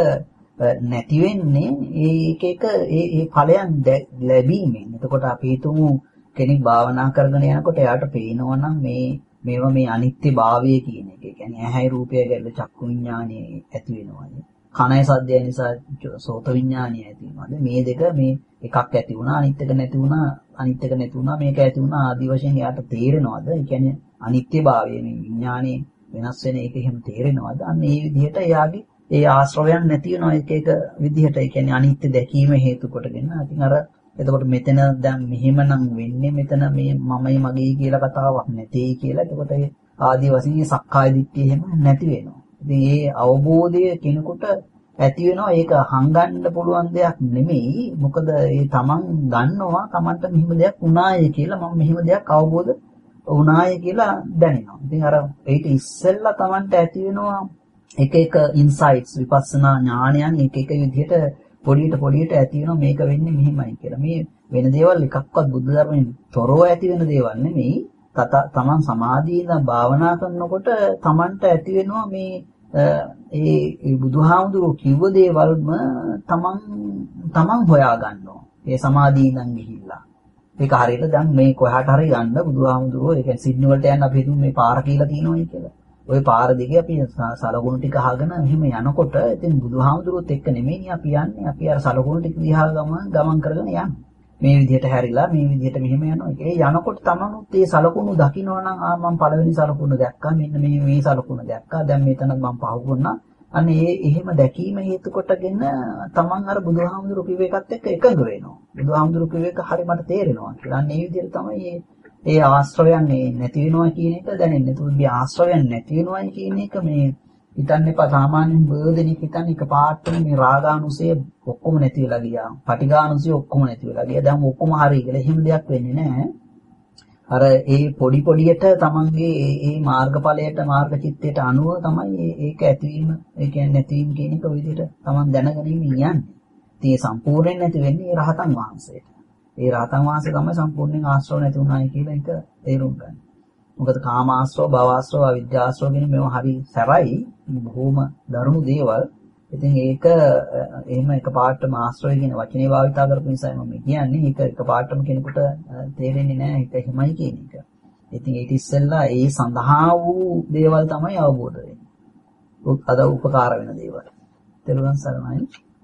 නැති වෙන්නේ ඒක එක ඒ ඒ ඵලයන් ලැබීමෙන්. එතකොට අපි හිතමු කෙනෙක් භාවනා කරගෙන යනකොට එයාට පේනවා නම් මේ මේවා මේ අනිත්‍ය භාවය කියන එක. ඒ කියන්නේ ඇහැයි රූපය ගැන චක්කු විඥානය ඇති වෙනවානේ. කනයි සද්දය නිසා සෝත විඥානය ඇති වෙනවාද? මේ දෙක මේ එකක් ඇති වුණා අනිත් එක නැති වුණා අනිත් එක නැති වුණා මේක ඇති වුණා ආදි වශයෙන් එයාට තේරෙනවද? ඒ කියන්නේ අනිත්‍ය භාවය මේ විඥානයේ වෙනස් වෙන එක එහෙම තේරෙනවද? අන්න ඒ විදිහට එයාගේ ඒ ආශ්‍රවයන් නැති වෙනවා එක එක විදිහට. ඒ කියන්නේ අනිත්‍ය දැකීම හේතු කොටගෙන. ඉතින් අර එතකොට මෙතන දැන් මෙහෙමනම් වෙන්නේ මෙතන මේ මමයි මගේ කියලා කතාවක් නැtei කියලා. එතකොට ඒ ආදි වශයෙන් සක්කාය දිට්ඨිය එහෙම නැති වෙනවා. ඉතින් ඒ අවබෝධය කෙනෙකුට ඇති වෙනවා. ඒක හංගන්න පුළුවන් දෙයක් නෙමෙයි. මොකද ඒ තමන් දන්නවා තමන්ට මෙහෙම දෙයක් වුණාය කියලා. මම මෙහෙම දෙයක් අවබෝධ වුණාය කියලා දැනෙනවා. ඉතින් අර ඒක ඉස්සෙල්ලා තමන්ට ඇති වෙනවා එක එක ඉන්සයිට්ස් විපස්සනා ඥානයන් එක එක විදිහට පොඩියට පොඩියට ඇති වෙනවා මේක වෙන්නේ මෙහෙමයි කියලා. මේ වෙන දේවල් එකක්වත් බුද්ධ ධර්මයෙන් තොරව ඇති වෙන දේවල් නෙමෙයි. තමන් සමාධියෙන් භාවනා කරනකොට තමන්ට ඇති වෙනවා මේ ඒ බුදුහාමුදුරුවෝ කිව්ව දේවල්ම තමන් තමන් හොයා ගන්නවා. ඒ සමාධියෙන් ගිහිල්ලා. ඒක හරියට දැන් මේ කොහාට හරි යන්න බුදුහාමුදුරුවෝ ඒ කියන්නේ සිඩ්නි වලට යන්න අපි හිතමු මේ පාර කියලා තියෙනවායි කියලා. ওই පාර දිගේ අපි සලකුණු ටික අහගෙන එහෙම යනකොට ඉතින් බුදුහාමුදුරුවොත් එක්ක නෙමෙයි අපි යන්නේ. අපි අර සලකුණු ටික දිහා ගමන් ගමන් කරගෙන යන්නේ. මේ විදිහට හැරිලා මේ විදිහට මෙහෙම යනවා. ඒ යනකොට තමනුත් මේ සලකුණු දකින්නවා නම් ආ මම පළවෙනි සලකුණ දැක්කා. මෙන්න මේ මේ සලකුණ දැක්කා. දැන් මෙතන මම පහු වුණා. අන්න ඒ එහෙම දැකීම හේතු කොටගෙන තමන් අර බුදුහාමුදුරු කිව්ව එකත් එක්ක එකඟ වෙනවා. බුදුහාමුදුරු කිව්ව එක හරිය මට තේරෙනවා කියලා. අන්න ඒ විදිහට තමයි මේ ඒ ආශ්‍රවයන් නැති වෙනවා කියන එක දැනෙන්නේ. ඒත් මේ ආශ්‍රවයන් නැති වෙනවායි කියන එක මේ හිතන්න එපා. සාමාන්‍යයෙන් බෝධනෙක් හිතන්නේ එක පාටම මේ රාගානුසය ඔක්කොම නැති වෙලා ගියා. පටිඝානුසය ඔක්කොම නැති වෙලා ගියා. දැන් ඔක්කොම හරි කියලා. එහෙම දෙයක් වෙන්නේ නැහැ. අර ඒ පොඩි පොඩියට තමන්ගේ ඒ මාර්ගඵලයට මාර්ග චිත්තයට අනුව තමයි ඒක ඇතිවීම ඒ කියන්නේ නැතිවීම කියන එක විදිහට තමන් දැනගෙන යන්නේ. ඉතින් ඒ සම්පූර්ණයෙන් නැති වෙන්නේ රහතන් වහන්සේට. ඒ රහතන් වහන්සේ තමයි සම්පූර්ණයෙන් ආශ්‍රව නැති වුණායි කියලා එක තේරුම් ගන්න. මොකද කාම ආශ්‍රව, භව ආශ්‍රව, අවිද්‍යා ආශ්‍රව කියන මේවා හරි සැරයි, බොහොම දරුණු දේවල්. ඉතින් ඒක එහෙම එකපාරටම ආශ්‍රය කියන වචනේ භාවිතා කරපු නිසා මම කියන්නේ ඒක එකපාරටම කෙනෙකුට තේරෙන්නේ නැහැ ඒක එහෙමයි කියන එක. ඉතින් ඊට ඉස්සෙල්ලා ඒ සඳහා වූ දේවල් තමයි අවබෝධ වෙන්නේ. අද උපකාර වෙන දේවල්. තේරුම් සරණයි.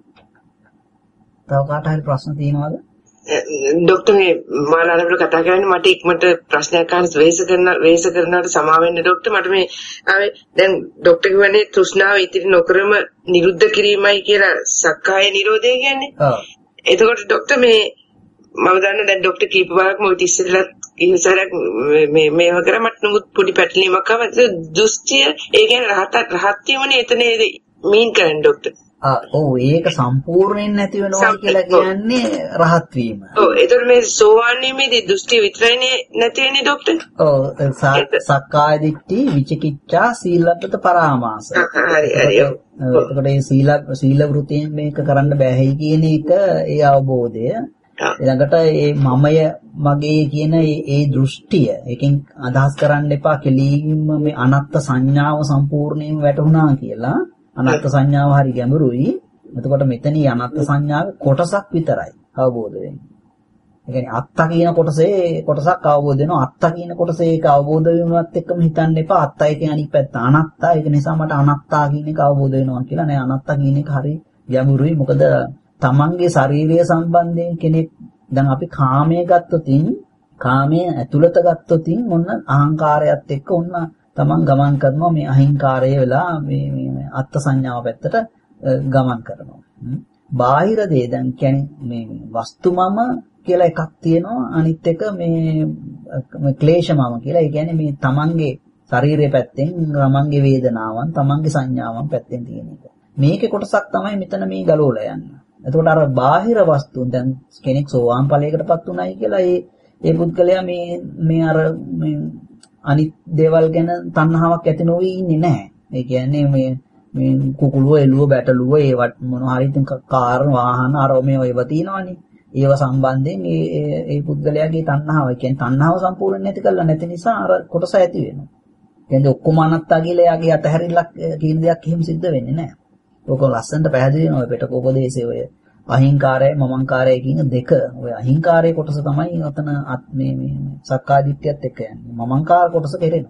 තව කාට හරි ප්‍රශ්න තියෙනවද? ડોક્ટર මේ මාලාලට කතා කරන්නේ මට ඉක්මනට ප්‍රශ්නයක් අහන්න වෙහෙස කරන වෙහෙස කරනවට සමා වෙන්න ડોක්ටර් මට මේ ආවේ දැන් ડોක්ටර් කියන්නේ තෘෂ්ණාව ඉතිරි නොකරම නිරුද්ධ කිරීමයි කියලා සක්කාය නිරෝධය කියන්නේ. ඔව්. එතකොට ડોක්ටර් මේ මම දන්න දැන් ડોක්ටර් කීප වාරක් මොකද ඉස්සෙල්ලත් ඉස්සරක් මේ මේව කරා මට නමුත් පොඩි පැටලීමක් ආවා. දුස්තිය ඒ කියන්නේ රහත් රහත් වීමනේ එතන මීන් කරන්නේ ડોක්ටර්. ආ ඔව් ඒක සම්පූර්ණයෙන් නැති වෙනවා කියලා කියන්නේ රහත් වීම. ඔව් ඒතර මේ සෝවාන් වීමේදී දෘෂ්ටි විතරයිනේ නැති වෙන්නේ ડોක්ටර්. ඔව් සක්කාය දිට්ඨි විචිකිච්ඡා සීලබ්බත පරාමාස. හරි හරි. එතකොට මේ සීල සීල වෘතියෙන් මේක කරන්න බෑයි කියන එක ඒ අවබෝධය. ඊළඟට මේ මමය මගේ කියන ඒ දෘෂ්ටිය එකෙන් අදහස් කරන්න එපා කෙලින්ම මේ අනත්ත් සංඥාව සම්පූර්ණයෙන් වැටුණා කියලා. අනත්ත් සංඥාව හරි ගැඹුරුයි. එතකොට මෙතනී අනත්ත් සංඥාවේ කොටසක් විතරයි අවබෝධ වෙන්නේ. ඒ කියන්නේ අත්ත කියන කොටසේ කොටසක් අවබෝධ වෙනවා. අත්ත කියන කොටසේ ඒක අවබෝධ වීමවත් එක්කම හිතන්න එපා. අත්තයි කියන අනිත් පැත්ත අනත්තා. ඒක නිසා මට අනත්තා කියන එක අවබෝධ වෙනවා කියලා නෑ. අනත්තා කියන එක හරි ගැඹුරුයි. මොකද තමන්ගේ ශාරීරිය සම්බන්ධයෙන් කෙනෙක් දැන් අපි කාමයේ ගත්තොතින් කාමයේ ඇතුළත ගත්තොතින් ඔන්න අහංකාරයත් එක්ක ඔන්න තමන් ගමන් කරනවා මේ අහිංකාරය වෙලා මේ මේ අත්ත් සංඥාව පැත්තට ගමන් කරනවා. බාහිර දේ දැන් කියන්නේ මේ වස්තුමම කියලා එකක් තියෙනවා. අනිත් එක මේ ක්ලේශමම කියලා. ඒ කියන්නේ මේ තමන්ගේ ශරීරයේ පැත්තෙන් තමන්ගේ වේදනාවන් තමන්ගේ සංඥාවන් පැත්තෙන් තියෙන එක. මේකේ කොටසක් තමයි මෙතන මේ ගලවලා යන්නේ. එතකොට අර බාහිර වස්තුන් දැන් කෙනෙක් සෝවාන් ඵලයකටපත් උනායි කියලා ඒ ඒ පුද්ගලයා මේ මේ අර මේ අනිත් දේවල් ගැන තණ්හාවක් ඇති නොවි ඉන්නේ නැහැ. ඒ කියන්නේ මේ මේ කුකුළුව එළුව බැටළුව ඒවත් මොන හරි ඉතින් කාර් වාහන අරෝමේ ඒවා තියෙනවනේ. ඒව සම්බන්ධයෙන් මේ ඒ පුද්ගලයාගේ තණ්හාව කියන්නේ තණ්හාව සම්පූර්ණ නැති කරලා නැති නිසා අර කොටස ඇති වෙනවා. කියන්නේ ඔක්කොම අනත්තා කියලා එයාගේ අතහැරිල්ලක් කියන දෙයක් එහෙම සිද්ධ වෙන්නේ නැහැ. ඔක ලස්සනට පැහැදිලි වෙනවා පිටකෝපදේශයේ ඔය අහිංකාරය මමංකාරය කියන දෙක. ඔය අහිංකාරයේ කොටස තමයි ඔතන මේ මේ සක්කාදිට්ඨියත් එක්ක යන්නේ. මමංකාර කොටස කෙරෙනවා.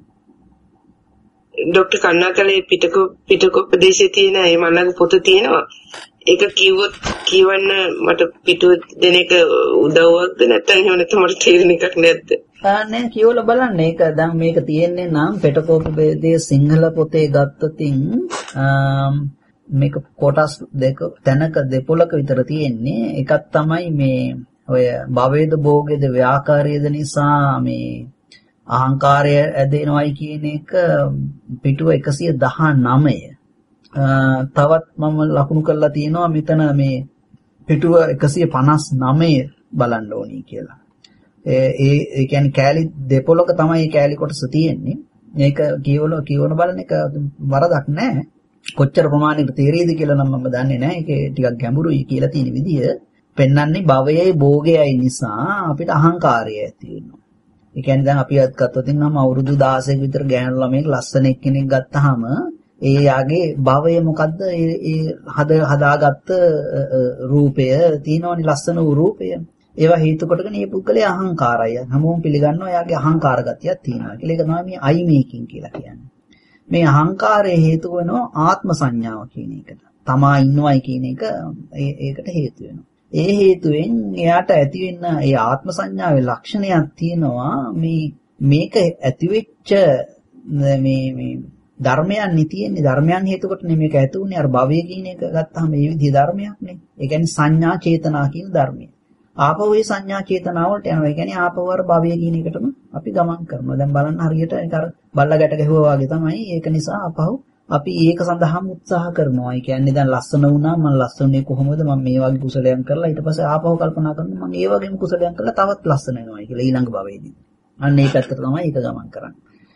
ડોક્ટર කන්නාකලේ පිටක පිටකෝපදේශයේ තියෙන ඒ මල්ලගේ පොත තියෙනවා. ඒක කිව්වොත් කියවන්න මට පිටුව දෙන එක උදව්වක්ද නැත්නම් එහෙම නැත්නම් මට තේරෙන එකක් නැද්ද? නෑ කියවලා බලන්න. ඒක දැන් මේක තියෙන්නේ නම් පිටකෝපදේශයේ සිංහල පොතේ ගත්තොතින් මේක කොටස් දෙක තැනක දෙපොලක විතර තියෙන්නේ. එකක් තමයි මේ ඔය භවේද භෝගේද ව්‍යාකාරයේද නිසා මේ අහංකාරය ඇදෙනවයි කියන එක පිටුව එකසිය දහනවය. තවත් මම ලකුණු කරලා තියෙනවා මෙතන මේ පිටුව එකසිය පනස් නවය බලන්න ඕනි කියලා. ඒ ඒ කියන්නේ කෑලි දෙපොලක තමයි මේ කෑලි කොටස තියෙන්නේ. මේක කියවල කියවන බලන එක වරදක් නැහැ. කොච්චර ප්‍රමාණයකට තේරෙයිද කියලා නම් මම දන්නේ නැහැ. ඒක ටිකක් ගැඹුරුයි කියලා තියෙන විදිය පෙන්වන්නේ භවයයි භෝගයයි නිසා අපිට අහංකාරය ඇති වෙනවා. ඒ කියන්නේ දැන් අපි අත් ගත්තොත් නම් අවුරුදු දහසක විතර ගෑනු ළමෙක් ලස්සන එක්කෙනෙක් ගත්තාම ඒ යාගේ භවය මොකද්ද? ඒ හද හදාගත්ත රූපය තියෙනවනේ ලස්සන වූ රූපය. ඒවා හේතු කොටගෙන මේ පුද්ගලයා අහංකාරය. හැමෝම පිළිගන්නවා එයාගේ අහංකාර ගතියක් තියෙනවා කියලා. ඒක තමයි මේ අයි මේකින් කියලා කියන්නේ. මේ අහංකාරයේ හේතු වෙනවා ආත්ම සංඥාව කියන එකට. තමා ඉන්නවයි කියන එක ඒකට හේතු වෙනවා. ඒ හේතුවෙන් එයාට ඇති වෙන්න ඒ ආත්ම සංඥාවේ ලක්ෂණයක් තියෙනවා. මේ මේක ඇතිවෙච්ච මේ මේ ධර්මයන් නේ තියෙන්නේ. ධර්මයන් හේතු කොටනේ මේක ඇති උනේ. අර භවය කියන එක ගත්තාම මේ විදිහේ ධර්මයක් නේ. ඒ කියන්නේ සංඥා චේතනා කියන ධර්මය. ආපහු ඒ සංඥා චේතනා වලට යනවා. ඒ කියන්නේ ආපහු අර භවය කියන එකටම අපි ගමන් කරනවා. දැන් බලන්න හරියට ඒක අර බල්ලා ගැට ගැහුවා වගේ තමයි. ඒක නිසා ආපහු අපි ඒක සඳහාම උත්සාහ කරනවා. ඒ කියන්නේ දැන් ලස්සන වුණා මම ලස්සනේ කොහොමද මම මේ වගේ කුසලයන් කරලා ඊට පස්සේ ආපහු කල්පනා කරනවා මම ඒ වගේම කුසලයන් කරලා තවත් ලස්සන වෙනවා කියලා ඊළඟ භවයේදී. අන්න ඒ පැත්තට තමයි ඒක ගමන් කරන්නේ.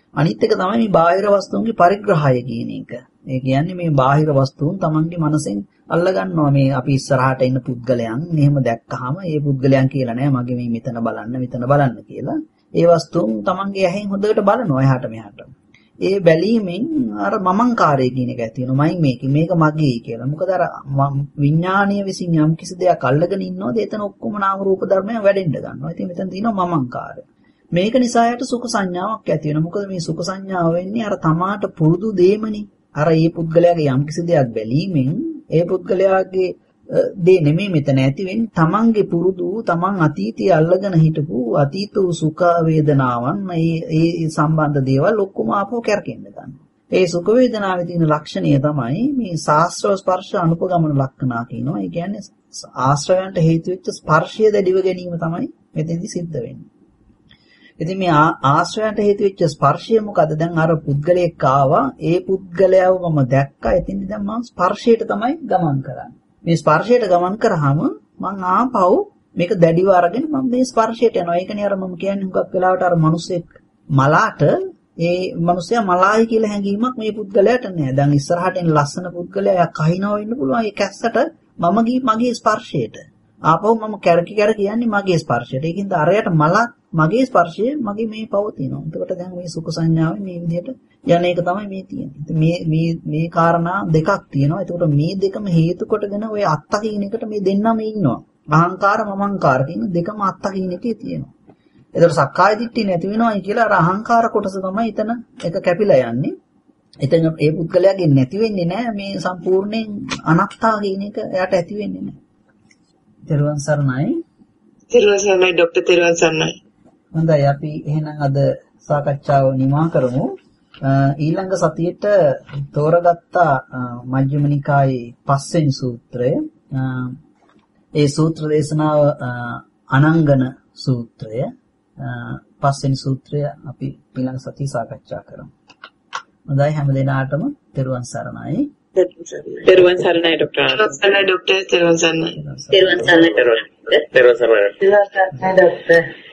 අනිත් එක තමයි මේ බාහිර වස්තුන්ගේ පරිග්‍රහය කියන එක. ඒ කියන්නේ මේ බාහිර වස්තුන් තමන්ගේ මනසෙන් අල්ල ගන්නවා. මේ අපි ඉස්සරහට ඉන්න පුද්ගලයන් මෙහෙම දැක්කහම ඒ පුද්ගලයන් කියලා නෑ මගේ මේ මෙතන බලන්න මෙතන බලන්න කියලා. ඒ වස්තුන් තමන්ගේ ඇහෙන් හොඳට බලනවා එහාට මෙහාට. ඒ බැලීමෙන් අර මමංකාරය කියන එක ඇති වෙනවා. මයි මේක මේක මගේ කියලා. මොකද අර විඥානීය විසින් යම් කිසි දෙයක් අල්ලගෙන ඉන්නවද එතන ඔක්කොම නාම රූප ධර්මයන් වැඩෙන්න ගන්නවා. ඉතින් මෙතන තියෙනවා මමංකාරය. මේක නිසා යට සුඛ සංඥාවක් ඇති වෙනවා. මොකද මේ සුඛ සංඥාව වෙන්නේ අර තමාට පුරුදු දෙයමනේ. අර ඒ පුද්ගලයාගේ යම් කිසි දෙයක් බැලීමෙන් ඒ පුද්ගලයාගේ දේ නෙමෙයි මෙතන ඇති වෙන්නේ. තමන්ගේ පුරුදු තමන් අතීතයේ අල්ලගෙන හිටපු අතීත වූ සුඛ වේදනාවන් ඒ ඒ සම්බන්ධ දේවල් ඔක්කොම ආපහු කැරකෙන්න ගන්නවා. ඒ සුඛ වේදනාවේ තියෙන ලක්ෂණය තමයි මේ ශාස්ත්‍ර ස්පර්ශ අනුපගමන ලක්ෂණා කියනවා. ඒ කියන්නේ ආශ්‍රයයන්ට හේතු වෙච්ච ස්පර්ශය දැඩිව ගැනීම තමයි මෙතෙන්දි සිද්ධ වෙන්නේ. ඉතින් මේ ආශ්‍රයයන්ට හේතු වෙච්ච ස්පර්ශය මොකද? දැන් අර පුද්ගලයෙක් ආවා, ඒ පුද්ගලයාව මම දැක්කා. ඉතින් දැන් මම ස්පර්ශයට තමයි ගමන් කරන්නේ. මේ ස්පර්ශයට ගමන් කරාම මං ආපහු මේක දැඩිව අරගෙන මම මේ ස්පර්ශයට යනවා. ඒකනේ අර මම කියන්නේ හුඟක් වෙලාවට අර මිනිස්සෙක් මලාට ඒ මිනිස්සයා මලායි කියලා හැඟීමක් මේ පුද්ගලයාට නෑ. දැන් ඉස්සරහට එන ලස්සන පුද්ගලයා කහිනව වෙන්න පුළුවන්. ඒ කැස්සට මම ගිහින් මගේ ස්පර්ශයට. ආපහු මම කැරකි කැර කියන්නේ මගේ ස්පර්ශයට. ඒකින්ද අරයට මලත් මගේ ස්පර්ශය මගේ මේ පවතිනවා. එතකොට දැන් මේ සුඛ සංඥාවේ මේ විදිහට යන එක තමයි මේ තියෙන්නේ. මේ මේ මේ කාරණා දෙකක් තියෙනවා. එතකොට මේ දෙකම හේතු කොටගෙන ඔය අත්ත කියන එකට මේ දෙන්නම ඉන්නවා. අහංකාර මමංකාර කියන දෙකම අත්ත කියන එකේ තියෙනවා. එතකොට සක්කාය දිට්ඨිය නැති වෙනවයි කියලා අර අහංකාර කොටස තමයි එතන එක කැපිලා යන්නේ. එතන ඒ පුද්ගලයාගේ නැති වෙන්නේ නැහැ. මේ සම්පූර්ණයෙන් අනත්තා කියන එක එයාට ඇති වෙන්නේ නැහැ. තෙරුවන් සරණයි. තෙරුවන් සරණයි ડોક્ટર තෙරුවන් සරණයි. හොඳයි අපි එහෙනම් අද සාකච්ඡාව නිමා කරමු. ඊළඟ සතියේට තෝරගත්ත මජ්ක්‍ධිම නිකායේ පස්වෙනි සූත්‍රය. ඒ සූත්‍ර දේශනාව අනංගන සූත්‍රය. පස්වෙනි සූත්‍රය අපි ඊළඟ සතියේ සාකච්ඡා කරමු. හොඳයි හැම දිනාටම තෙරුවන් සරණයි. තෙරුවන් සරණයි ડોක්ටර්. තෙරුවන් සරණයි ડોક્ટર තෙරුවන් සරණයි. තෙරුවන් සරණයි. තෙරුවන් සරණයි. තෙරුවන් සරණයි ડોક્ટર.